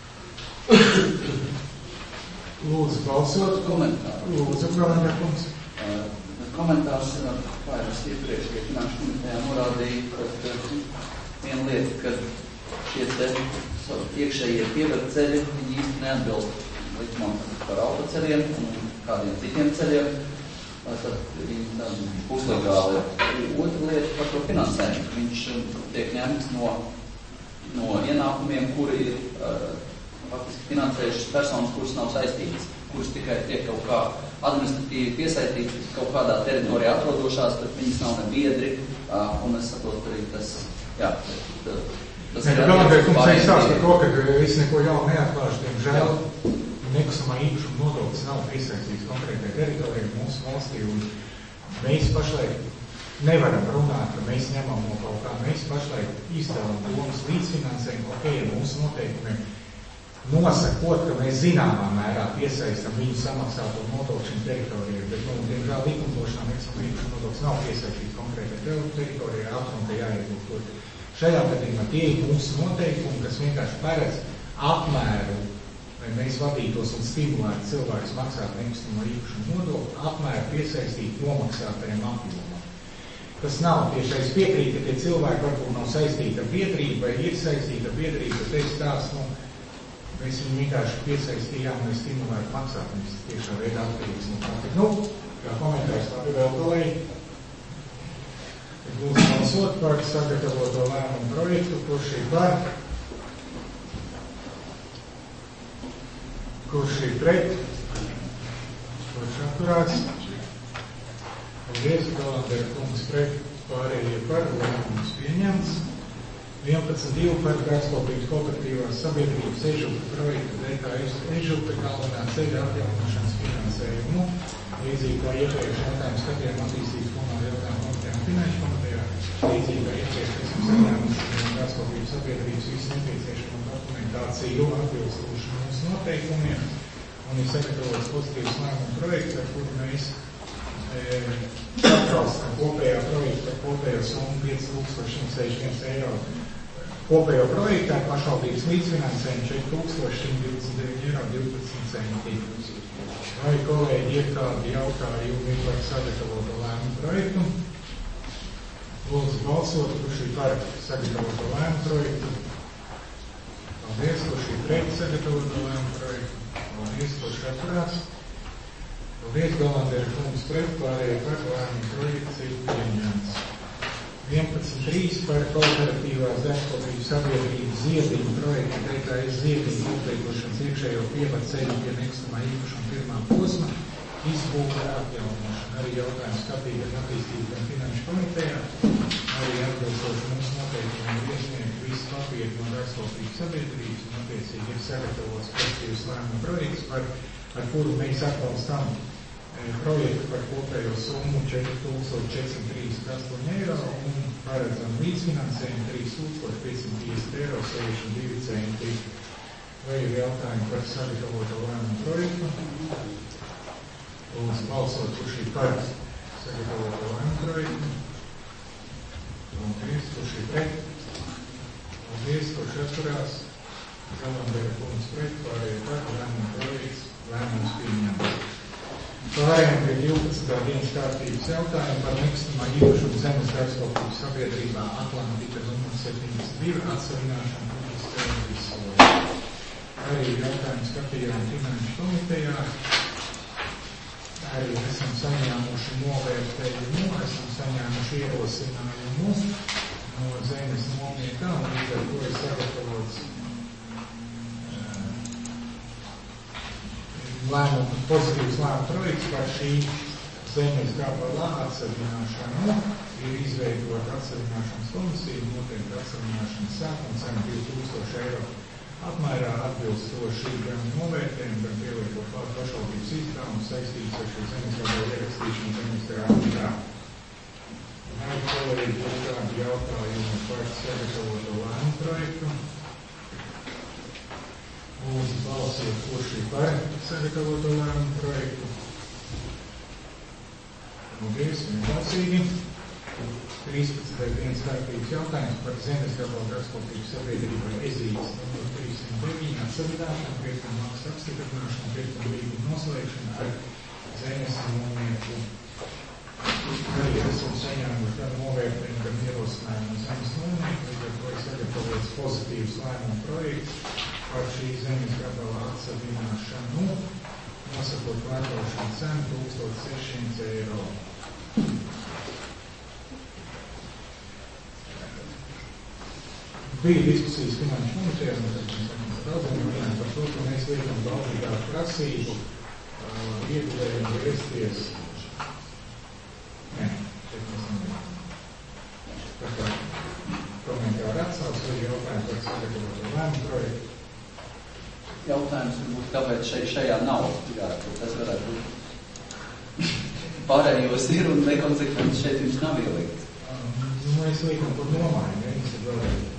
Lūdzu balsot. Komentāru. Lūdzu, komentārs. Uh, komentārs ir vairāk iepriekš, ka finanšu komitejā norādīja, ka viena lieta, ka šie te iekšējie pievaru ceļi, viņi īsti neatbilst likumam par autoceļiem un kādiem citiem ceļiem. Tad viņi tādi puslegāli. Otra lieta par to finansējumu. Viņš tiek ņemts no, no ienākumiem, kuri ir uh, faktiski finansējušas personas, kuras nav saistītas, kuras tikai tiek kaut kā administratīvi piesaistītas kaut kādā teritorijā atrodošās, bet viņas nav ne biedri, uh, un es saprotu arī tas, jā, tā, tas Nē, ir galvenais, ka mums ir stāsts pārējiem. par to, ka es neko jaunu neatklāšu, diemžēl nekustamā īpašuma nodoklis nav piesaistīts konkrētai teritorijai mūsu valstī, un mēs pašlaik nevaram runāt, ka mēs ņemam no kaut kā, mēs pašlaik izdevām domas līdzfinansējumu, ok, mūsu noteikumiem nosakot, ka mēs zināmā mērā piesaistam viņu samaksāto nodokli šim teritorijai, bet, nu, diemžēl likumdošanā nekustamā īpašuma nodoklis nav piesaistīts konkrētai teritorijai, ātrum, ka jāiegūt. Šajā gadījumā tie ir mūsu noteikumi, kas vienkārši paredz apmēru, lai mēs vadītos un stimulētu cilvēkus maksāt nekustamo īpašumu nodokli, apmēru piesaistīt nomaksātajiem apjomam. Tas nav tieši es piekrītu, ka tie cilvēki varbūt nav saistīti ar biedrību vai ir saistīti ar biedrību, bet es tās, nu, mēs viņu vienkārši piesaistījām, lai stimulētu maksāt, viņas tiešā veidā atkarīgs no kā. Nu, kā komentārs labi vēl kolēģi. Lūdzu balsot par sagatavoto lēmumu projektu, kurš ir par, kurš ir pret, kurš atturās. Paldies, Kalandera kungs pret, pārējie par, lēmums pieņemts. vienpadsmit divi par dārzkopības kooperatīvās sabiedrības Ežupa projekta D K Ežupa galvenā ceļa atjaunošanas finansējumu. Līdzīgi kā iepriekš jautājumu skatījām attīstības fonda jautājumu komitejā un finanšu komitejā, līdzīgi kā iepriekš esam saņēmuši no dārzkopības sabiedrības visu nepieciešamo dokumentāciju atbilstoši mūsu noteikumiem, un ir sagatavots pozitīvs lēmuma projekts, ar kuru mēs atbalstam kopējā projekta par kopējo summu pieci tūkstoši simts sešdesmit viens eiro. Kopējo projektā pašvaldības līdzfinansējumu četri tūkstoši simts divdesmit deviņi eiro divpadsmit centi. Vai kolēģi ir kādi jautājumi par sagatavoto lēmumu projektu? Lūdzu balsot, kurš ir par sagatavoto lēmumu projektu. Paldies, kurš ir pret sagatavoto lēmumu projektu. Paldies, kurš atturās. Paldies, Galandēra kungs pret, pārējie par lēmumu projekts ir pieņemts. vienpadsmit trīs par kooperatīvās dārzkopības sabiedrības Ziediņu projektu D K S Ziediņu uzteikošanas iekšējo pievadu ceļu pie nekustamā īpašuma pirmā posma izbūve atjaunošana. Arī jautājums skatīt ar attīstību gan finanšu komitejā, arī atbilstoši mūsu noteikumiem ir iesniegt visu papīru no dārzkopības sabiedrības un attiecīgi ir sagatavots pozitīvs lēmuma projekts, par, ar kuru mēs atbalstām projektu par kopējo summu četri tūkstoši četri simti trīsdesmit astoņi eiro un paredzam līdzfinansējumu trīs tūkstoši piecsimt piecdesmit eiro sešdesmit divi centi. Vai ir jautājumi par sagatavoto lēmumu projektu? Lūdzu balsot, kurš ir par sagatavoto lēmumu projektu. Paldies, kurš ir pret. Paldies, kurš atturās. Galandēra kungs pret, pārējie par lēmumu projekts, lēmums pieņemts. Pārējām pie divpadsmitā dienas kārtības jautājumu par nekustamā īpašuma zemes dārzkopības sabiedrībā Atlantika numur septiņdesmit divi atsavināšanu publiski televīzijā. Arī jautājumu skatījām finanšu komitejā. Arī esam saņēmuši novērtējumu, esam saņēmuši ierosinājumu no zemes nomniekā, un līdz ar to ir sagatavots lēmumu, pozitīvs lēmumu projekts par šī zemes gabala atsavināšanu. Ir izveidota atsavināšanas komisija, noteikti atsavināšanas sākuma cena divi tūkstoši eiro apmērā atbilstoši gan novērtējumu, gan pieliekot klāt pašvaldības izdevumus saistītas ar šo zemes gabalu ierakstīšanu zemes grāmatā. Vai kolēģi ir kādi jautājumi par sagatavoto lēmumu projektu? Lūdzu balsiet, kurš ir par sagatavoto lēmumu projektu. Paldies, vienbalsīgi. trīspadsmitais dienas kārtības jautājums par zemes gabalu dārzkopības sabiedrību Ezītes numur trīssimt deviņi atsavināšanu, pirkuma maksas apstiprināšanu, pirkuma līguma noslēgšanu ar zemes nomnieku. Arī esam saņēmuši gan novērtējumu, gan ierosinājumu no zemes nomnieku, līdz ar to ir sagatavots pozitīvs lēmumu projekts par šī zemes gabala atsavināšanu, nosakot vērtošanu cenu tūkstoš sešsimt eiro. Bija diskusijas finanšu komitejā, un tad mēs sakām daudziem runājam par to, ka mēs liekam valdīgāku prasību uh, ieguvējiem vērsties. Nē, šeit mēs nevienam. Tā kā komentāri atsauc, vai jautājumi par sagatavoto lēmumu projektu. Jautājums varbūt, kāpēc šeit šajā nav, jā, tas varētu būt. Pārējos ir un nekonsekvences šeit viņš nav ielikts. Nu, mēs liekam par nomāju, ja viņš ir vēlēt.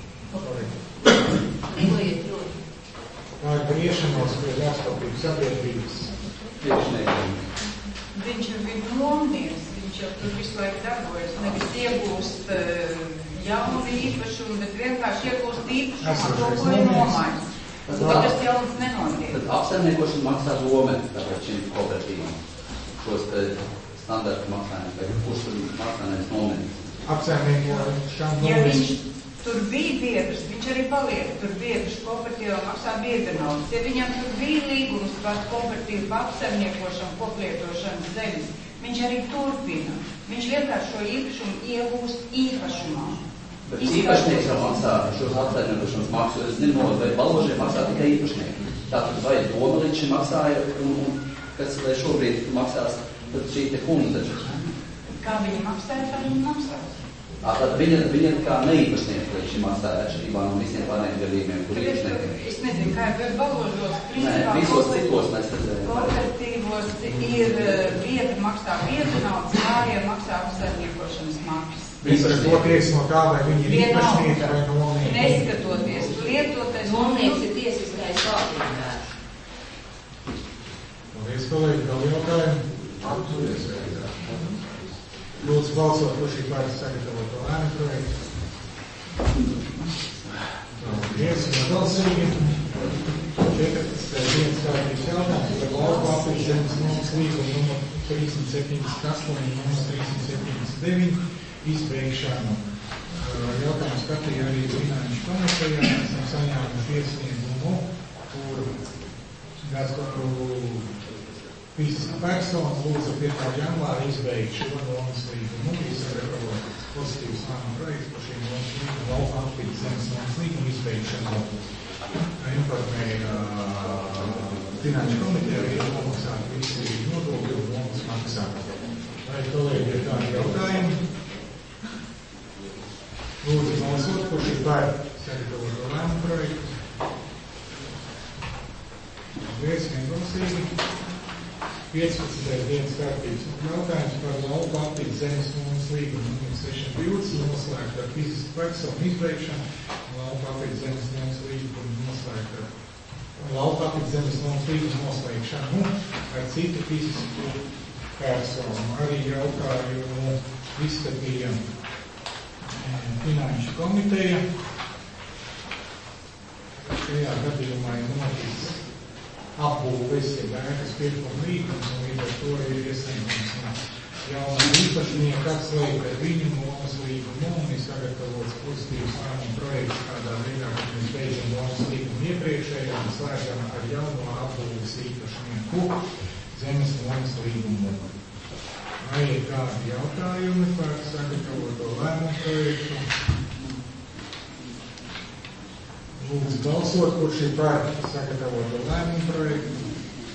Tā ir griešanos pie dārzkopības sabiedrības. Priekšniekiem. Viņš jau bija nomnieks, viņš jau tur visu laiku darbojas, nevis iegūst uh, jaunu īpašumu, bet vienkārši iegūst īpašumu, to, ko ir nomājis. Un tad tas jauns nenotiek. Tad apsaimniekošana maksā Rome, tāpēc šim kooperatīvam. Šos standarta maksājumus, vai kurš tur maksājums nomnieks. Apsaimniekošana ja viņš tur bija biedrs, viņš arī paliek tur biedrs, kooperatīvā maksā biedra naudas. Ja viņam tur bija līgums par kooperatīvu apsaimniekošanu, koplietošanu zemes, viņš arī turpina. Viņš vienkārši šo īpašumu iegūst īpašumā. Bet īpašnieks jau maksā šos apsaimniekošanas maksu, es nezinu, vai Balvožiem maksā tikai īpašnieki. Tātad vai doma līdz šim maksāja, un, un kas šobrīd maksās, tad šī te kundze taču. Kā viņa maksāja, tā viņa maksās. Tātad viņa, viņa kā neīpašnieks līdz šim maksāja atšķirībā no visiem pārējiem gadījumiem, kur īpašniekiem. Es nezinu, kā ir balodžos, Nē, visos citos mēs redzējām. Kooperatīvos ir vieta maksā vietu naudas, māja maksā apsaimniekošanas maksas. Neskatoties no tā, vai viņi ir īpašnieki vai nomnieki. Neskatoties, lietotais nomnieks ir tiesiskais valdības. Paldies, kolēģi, vēl jautājumu? Atturies veidā. Lūdzu balsot par šī pāris sagatavoto lēmu projektu. Paldies, un balsīgi. četrpadsmitais dienas kārtības jautājums par lauku apvidzemes nomas līgumu numur trīssimt septiņdesmit astoņi, numur trīssimt septiņdesmit deviņi izbeigšanu. Jautājums skatīja arī Finanšu komitejā. Mēs esam saņēmuši iesniegumu, kur kāds katru fiziska persona lūdza pirmā janvāra izbeigt šo nomas līgumu. Izsagatavo pozitīvs lēmuma projekts par šīm nomas līgumu lauku apvidzemes nomas līgumu izbeigšanu. Informēja Finanšu komiteja, ir nomaksāt visi nodokļi un nomas maksāt. Vai kolēģi ir tādi jautājumi? Lūdzu balsot, kurš ir par sagatavoto lēmumu projektu. Paldies, vienbalsīgi. piecpadsmitais dienas kārtības jautājums par lauku apvidzemes nomas līgumu numur sešsimt divdesmit noslēgt ar fizisku personu izbeigšanu. Lauku apvidzemes nomas līgumu noslēgt ar lauku apvidzemes nomas līgumu noslēgšanu ar citu fizisku personu. Arī jautājumu izskatīja Finanšu komiteja. Šajā gadījumā ir noticis apbūves, ir ēkas pirkuma līgums, un līdz ar to ir iesniegums jauna īpašnieka atslēgt ar viņu nomas līgumu, un ir sagatavots pozitīvs lēmuma projekts kādā veidā, kad mēs beidzam nomas līgumu iepriekšējā un slēgam ar jauno apbūves īpašnieku zemes nomas līgumu. Vai ir kādi jautājumi par sagatavoto lēmumu projektu? Lūdzu balsot, kurš ir par sagatavoto lēmumu projektu.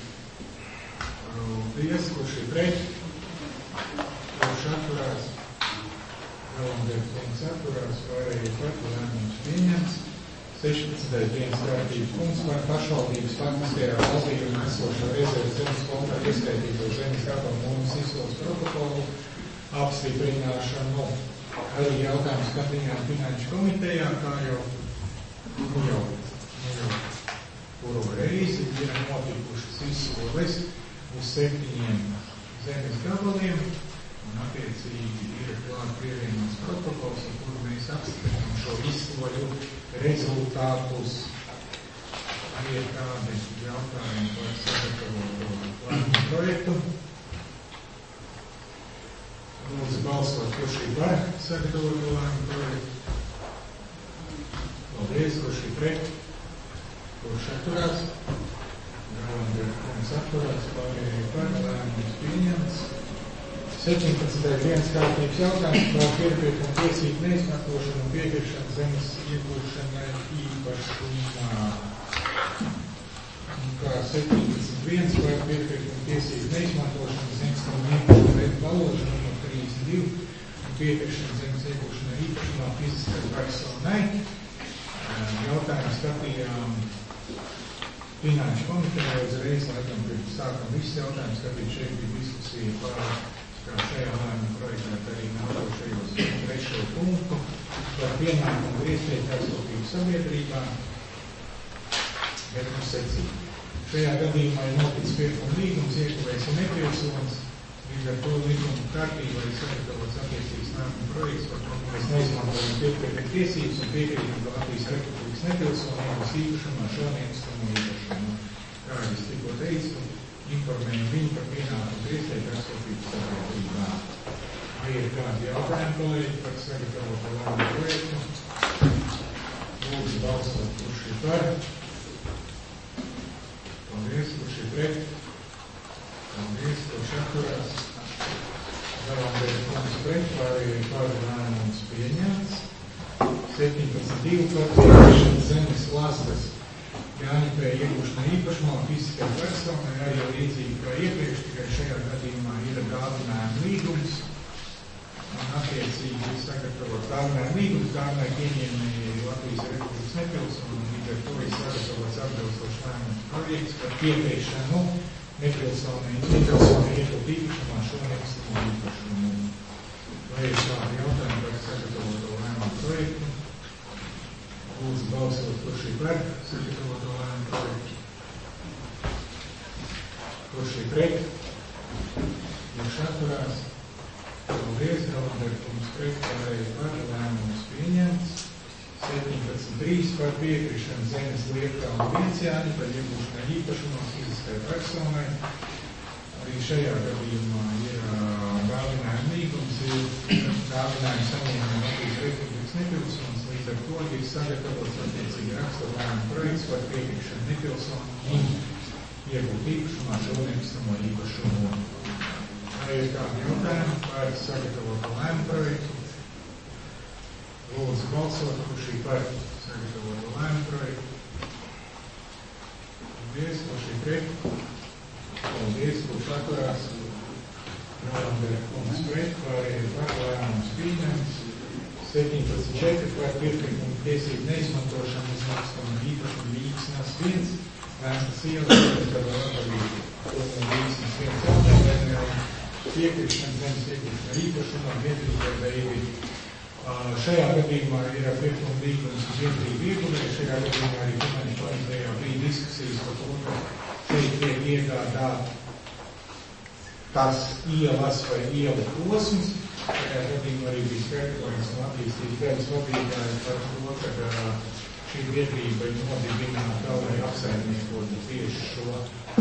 Paldies, kurš ir pret. Kurš atturās. Galandieris kungs atturās, pārējie par lēmums pieņems. sešpadsmitais dienas kārtības punkts par pašvaldības faktiskajā valdījumā esošo rezerves zemes fondā ieskaitīto zemes gabalu nomas izsoles protokolu apstiprināšanu. Arī jautājums skatījām Finanšu komitejā, kā jau, nu jau, nu jau kuru reizi ir notikušas izsoles uz septiņiem zemes gabaliem, un attiecīgi ir klāt pievienots protokols, ar kuru mēs apstiprinām šo izsoļu rezultātus. Ir kādi jautājumi par sagatavoto lēmumu projektu. Lūdzu balsot, kurš ir par sagatavoto lēmumu projektu. Paldies, kurš ir pret. Kurš atturās. Galandieris kungs atturās, pārējie par lēmums pieņemts. septiņpadsmitais dienas kārtības jautājums par piekrišanu tiesību neizmantošanu un piekrišanu zemes iegūšanai īpašumā. Un kā septiņpadsmit viens par piekrišanu tiesību neizmantošanu zemes īpašumā veidu balodžanu no trīsdesmit divi un piekrišanu zemes iegūšanai īpašumā fiziskai personai. Jautājums skatījām Finanšu komitejā uzreiz, laikam, pirms sākam visus jautājumus skatīt, šeit bija diskusija par kā šajā lēmuma projektā arī nākošajos trešo punktu par pienākumu iesniegt aizsūtību sabiedrībā, bet mums secīgi. Šajā gadījumā ir noticis pirkuma līgums, iekavējs ir nepilsonis, līdz ar to līguma kārtībā ir sagatavots attiecīgs lēmuma projekts, par to, ka mēs neizmantojam piekrišanu tiesības un piekrītam, ka Latvijas Republikas nepilsoniem uz īpašumu ar šādiem īpašumu. Kā es tikko teicu, informēju viņu par pienākumu iesniegt aizsūtību sabiedrībā. Vai ir kādi jautājumi, kolēģi, par sagatavoto lēmumu projektu? Lūdzu balsot, kurš ir par. Paldies, kurš ir pret. Paldies, kurš atturās. Galandieris kungs pret, pārējie par lēmums pieņemts. septiņpadsmit divi par piekrišanu zemes klastes Jāņepē iegūšanai īpašumā fiziskai personai, arī jau līdzīgi kā iepriekš, tikai šajā gadījumā ir gādinājuma līgums, sagatavot dāvinājumu līgumus, dāvinājumu pieņēmēji Latvijas Republikas nepilsoni, un līdz ar to ir sagatavots atbilstošs lēmums projekts par pieteikšanu nepilsonī, nepilsonī iegūt īpašumā šo nekustamo īpašumu. Vai ir šādi jautājumi par sagatavoto lēmumu projektu? Lūdzu balsot, kurš ir par sagatavoto lēmumu projektu. Kurš ir pret? Kurš atturās? Paldies, Galanderkungs pret, pārējie par, lēmums pieņemts. septiņpadsmit trīs par piekrišanu zemes Liepkalnu Vienciāni par iegūšanai īpašumā fiziskai personai. Arī šajā gadījumā ir dāvinājuma līgums, ir dāvinājuma saņēmuma Latvijas Republikas nepilsonis, līdz ar to ir sagatavots attiecīgi raksturlēmuma projekts par piekrišanu nepilsoni iegūt īpašumā šo nekustamo īpašumu. Vai ir kādi jautājumi par sagatavotu lēmumu projektu? Lūdzu balsot, kurš ir par sagatavotu lēmumu projektu. Paldies, kurš ir pret. Paldies, kurš atturās. Galanderkungs pret, pārējie par, lēmums pieņemts. septiņpadsmit četri par pirmīgumu tiesību neizmantošanu uz nekustamo īpašumu Līksnes viens. Vēstas ielas, par labdarību. Līksnes viens jautājumiem. Piekrišana zemes iegūšanai īpašumā, biedrībai veivi. Uh, šajā gadījumā ir pirkuma līgums uz biedrību ieguvē, šajā gadījumā arī finanšu palīdzējā bija diskusijas par to, ka šeit tiek iegādāt tās ielas vai ielu posms. Šajā gadījumā arī bija skaidrojums un attīstības dēļas vadītāji par to, ka uh, šī biedrība ir nodibināta, lai apsaimniekotu tieši šo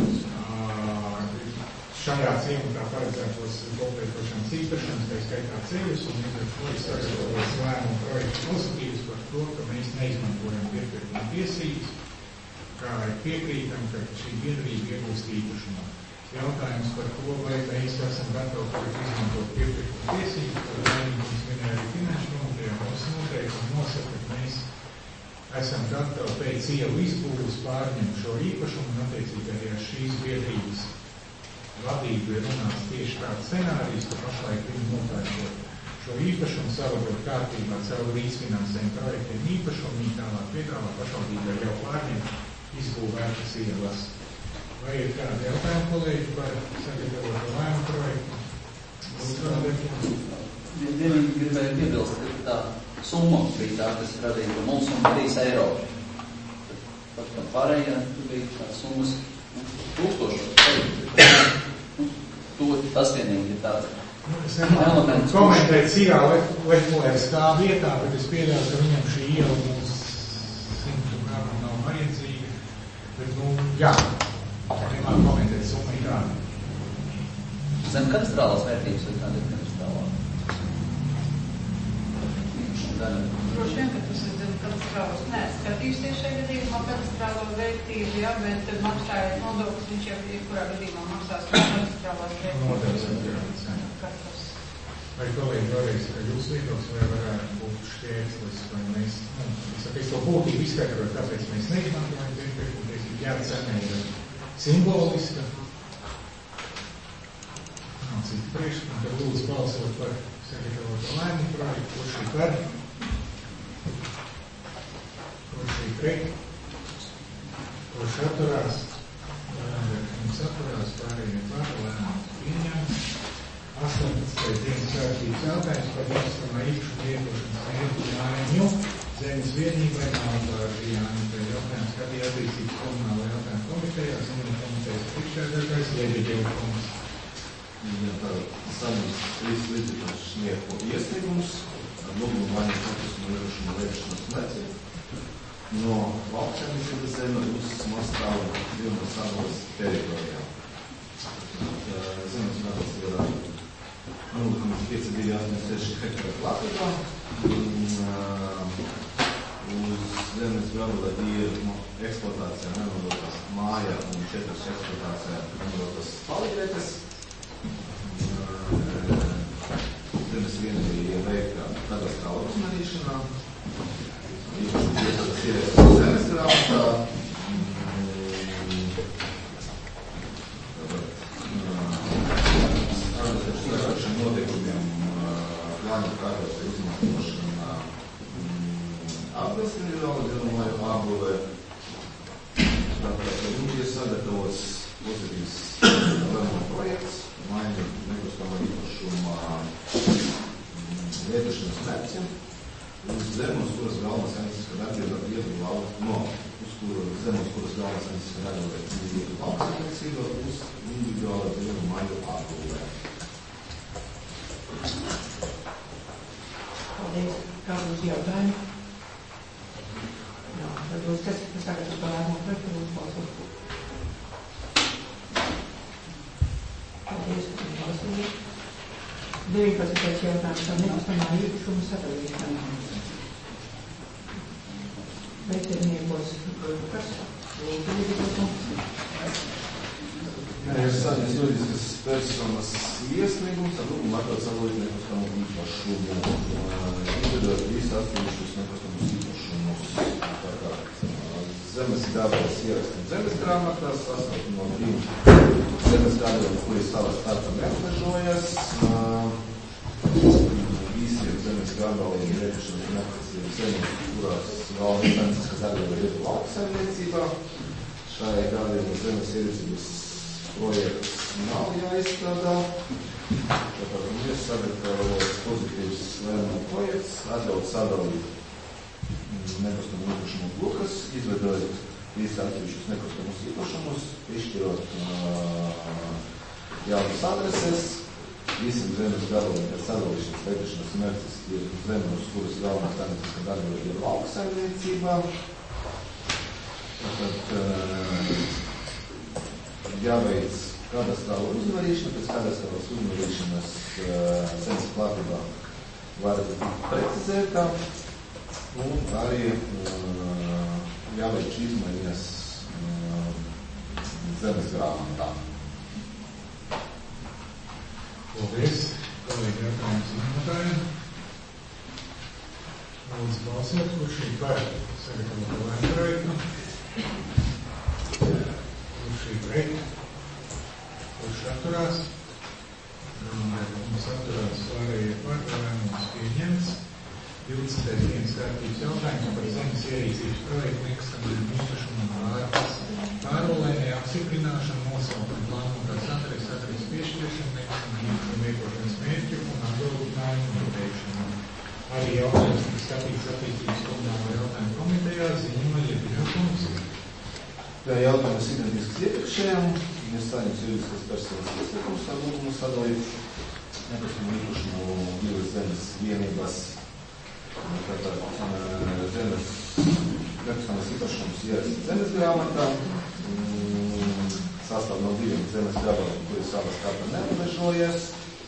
uh, šajā ciematā paredzētos kopētošanas īpašanas, tā skaitā ceļus, un līdz ar to ir sagatavots lēmumu projektu pozitīvs par to, ka mēs neizmantojam piepirkuma tiesības, kā piekrītam, ka šī biedrība iegūst īpašumā. Jautājums par to, vai mēs esam gatavi izmantot piepirkuma tiesības, par lēmums minēja arī finanšu noteikumi, mūsu noteikumi nosaka, ka mēs esam gatavi pēc ielu izbūves pārņemt šo īpašumu, un attiecīgi arī ar šīs biedrības vadību ir runāts tieši tāds scenārijs, ka pašlaik viņi nopērkot šo īpašumu, savadot kārtībā caur līdzfinansējumu projektiem īpašumu, viņi tālāk piedāvā pašvaldībai jau pārņemt izbūvētas ielas. Vai ir kādi jautājumi, kolēģi, par sagatavotu lēmumu projektu? Vienīgi gribēju piebilst, ka tā summa bija tā, kas radīja par mums un trīs eiro. Pat kā pārējā, tur bija tā summas tūkstošos. To tas vienīgi ir tāds elements. Komentēt Sirā Leflēs tā vietā, bet es pieļauju, ka viņam šī iela mums simtu gramu nav vajadzīga. Bet, nu, jā, vienmēr komentēt summa ir tāda. Zem katastrālās vērtības vai kāda ir katastrālā? Droši vien, ka tas ir zem katastrālos. Nē, skatīsies šajā gadījumā katastrālo vērtību, jā, bet maksājot nodokļus, viņš jau ir kurā gadījumā maksās katastrālās vērtības. Vai kolēģi vēlreiz, ka jūs viedoklis vai varētu būt šķērslis, vai mēs, nu, es saku, es to būtību izskaidroju, kāpēc mēs neizmantojam pirkuma tiesību, jā, cena ir simboliska. Nav citu priekšlikumu, tad lūdzu balsot par sagatavotu lēmumu projektu, kurš ir par, kurš ir pret, kurš atturās, mums atturās pārējiem par lēmumu pieņemts. astoņpadsmitais dienas kārtības jautājums par nekustamā īpašuma iegūšanas mērķu Jāņu zemes vienībai Melnbārži Jāņu. Jautājums, kad ir attīstības komunāla jautājuma komitejā, ziņojuma komitejas priekšsēdētājs Ieviģeļa kungs. Viņa tā saņems trīs līdzekļus sniegto iesniegumus, lūgumu vaņas nekustamā īpašuma veikšanas mērķi no lauksaimniecības zeme uz Mastāvu Vilnas Sādos teritorijā. Zemes mētās ir nulle komats pieci divi astoņi seši hektāri platībā. Uz zemes gabala ir eksploatācijā nenodotas mājā un četras eksploatācijā nenodotas palīgvietas. Zemes vienīgi ir veikta kadastrāla uzmanīšanā. Īpaši tas ir zemes grāmatā. Noteikumiem mājā kārtībā izmantošana atbilst individuāli māju apbūvē. Tātad mums ir sagatavots pozitīvs lēmuma projekts, maiņa nekustamā īpašuma veidošanas mērķiem, uz zem, uz kuras galvenās saimnieciskā darbība vietu lauku no, uz kuru zem, uz kuras galvenās saimnieciskā darbība vietu lauku saimniecība, uz individuāla dzīvu māju apbūvē. Paldies. Kādu uz jautājumu? Jā, tad jūs, kas ir tagad uz lēmumu projektu, jūs balsot. Paldies, ka jūs balsot. deviņpadsmitais jautājums par nekustamā īpašuma sadalīšanu. Becerniekos grupas. Lūdzu, lūdzu. Ir saņems juridiskas personas iesniegums ar lūgumu atvērt sadalīt nekustamu īpašumu. Izvedot visu atsevišķus nekustamus īpašumus. Zemes gābeles ierakstīt zemes grāmatās, sastāv no brīvas zemes gābeles, kuri savas starpā neapmežojas. Visiem zemes gābeliem rēķišanas nekustamības zemes, kurās galvenās saimnieciskā darbība ir lauksaimniecībā. Šai gadījumā zemes ierīcības projekts nav jāizstrādā. Tātad mēs sagatavots pozitīvs lēmuma projekts, atļaut sadalīt nekustamu īpašumu blokas, izvedot visu atsevišķus nekustamus īpašumus, piešķirot uh, jaunas adreses, visiem zemes gabaliem pēc sadalīšanas veidošanas mērķis ir zeme, uz kuras galvenās saimnieciskā darbība ir lauksaimniecībā. Tātad uh, jāveic kadastrāla uzvarīšana, pēc kadastrālas uzvarīšanas uh, zemes plātībā var tikt precizētā. Un arī uh, jāveic izmaiņas uh, zemes grāmatā. Paldies. Kolēģi jautājums izmantājiem. Lūdzu balsot, kurš ir par sagatavot lēmumu projektu. Kurš ir pret. Kurš atturās. Mums atturās pārējie par lēmums pieņemts. divdesmitais dienas kārtības jautājums par zemes ierīcības projektu nekustamajam īpašumam ārpus pārolēnē apstiprināšanu, nosaukumu plānotās adreses, adreses piešķiršanu, nekustamajam īpašumu veidošanas mērķu un atbildinājumu noteikšanu. Arī jautājums tika skatīts attīstības komunālo jautājumu komitejā, ziņoja Ļepiņokungs. Jā, jautājums identisks iepriekšējām. Mēs saņems juridiskas personas iesniegums ar lūgumu sadalīt nekustamu īpašumu divas zemes vienības. Tātad zemes nekustamas īpašums ierakstīt zemes grāmatā, sastāv no diviem zemes gabaliem, kuri savas starpā neapmežojas.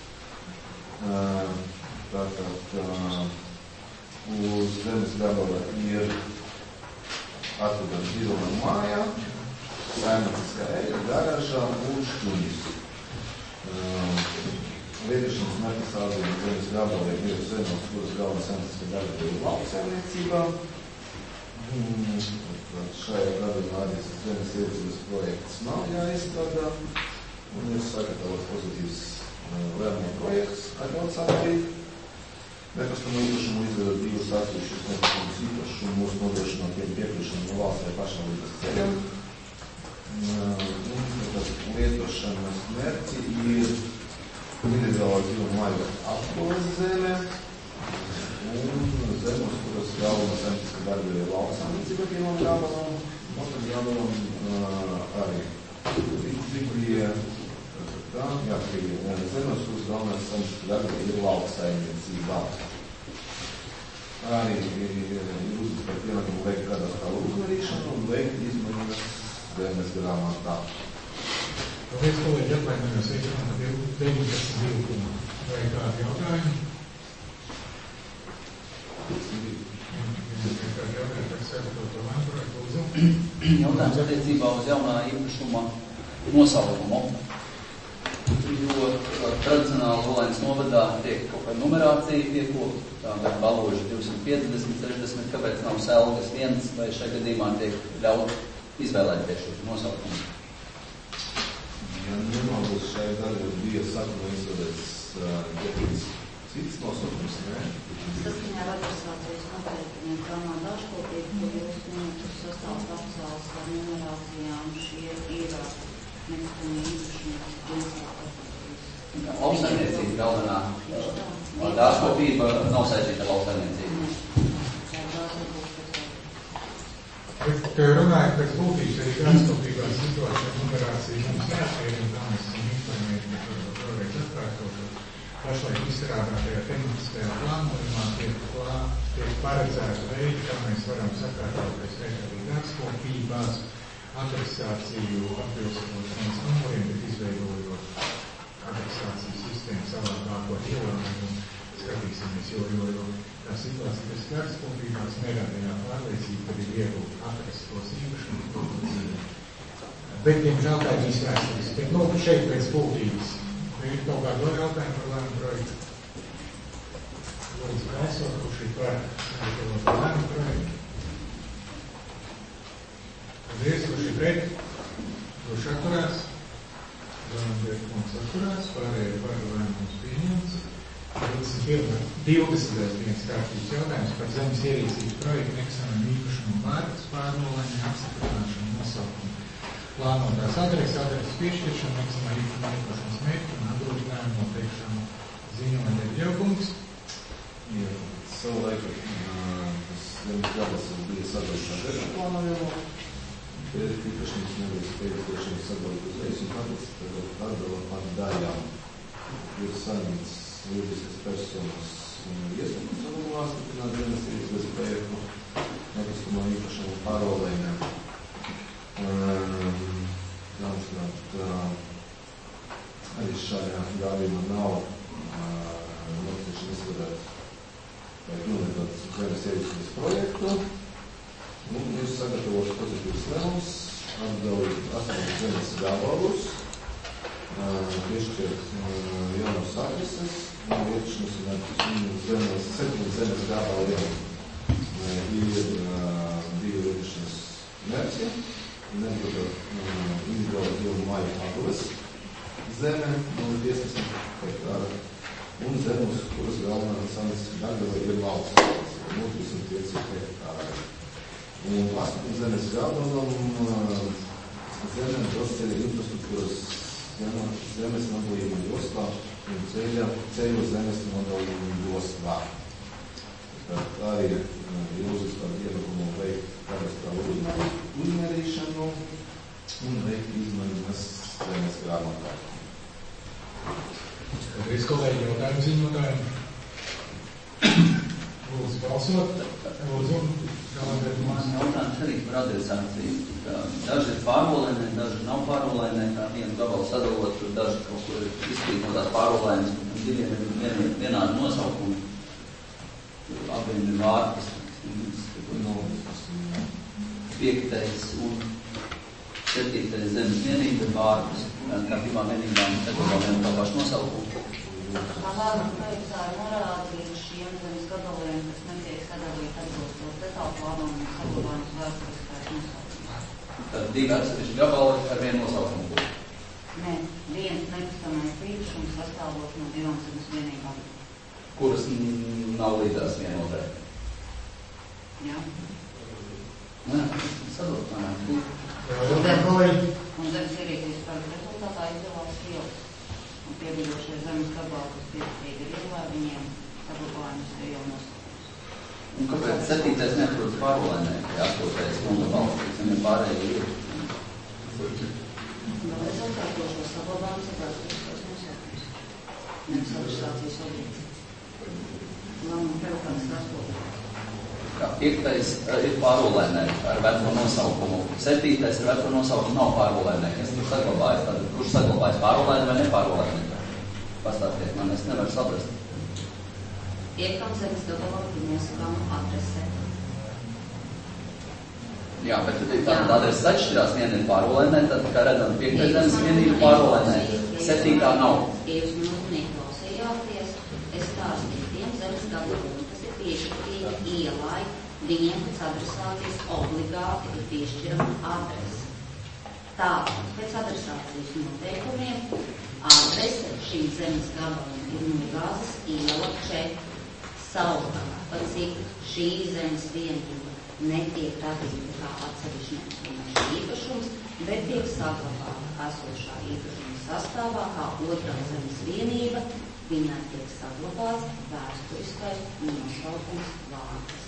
Tātad uz zemes gabala ir atrodams dzīvuma mājā, saimnieciskā eļļa, garažā un šķuņis. Veidošanas mērķis ārzemju zemes gabaliem ir zemes, kuras galvenā saimnieciskā darbība ir lauksaimniecībā. Šajā gadījumā arī zemes ierīcības projekts nav jāizstrādā un ir sagatavots pozitīvs lēmuma projekts, atļaut sadalīt nekustamu īpašumu, izvedot divus atsevišķus nekustamus īpašumus, nodrošinot tiem piekļūšanu no valsts vai pašvaldības ceļiem. Lietošanas mērķi ir individuāla dzīvuma māju apbūves zeme un zemes, kuras galvenā saimnieciskā darbība ir lauksaimniecība pirmam gabalam, otram gabalam uh, arī Zibrija, tā, jā, zemes, kuras galvenā saimnieciskā darbība ir lauksaimniecība. Arī ir uzdots par pienākumu veikt kadastrālu uzvarīšanu un veikt izmaiņas zemes grāmatā. Paldies, kolēģi, atvainojos, veicināt deviņpadsmit divi. Vai kādi jautājumi? Kādi jautājumi par sagatavoto lēmumu projektu, lūdzu? Jautājums attiecībā uz jaunā īpašuma nosaukumu. Jo tradicionāli Olainas novadā tiek kaut kāda numerācija piekopta, tātad Baloži divsimt piecdesmit, sešdesmit, kāpēc nav Selgas viens, vai šajā gadījumā tiek ļaut izvēlēties šo nosaukumu? Ja nemaldos, šajā gadījumā bija sākumā izvēlēts uh, Cits nosaukums, ne? Saskaņā ar adresācijas noteikumiem plānā dažkopību, kur jūs minētus sastāvs apsāls ar numerācijām, šie ir nekustamie īpašumi, pilsētas. Lauksaimniecība galvenā. Dārzkopība nav saistīta ar lauksaimniecību. Bet runājot pēc būtības, arī dārzkopībā situācija numerācija mums neatšķirina, tā mēs esam informēti, ka vēlreiz atkārtošot. Pašlaik izstrādātajā tematiskajā plānojumā tiek, plā, tiek paredzēta veidi, kā mēs varam sakārtot pēc veikalīgi dārzkopībās, adresāciju atbilstot viens numuriem, bet izveidojot adresācijas sistēmu savādākot ielāmēm un skatīsimies, jo, jo, jo tā situācija pēc dārzkopībās nerādījā pārliecība, kad ir viegli atrast tos īpašumus, to dzīvi. Bet, diemžēl, tā ir izvēsturis. Bet, nu, šeit pēc būtības ir kaut kāda vēl jautājuma par lēmu projektu. Lūdzu, balsot, kurš ir par par lēmu projektu. Paldies, kurš ir pret, kurš atturās. Lēmu kungs atturās, pārējie par lēmums pieņemts. divdesmitais dienas kārtības jautājums par zemes ierīcības projektu nekustamiem īpašumu vārdas pārnolējumu, apstiprināšanu, nosaukumu. Plānotās adreses, adreses piešķiršanu, nekustamā īpašuma lietošanas mērķu un apdrošinājumu noteikšanu. Ziņojuma Debļaukungs. Jā, savu laiku tas zemes gabals bija sadalīts ar plānojumu, bet īpašums nebija spējuši sadalīt uzreiz un tāpēc tagad atdala par daļām. Ir saņemts juridiskas personas iestādes un apstiprināt zemes ierīcības projektu nekustamā īpašuma pārvaldējumiem. Tāpēc arī šajā gadījumā nav notiekšana izskatāt vai pilnīgot zemes ierīcības projektu. Un ir sagatavots pozitīvs lēmums, atdalīt astoņas zemes gabalus, piešķirt jaunas adreses, viešanas un zemes, septiņas zemes gabaliem ir divi viešanas mērķi, nebūtot individuāli divu māju aplis zeme, un piecdesmit hektāra, un zemes, kuras galvenā sanas dagdala ir lauks, no trīsdesmit pieci hektāri. Un astoņas zemes gabalam zemēm tos ir infrastruktūras zemes nodalījuma joslā un ceļa, ceļu zemes nodalījuma joslā. Tad arī jūzas par ierakumu veikt kadastrālu uzmērīšanu un veikt izmaiņas zemes grāmatā. Paldies, kolēģi, jautājumu ziņotājiem. Lūdzu, balsot. Lūdzu, man jautājums arī par adresāciju. Daži ir pārvolēnē, daži nav pārvolēnē, kā vienu gabalu sadalot, tur daži kaut kur izkrīt no tās pārvolēnes, un diviem ir vien, vienādi nosaukumi. Abiem ir vārtas, piektais un septītais zemes vienība ir vārtas, kā pirmā vienībām saglabājām tā pašu nosaukumu. Lēmuma projektā ir norādīts šiem zemes gabaliem, kas netiek sadalīt atbilstot detālu plānojumu un saglabājumus vēsturiskais nosaukums. Tad divi atsevišķi gabali ar vienu nosaukumu. Nē, viens nekustamais īpašums sastāvot no divām zemes vienībām. Kuras nav līdzās vienotrai? Jā. Nē, sadalot. Jautājumi, kolēģi. Un zemes ierīcības projekta rezultātā izdevās ielas. Un piebiļošie zemes gabali, kas piecitīgi ir izlē, viņiem saglabājumus ir jau nosaukums. Un kāpēc septītais neatrodas pārvolēnē, ja astotais un gabals, viņam pārējie ir? No rezultātošo saglabājums ir vēsturiskos nosaukums. Nevis adresācijas objekts. Lēmuma projekts astotais. Kā piektais ir pārvolēnē ar veco nosaukumu. Septītais ar veco nosaukumu nav pārvolēnē. Kas tur saglabājas? Tad, kurš saglabājas pārvolēnē vai nepārvolēnē? Pastāstiet man, es nevaru saprast. Iekam zemes gabalam ir nosakām adrese. Jā, bet tātad adreses atšķirās. Viena ir pārvolēnē, tad, kā redzam, piektais zemes vienība pārvolēnē. Septītā nav. Ja jūs man neklausījāties, es stāstīju tiem zemes gabaliem, kas ir piešķirtīgi ielai, viņiem pēc adresācijas obligāti ir piešķirama adrese. Tātad, pēc adresācijas noteikumiem, adrese šīm zemes gabaliem Gazas iela četri savukārt, pa cik šī zemes vienība netiek radīta kā atsevišķi nekustamais īpašums, bet tiek saglabāta esošā īpašuma sastāvā kā otrā zemes vienība, viņai tiek saglabāts vēsturiskais nosaukums Vārtas.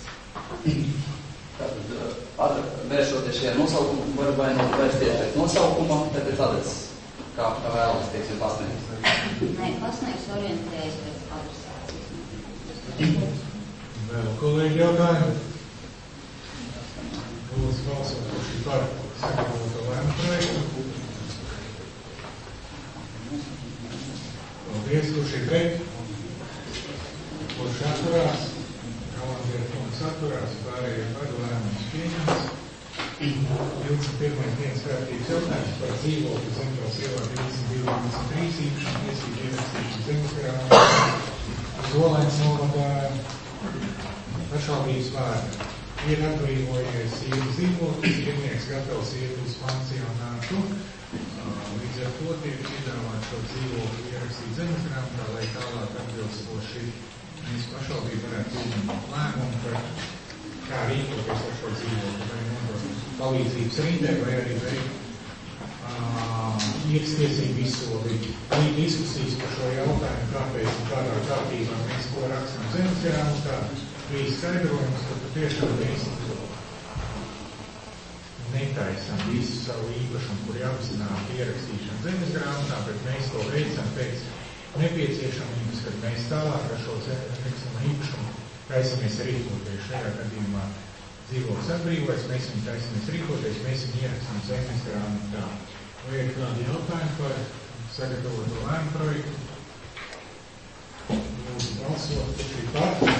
Tātad, vēršoties šajā nosaukumā, var vai no vērsties pēc nosaukuma, tad ir tāds, kā, kā vēlas, teiksim, pasniegs. Nē, pasniegs orientējas pēc adresācijas. Vēl kolēģi jautājumi? Lūdzu, balsot, kurš ir par sagatavoto lēmu projektu. Paldies, kurš ir pret. Kurš atturās. Kalandiera kungs atturās. Pārējie par lēmumus pieņems. divdesmit pirmais dienas kārtības jautājums par dzīvokļu Zemgales ielā divdesmit divi divdesmit trīs īpašumu tiesību ierakstīšanu Zemgales Zolēns novadā pašvaldības vārdā. Ir atbrīvojies īri dzīvoklis, īrnieks gatavs iet uz pansionātu. Līdz ar to tiek piedāvāt šo dzīvokli ierakstīt zemesgrāmatā, lai tālāk atbilstoši mēs pašvaldību varētu pieņemt lēmumu par kā rīkoties ar šo dzīvokli, vai nodot palīdzības rindē, vai arī veikt īres tiesību izsolīt. Arī diskusijas par šo jautājumu, kāpēc un kādā kārtībā mēs ko rakstam zemesgrāmatā, bija skaidrojums, ka patiešām mēs netaisam visu savu īpašumu, kur jāapzināt ierakstīšanu zemesgrāmatā, bet mēs to veicam pēc nepieciešamības, kad mēs tālāk ar šo īpašumu taisamies rīkoties. Šajā gadījumā dzīvoklis atbrīvojas, mēs viņu taisamies rīkoties, mēs viņu ierakstam zemesgrāmatā. Vai ir kādi jautājumi par sagatavoto lēmu projektu? Lūdzu balsot, kurš ir par?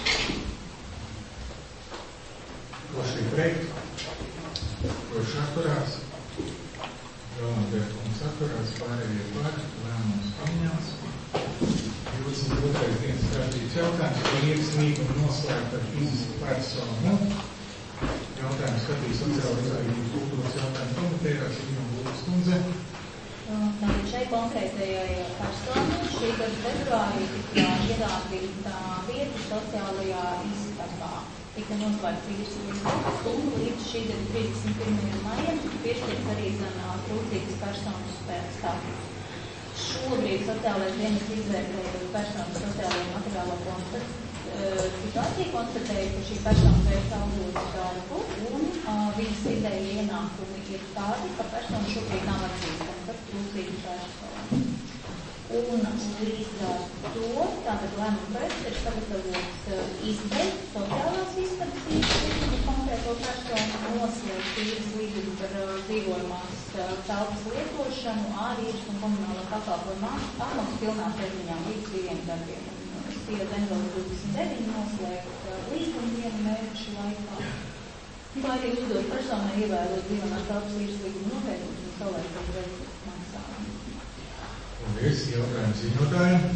Kurš ir pret? Kurš atturās? Kalandiera kungs atturās, pārējie par, lēmums pieņemts. divdesmit otrais dienas kārtības jautājums par īres līgumu noslēgt ar fizisku personu. Jautājums skatīs sociālās arī kultūras jautājumu komitejā, Sigmund Lūdzu kundze. Tātad šai konkrētajai personai šī gada februārī tika ierādīta vieta sociālajā istabā. Tika noslēgts īres līgums, un līdz šī gada trīsdesmit pirmajam maijam tika piešķirts arī zem trūcīgas personas status. Šobrīd sociālais dienas izvērtējot personu sociālajā materiālo situāciju konstatēja, ka šī persona veic augot darbu, un viņas vidēji ienākumi ir tādi, ka persona šobrīd nav atzīstama par trūcīgu personu. Un līdz ar to tātad lēmuma projekts ir sagatavots izbeigt sociālās istabas īpašumu konkrēto personu, noslēgt īres līgumu par dzīvojamās telpas lietošanu, ārīres un komunālo pakalpojumu apmaksu pilnā termiņā līdz diviem gadiem. Tie Zemgales divdesmit deviņi noslēgt līgumu vienu mēnešu laikā. Vai arī uzdot personai ievērot dzīvojamās telpas īres līgumu noteikumus un savlaicīgi veikt maksājumu. Paldies, jautājums ziņotājiem.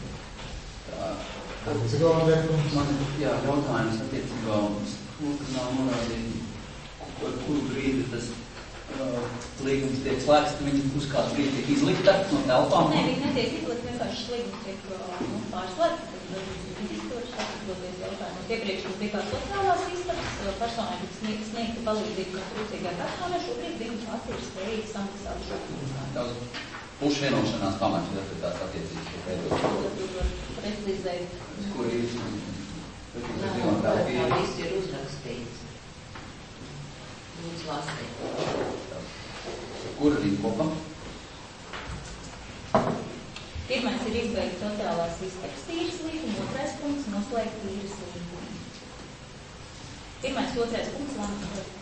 Lūdzu, Kalandiera kungs. Man ir jā, jautājums attiecībā uz to, ka nav norādīti, ar kuru brīdi tas uh, līgums tiek slēgts, ka viņi uz kādu brīdi tiek izlikta no telpām. Nē, viņi netiek izlikta, vienkārši līgums tiek nu, pārslēgts. Tad izdodas atbildoties jautājumos. Iepriekš tas bija kā sociālās istabas, personai tika sniegta palīdzība trūcīgai personai, šobrīd viņi pats ir spējīgi samaksāt šo maksājumu. Pušu vienošanās pamats, ja tāds attiecības ir veidot. Tad var precizēt. Uz kur ir? Nē, tā viss ir uzrakstīts. Lūdzu lasīt. Kur ir viņa kopā? Pirmais ir izbeigt sociālās istabas īres līgumu, otrais punkts noslēgt īres līgumu. Pirmais, otrais punkts lēmums projektā.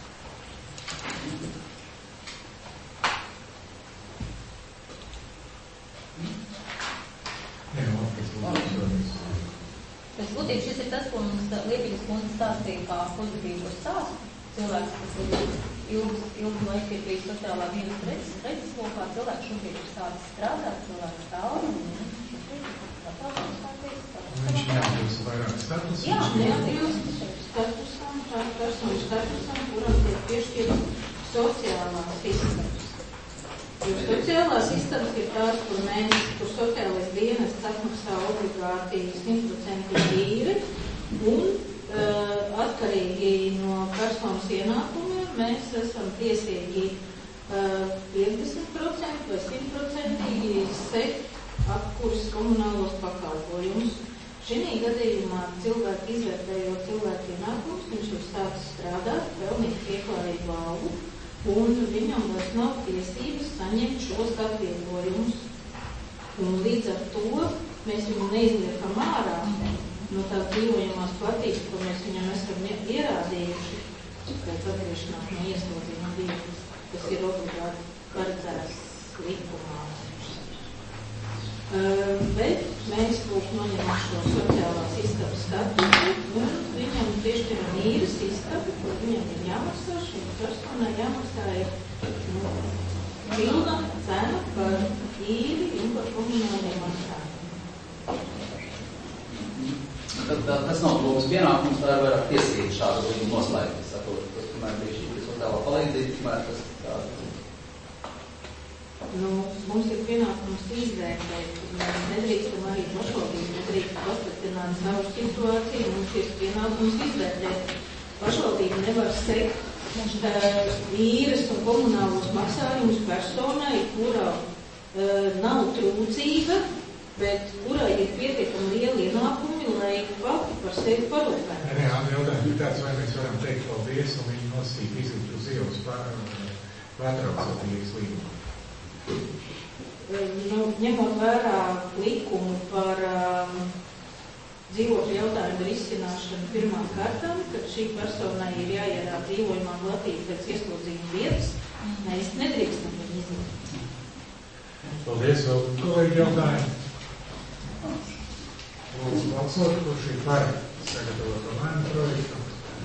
Pēc būtības šis ir tas, ko mums Liepiņas kundze stāstīja kā pozitīvo stāstu. Cilvēks, kas ir ilgu, ilgu laiku ir bijis sociālā vienas redzeslokā, cilvēks šobrīd ir sācis strādāt, cilvēks tālu, un šobrīd ir patālums kārtības. Viņš neatbilst vairāk statusam? Jā, neatbilst statusam, tā personu statusam, kuram tiek piešķirts sociālās istabas. Jo Sociālās istabas ir tās, kur mēnesis, kur sociālais dienests atmaksā obligāti simt procenti īri, un uh, atkarīgi no personas ienākumiem mēs esam tiesīgi uh, piecdesmit procenti vai simt procenti sekt apkuras komunālos pakalpojumus. Šī gadījumā cilvēki izvērtējot cilvēku ienākumus, viņš ir sācis strādāt, pelnīt pieklājību algu, un viņam vairs nav tiesības saņemt šos atvieglojumus. Un līdz ar to mēs viņu neizliekam ārā no tās dzīvojamās platības, ko mēs viņam esam ierādījuši pēc atgriešanās no ieslodzījuma dienas, kas ir obligāti paredzēts likumā. Uh, bet mēs lūk noņemam šo sociālās istabas statusu un viņam piešķiram īres istabu, kur viņam ir jāmaksā, šim personai jāmaksā ir nu, pilna cena par īri un par komunāliem maksājumiem. Tad tā, tas nav lūgas pienākums, tā ir vairāk tiesības šādu līgumu noslēgt. Es saprotu, tas, tomēr bija šī sociālā palīdzība, tomēr tas tā. Nu, mums ir pienākums izvērtēt, mēs nedrīkstam arī pašvaldību, nedrīkst pasliktināt savu situāciju, mums ir pienākums izvērtēt. Pašvaldība nevar sekt īres un komunālos maksājumus personai, kurā uh, nav trūcība, bet kurai ir pietiekami lieli ienākumi, lai pati par sevi parūpētu. Nē, nē, jautājums ir tāds, vai mēs varam teikt paldies un viņi nosīt izlikt uz ielas pārtraucot īres līgumu. Nu, ņemot vērā likumu par um, dzīvokļu jautājumu risināšanu pirmām kārtām, kad šī personai ir jāierā dzīvojumā platība pēc ieslodzījuma vietas, mēs nedrīkstam viņu izlikt. Paldies, vēl kolēģi jautājumu. Lūdzu, balsot, kurš ir par sagatavoto lēmumu projektu.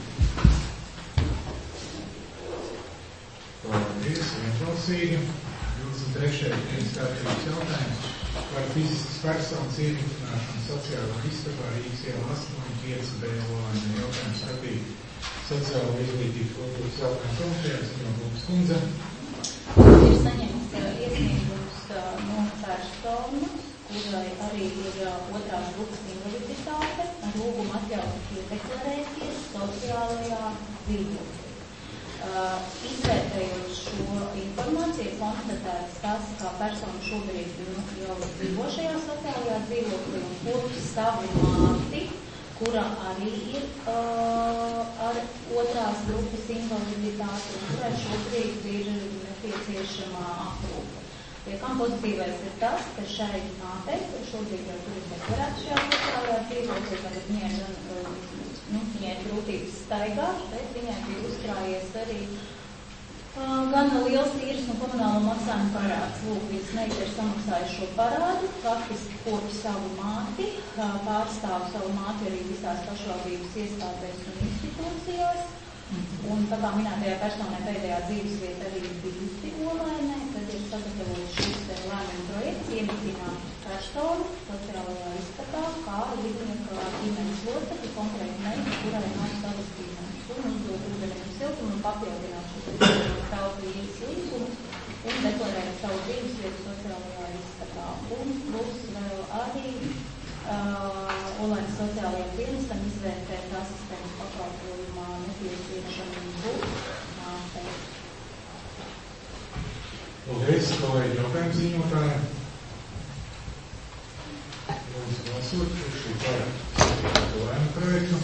Paldies, vienbalsīgi. divdesmit trešais dienas kārtības jautājums par fiziskas personas ievietināšanu sociālā istabā Rīgas iela astoņi pieci B Olāņa. Jautājums skatīt sociālo izglītību kultūras jautājumu komitejās, no Lūgas kundze. Ir saņemts iesniegums no personas, kurai arī ir otrās grupas invaliditāte, un lūguma atļaut deklarēties sociālajā dzīvoklī. Uh, izvērtējot šo informāciju, konstatēts tas, kā persona šobrīd nu, jau dzīvo šajā sociālajā dzīvoklī un kopš savu māti, kura arī ir uh, ar otrās grupas invaliditāti un kurai šobrīd ir nepieciešama aprūpe. Piekam pozitīvais ir tas, ka šai mātei, kur šobrīd jau tur ir deklarēts šajā sociālajā dzīvoklī, tagad viņai uh, nu, viņai ir grūtības staigāt, bet viņai bija uzkrājies arī uh, gan liels īres un komunālo maksājumu parāds. Lūk, viņas meita ir samaksājuši šo parādu, faktiski kopš savu māti, uh, pārstāv savu māti arī visās pašvaldības iestādēs un institūcijās. Un tā kā minētajā personai pēdējā dzīves vieta arī bijusi Olāņai, tad ir sagatavots šis lēmuma projekts iemitināt personu sociālajā istabā, kā līdznieka ģimenes locekļi, konkrēti meita, kurai nav savas ģimenes, un uzdot ūdeni un siltumu un papildināt šo telpu īres līgumu un deklarēt savu dzīves vietu sociālajā istabā. Un plus vēl arī uh, Olāņas sociālajiem dienestam izvērtēt asistentu pakalpojumā nepieciešamību mātei. Paldies, kolēģi jautājumu ziņotājiem. Lūdzu balsot, kurš ir par lēmumu projektu.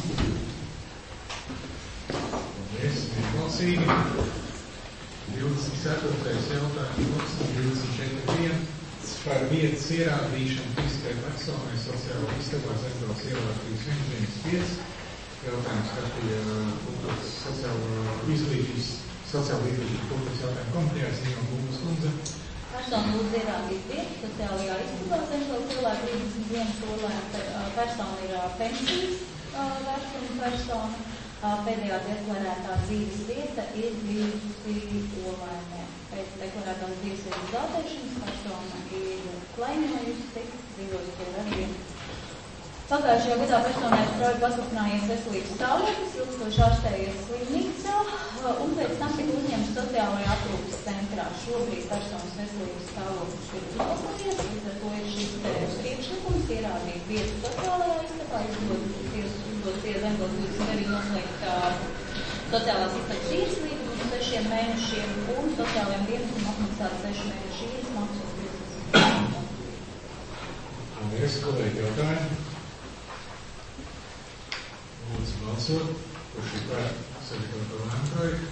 Paldies, vienbalsīgi. divdesmit ceturtais jautājums, divdesmit četri dienas par vietas ierādīšanu fiskai personai sociālā istabā Zēgdals ielā trīs viens pieci. Jautājums skatīja kultūras sociālo izglītības, sociālo izglītības kultūras jautājumu komitejās, no Lūgas kundze. Persona lūdz ierādīt vietu sociālajā istabā Zēgdals ielā trīsdesmit viens Olāņa. Persona ir pensijas vērtuma persona. Pēdējā deklarētā dzīves vieta ir bijusi Olāņā. Pēc deklarētās dzīves vietas zaudēšanas persona ir klaņojusi, dzīvos pie veciem Pagājušajā gadā personai strauji pasliktinājies veselības stāvoklis, ilgstoši ārstējies slimnīcā un pēc tam tika uzņemts sociālajā aprūpes centrā. Šobrīd personas veselības stāvoklis ir uzlabojies, līdz ar to ir šis priekšlikums ierādīt vietu sociālajā istabā, izdot pie Zemgals divdesmit deviņi noslēgt sociālās istabas īres līgumu uz sešiem mēnešiem un sociālajiem dienestam apmaksāt sešu mēnešu īres maksu uz piecdesmit. Paldies, kolēģi, jautājumi. Lūdzu balsot, kurš ir par sagatavoto lēmumu projektu.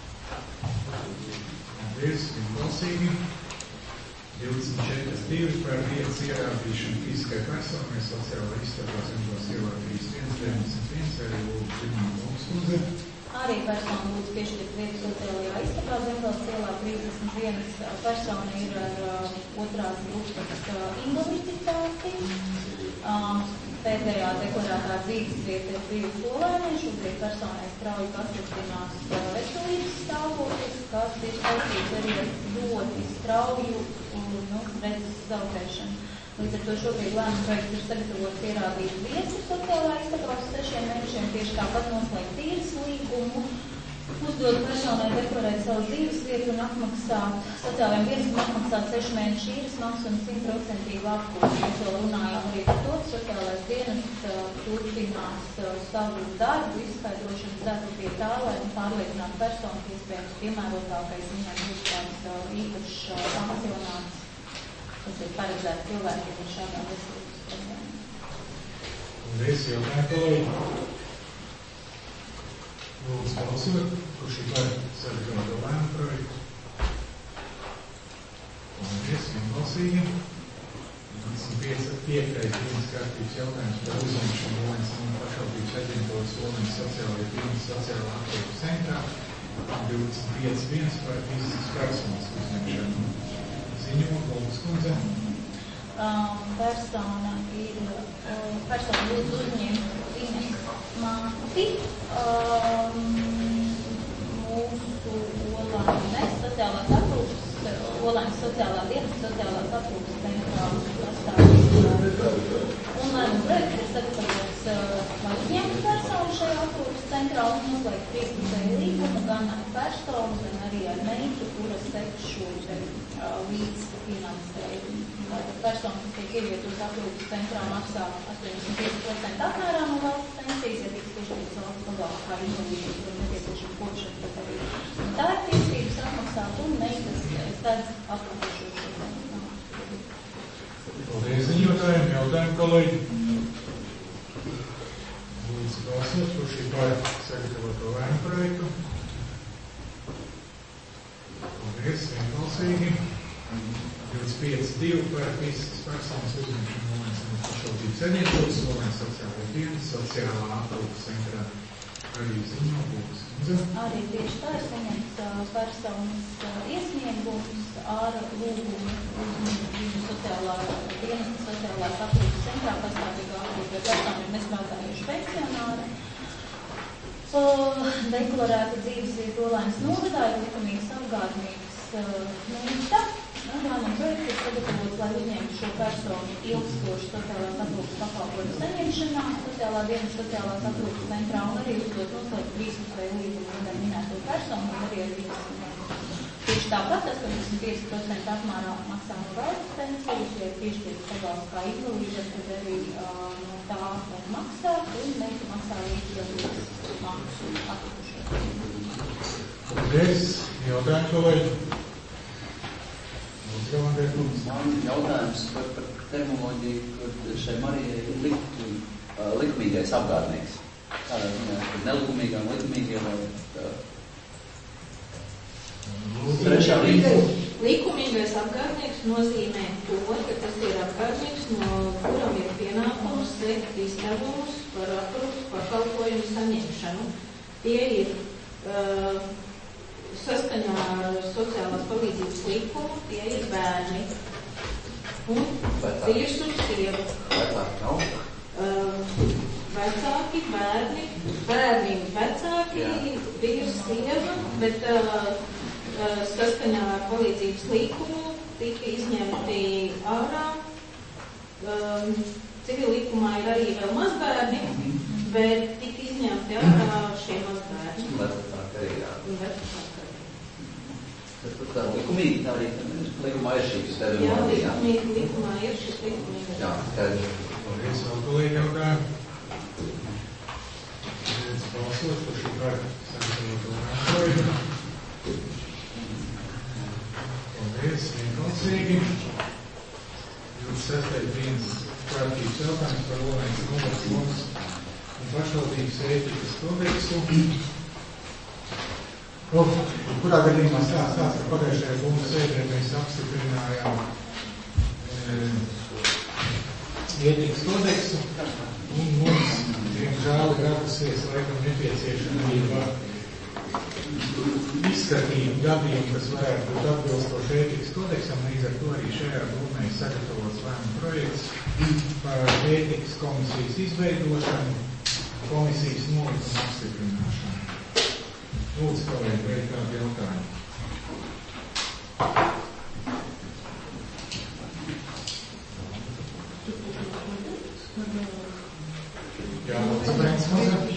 Paldies, vienbalsīgi. divdesmit četri divi par vietas ierādīšanu fiziskai personai sociālā istabā Zemgals ielā trīsdesmit viens deviņdesmit viens arī lūdzu Zimņu Lūgskundze. Arī persona lūdzu piešķirt vietu sociālajā istabā Zemgals ielā trīsdesmit viens. Persona ir ar uh, otrās grupas uh, invaliditāti. Um, pēdējā deklarētā dzīves vieta ir divi skolēni. Šobrīd personai strauji pasliktinās uh, veselības stāvoklis, kas ir saistīts arī ar ļoti strauju uh, nu, redzes zaudēšanu. Līdz ar to šobrīd lēmuma projekts ir sagatavots ierādīt vietu sociālā istabā uz sešiem mēnešiem, tieši tāpat noslēgt īres līgumu, uzdot personai deklarēt savu dzīves vietu un apmaksāt sociālajiem dienestam apmaksāt sešu mēnešu īres maksu un simt procenti apkūpi. Mēs vēl runājām arī par to, ka sociālais dienests uh, turpinās uh, savu darbu, izskaidrošanas darbu pie tā, lai pārliecinātu personu, ka iespējams piemērotākais viņam būs kāds uh, īpašs uh, pansionāts, kas ir paredzēts cilvēkiem ar šādām veselības problēmām. Paldies, jautājumu kolēģi. Lūdzu balsot, kurš ir par sagatavoto lēmumu projektu. Paldies, vienbalsīgi. divdesmit piektais dienas kārtības jautājums par uzņemšanu Volēnas pašvaldības aģentūras Volēnas sociālajā dienas sociālā aprūpes centrā. divdesmit pieci viens par fiziskas personas uzņemšanu. Ziņo Lūgskundze. Um, persona ir, uh, persona lūdzu uzņemt viņas māti, um, mūsu Olainas sociālās aprūpes, Olainas sociālā dienas sociālās aprūpes centrā pastāvībā. Un lēmuma projekts ir sagatavots, uh, lai uzņemtu personu šajā aprūpes centrā un noslēgt trīspusēju līgumu gan ar personu, gan arī ar meitu, kuras sek šo uh, līdz finansējumu. Persona, kas tiek ievietot aprūpes centrā, maksā astoņdesmit pieci procenti apmērā no valsts pensijas, ja tiks piešķirtas valsts pabalsts kā invalīdiem, kur nepieciešama kopšana, bet arī tā ir tiesības apmaksāt un meitas stādz aprūpēšošanu. Paldies, ziņotājiem, jautājumu kolēģi. Lūdzu balsot, kurš ir par sagatavoto lēmumu projektu. Paldies, vienbalsīgi. divdesmit pieci divi par fiziskas personas uzņemšanu Volēnas pašvaldības aģentūras, Volēnas sociālajā dienas sociālā aprūpes centrā. Arī ziņo Lūgskundze. Arī tieši tā ir saņemts uh, personas uh, iesniegums ar lūgumu uzņemt viņu sociālā dienas sociālās aprūpes centrā pastāvīgā aprūpē. Persona ir nestrādājuši pensionāri. Uh, deklarēta dzīves vieta Volēnas novadā ir likumīgs apgādnīgs uh, mīta. Lēmuma projekts ir sagatavots, lai uzņemtu šo personu ilgstoši sociālās aprūpes pakalpojumu saņemšanā, sociālā dienas sociālās aprūpes centrā un arī uzdot noslēgt trīspusēju līgumu ar minēto personu un arī ar viņas. Tieši tāpat astoņdesmit pieci procenti apmērā maksā no valsts pensijas, ja ir piešķirts pabalsts kā invalīdam, tad arī uh, no tā var maksāt un mēs maksā līdz maksu atpūšanu. Paldies, jautājumu kolēģi. Man jautājums par, par terminoloģiju, kur šai Marijai ir likt, uh, likumīgais apgādnieks. Kādā ziņā, kur nelikumīgā un likumīgā vai tā? Trešā līnija. Likumīgais apgādnieks nozīmē to, ka tas ir apgādnieks, no kuram ir pienākums veikt izdevumus par aprūpes pakalpojumu saņemšanu. Tie ir uh, saskaņā ar sociālās palīdzības likumu, tie ir bērni un vīrs un sieva. Vecāki nav? Uh, vecāki, bērni, bērni vecāki, vīrs, sieva, bet uh, uh, saskaņā ar palīdzības likumu tika izņemti ārā um, civil likumā ir arī vēl mazbērni, bet tik izņemti ārā šie mazbērni. Un vecāki arī, jā. Un vecāki arī. Bet tā likumīgi tā arī, likumā ir šīs tevi Jā, mazī, jā. likumīgi, likumā ir šis likumīgi. Jā, skaidrs. Paldies, vēl kolēģi jautājumu. Viens balsot par šī par sagatavotu projektu. Paldies, vienbalsīgi. Jūsu sestais dienas kārtības jautājums par Olēnas novads lomas un pašvaldības ētikas kodeksu. Nu, kurā gadījumā stāsts tāds, ka pagājušajā bundas sēdē mēs apstiprinājām e, ētikas kodeksu, un mums, diemžēl, ir radusies laikam nepieciešamība izskatīt gadījumu, kas varētu būt atbilstoši ētikas kodeksam, līdz ar to arī šajā būtnē ir sagatavots lēmuma projekts par ētikas komisijas izveidošanu, komisijas nolikumu apstiprināšanu. Lūdzu, kolēģi, vai ir kādi jautājumi? Jā, lūdzu, Brēns mazāk.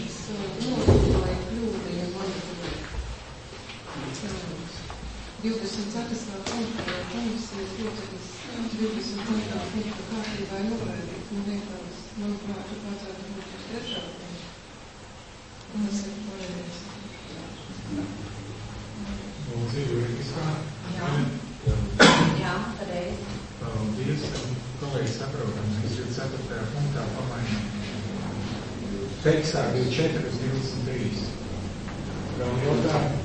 divdesmit ceturtā punktā komisijas loceklis divdesmit ceturtā punktā kārtībā noraidīt un vienkārši, manuprāt, vajadzētu būt uz trešā punktu. Un es ir pareizi. Lūdzu, juridiskā. Jā. Jā, pareizi. Paldies. Kolēģi saprotam, divdesmit ceturtajā punktā pamainām. Tekstā divdesmit četri uz divdesmit trīs. Vēl jautājumu?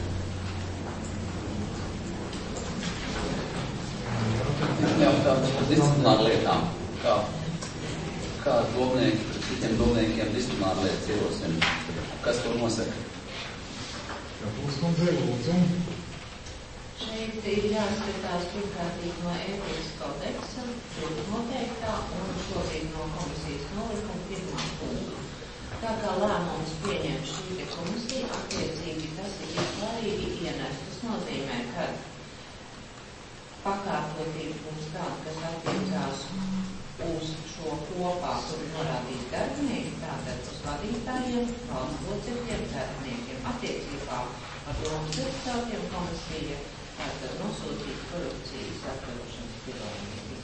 Jautājums par disciplināru lietām. Kā, kā domnieki, pret citiem domniekiem disciplināru lietas ierosina? Kas to nosaka? Jā, Pūskundze, lūdzu. Šeit ir jāskatās pirmkārtīgi no ētikas kodeksa, tur noteiktā un šobrīd no komisijas nolikuma pirmā punkta. Tā kā lēmums pieņem šī te komisija, attiecīgi tas ir svarīgi ienest. Tas nozīmē, ka pakārtotība būs tāda, kas attiecās uz šo kopā, kur norādīt darbinieki, tātad uz vadītājiem, valsts locekļiem, darbiniekiem, attiecībā ar domas deputātiem komisija, tātad nosūtīt korupcijas atverošanas biroju.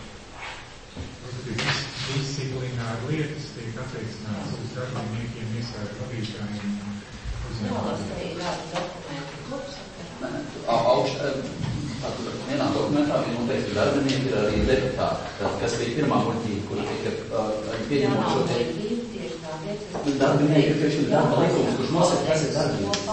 Disciplināri lietas tiek attiecināts uz darbiniekiem, iestāžu vadītājiem. Nolas arī kādu dokumentu klubsakara. Augšā, tātad vienā dokumentā ir noteikti darbinieki, ir arī deputāti, kas bija pirmā muļķība, kura tika arī pieņemot šo te. Darbinieki, ka ir darba likums, kurš nosaka, kas ir darbinieks.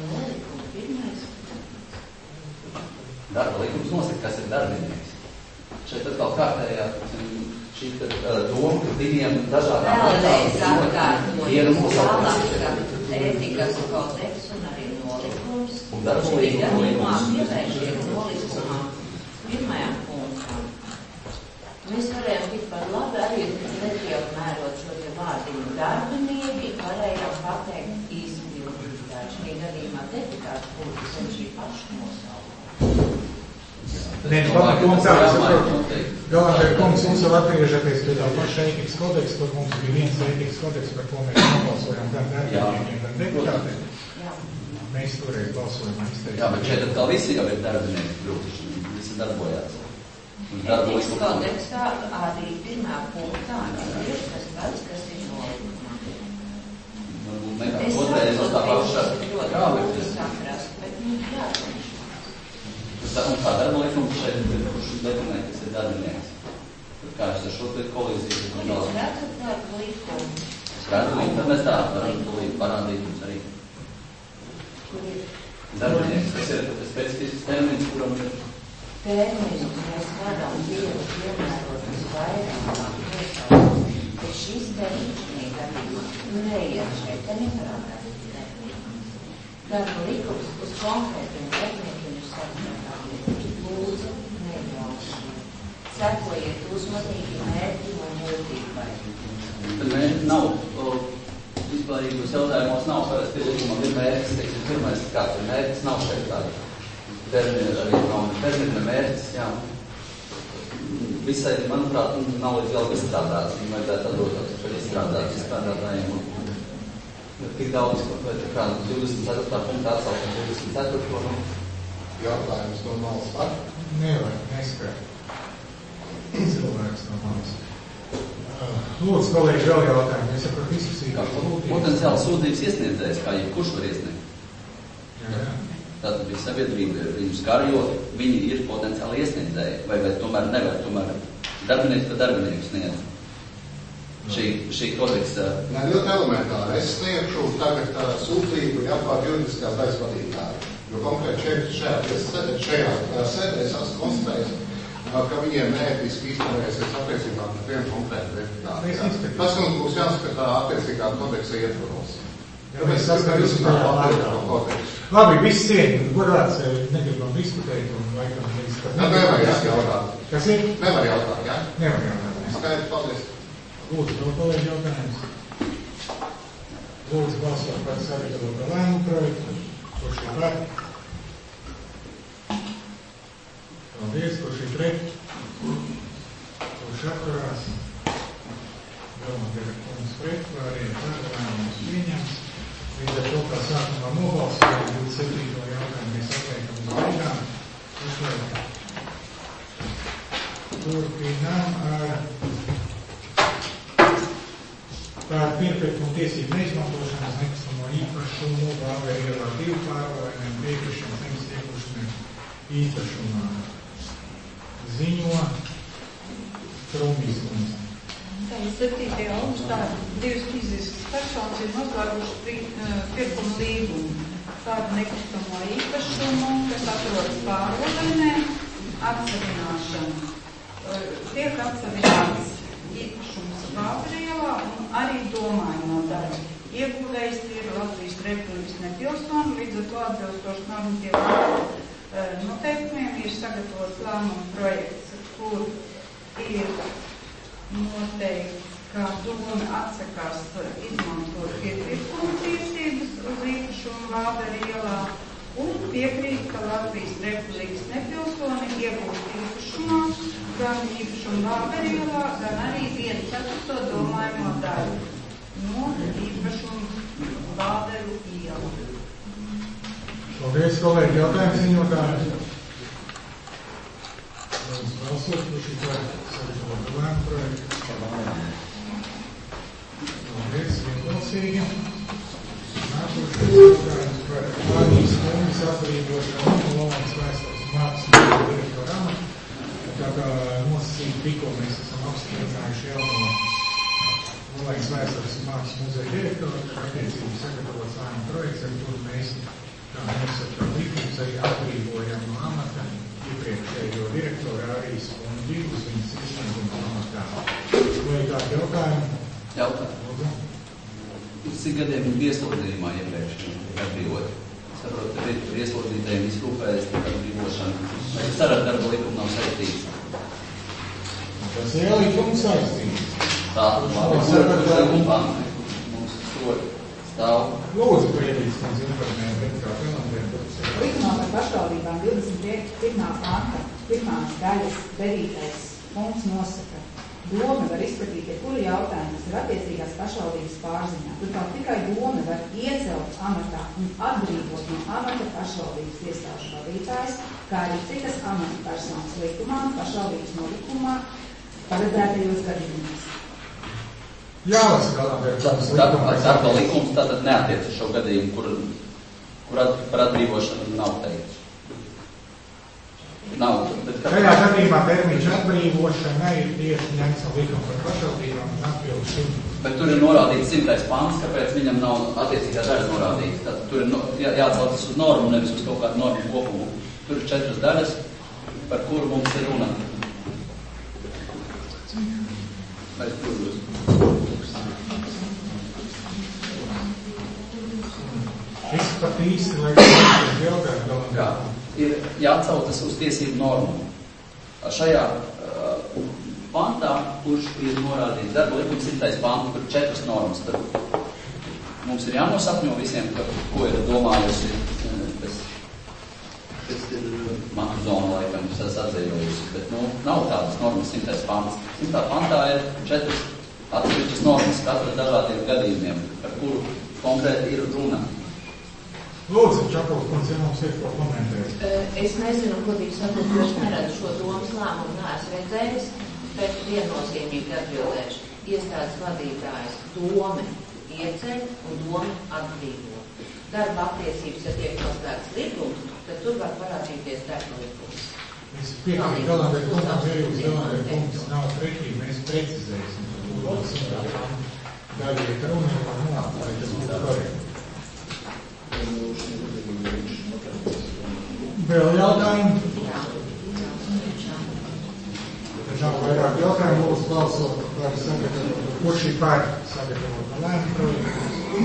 Darba likums nosaka, kas ir darbinieks. Šeit atkal kārtējā šī doma, ka diviem dažādām Vēlreiz atkārtot, ētikas kodeks un arī nolikums. Un darba likuma pievēršiem nolikumā pirmajām punktām. Mēs varējām tikpat labi arī nepieapmērot šo te vārdiņu darbinieki, varējām pateikt izpildītāji. Šī gadījumā deputāts būtu zem šī paša nosaukuma. Nē, pamat punktā, es saprotu, galvenais kungs, jūs vēl atgriežaties pie tā paša ētikas kodeksa, kur mums bija viens ētikas kodeks, par ko mēs nobalsojām gan darbiniekiem, gan deputātiem. Mēs toreiz balsojām izteikt. Jā, bet šeit atkal visi jau ir darbinieki kļūtuši, visi darbojās. Ētikas kodeksā arī pirmā punktā ir tas pats, kas ir nolikumā. Varbūt nekā otrreiz uz tā paša. Jā, bet es saprast, bet nu jākonš. Un kā darba likums šeit ir, kurš definē, kas ir darbinieks. Tad kā es ar šo te kolīziju? Un jūs redzat darba likumu? Es redzu, tad mēs tā varam parādīt jums arī. Kur ir? Darbinieks, tas ir specifisks termins, kuram ir. Terminus mēs varam dievu piemērot visvairāk nosaukt, bet šis termiņš gadījumā neiet šeit, te neparādās termiņš. Darba likums uz konkrētiem termiņiem ir sarunātājiem. Lūdzu, neļaušana. Sekojiet uzmanīgi mērķim un būtībai. Tad mērķi nav, vispārīgos jautājumos nav parasti pielikumam ir mērķis, teiksim, pirmais kāds ir mērķis, nav šeit tāda termina, arī nav termina mērķis, jā. visai, manuprāt, nav līdz vēl izstrādāts, un vajadzētu atdot, ka izstrādāts izstrādātājiem. Tik daudz, vai tā kā divdesmit ceturtā punktā atsaukt divdesmit ceturto Nu? Jautājums no malas var? Nevar, nespēj. Cilvēks no malas. Lūdzu, kolēģi, vēl jautājumu. Es saprotu diskusiju. Potenciāli sūdzības iesniedzējs, kā jebkurš var iesniegt. Jā, jā. Tātad bija sabiedrība, viņus karo, viņi ir potenciāli iesniedzēji, vai, vai tomēr nevar, tomēr darbinieks pa darbinieku sniedz. Šī, šī kodeksa... Nē, ļoti elementāri. Es sniegšu tagad uh, sūdzību jāpār juridiskās daļas vadītāju. Jo konkrēti šeit, šajā, šajā uh, sēdē es esmu konstatējis, uh, ka viņiem neētiski izturēsies attiecībā par vienu konkrētu deputātu. Tas mums būs jāskatā attiecīgā kodeksa ietvaros. Ja mēs saskatīsim Labi, viss cieņi, godāts, negribam diskutēt un laikam neizskatīt. Nē, nevar jautāt. Kas ir? Nevar jautāt, jā? Nevar jautāt. Skaidrs, paldies. Lūdzu, vēl kolēģi jautājums. Lūdzu, balsot par sagatavotu lēmumu projektu. Kurš ir par? Paldies, kurš ir pret? Kurš atturās? Galvenais kungs pret, pārējie par lēmumus pieņems. Līdz ar to, kā sākumā nobalsojam, divdesmit septīto jautājumu mēs atliekam uz beigām. Uzsveram. Turpinām ar par pirmpirkumu tiesību neizmantošanas nekustamo īpašumu, Vāveru ielā divu pārvalējumu, piekrišanu zemes iekļūšanai īpašumā. Ziņo Trumbīs kundze. septītajā augustā divas fiziskas personas ir noslēguši pirkuma līgumu. Tādu nekustamo īpašumu, kas atrodas pārvalēnē, atsavināšanu. Tiek atsavināts īpašums Vābrielā un arī domājamo daļu. Ieguvējs ir Latvijas Republikas nepilsoni, līdz ar to atbilstoši normatīviem noteikumiem ir sagatavots lēmuma projekts, kur ir noteikti, ka doma atsakās izmantot iepirkuma tiesības uz īpašumu Vāveru ielā un piekrīt, ka Latvijas Republikas nepilsoni iegūst īpašumā gan īpašumu Vāveru ielā, gan arī vienu ceturto domājamo daļu no īpašumu Vāveru ielā. Paldies, kolēģi, jautājums ziņotāji. Mums balsot, kurš ir par sagatavotu lēmumu projektu. Paldies, vienbalsīgi. Nākošais jautājums par Vānijas kungas atbrīvošanu no Lolēnas vēstures mākslas direktora amata. Tā kā nosacīt tikko mēs esam apstiprinājuši jauno Lolēnas vēstures mākslas muzeja direktoru, attiecīgi sagatavots lēmumu projekts, ar kuru mēs, kā nosacīt likums, arī atbrīvojam no amata iepriekšējo direktoru Ārijas un divus viņas izsnieguma amatā. Vai kādi jautājumi? Jautājumi. Cik gadiem viņi ieslodījumā iepriekš atbrīvot? Saprotu, ka ir ieslodītējiem izrūpējas tik atbrīvošanu. Vai tas ar darba likumu nav saistīts? Tas ir jau likums saistīts. Tā, labi, kur ir kumpāni? Mums sori stāv. Lūdzu, priedīs, mums informēja, bet kā penaltiem. Likumā par pašvaldībām divdesmit pirmā panta, pirmās daļas devītais punkts nosaka. Doma var izskatīt jebkuru jautājumu, kas ir attiecīgās pašvaldības pārziņā. Turklāt tikai doma var iecelt amatā un atbrīvot no amata pašvaldības iestāžu vadītājs, kā arī citas amata personas likumā, pašvaldības nolikumā, paredzētajos gadījumos. Jā, es kādām darba likums tātad neatiec uz šo gadījumu, kur, kur at, par atbrīvošanu nav teikts. Nav, bet kā... Tajā gadījumā termiņš atbrīvošana ir tieši ņemts no likuma par pašvaldībām un atbildu šim. Bet tur ir norādīts simtais pants, kāpēc viņam nav attiecīgā daļa norādīts. Tātad tur ir no, jā, jāatsaucas uz normu, nevis uz kaut kādu normu kopumu. Tur ir četras daļas, par kuru mums ir runa. Vai tur jūs? Es pat īsti, lai es jautāju galvenā. Ir jāatsaucas uz tiesību normu. Šajā uh, pantā, kurš ir norādīts darba likums simtais pants, kur četras normas. Tad mums ir jānosapņo visiem, ka, ko ir domājusi. Tas... tas ir makru zona, laikam, kas esat atzējojusi, bet, nu, nav tādas normas simtais pants. Simtā pantā ir četras atsevišķas normas, katra dažādiem gadījumiem, par kuru konkrēti ir runa. Lūdzu, Čapuls, kundze, ja mums ir ko komentēt. Es nezinu, godīgi sakot, jo es neredzu šo domas lēmumu, neesmu redzējis, bet viennozīmīgi atbildēšu. Iestādes vadītājs dome ieceļ un dome atbrīvo. Darba attiecības, ja tiek noslēgts likums, tad tur var parādīties darba likums. Es piekrītu galvenai punktam, ja jūs galvenai punkts nav prekīgi, mēs precizēsim. Daļa ir runa, un nav, lai tas būtu korekti. Vēl jautājumi? Ja nav vairāk jautājumu, lūdzu balsot par sagatavotu, kurš ir par sagatavotu lēmumu projektu.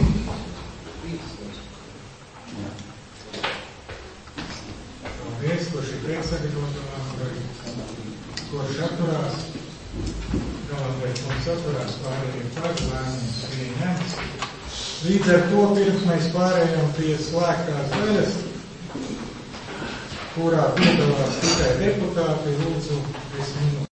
Paldies, kurš ir pret sagatavotu lēmumu projektu. Kurš atturās? Galvenais mums atturās, pārējiem par lēmumus pieņemts. Līdz ar to pirms mēs pārējām pie slēgtās daļas, kurā piedalās tikai deputāti, lūdzu, es minūtes.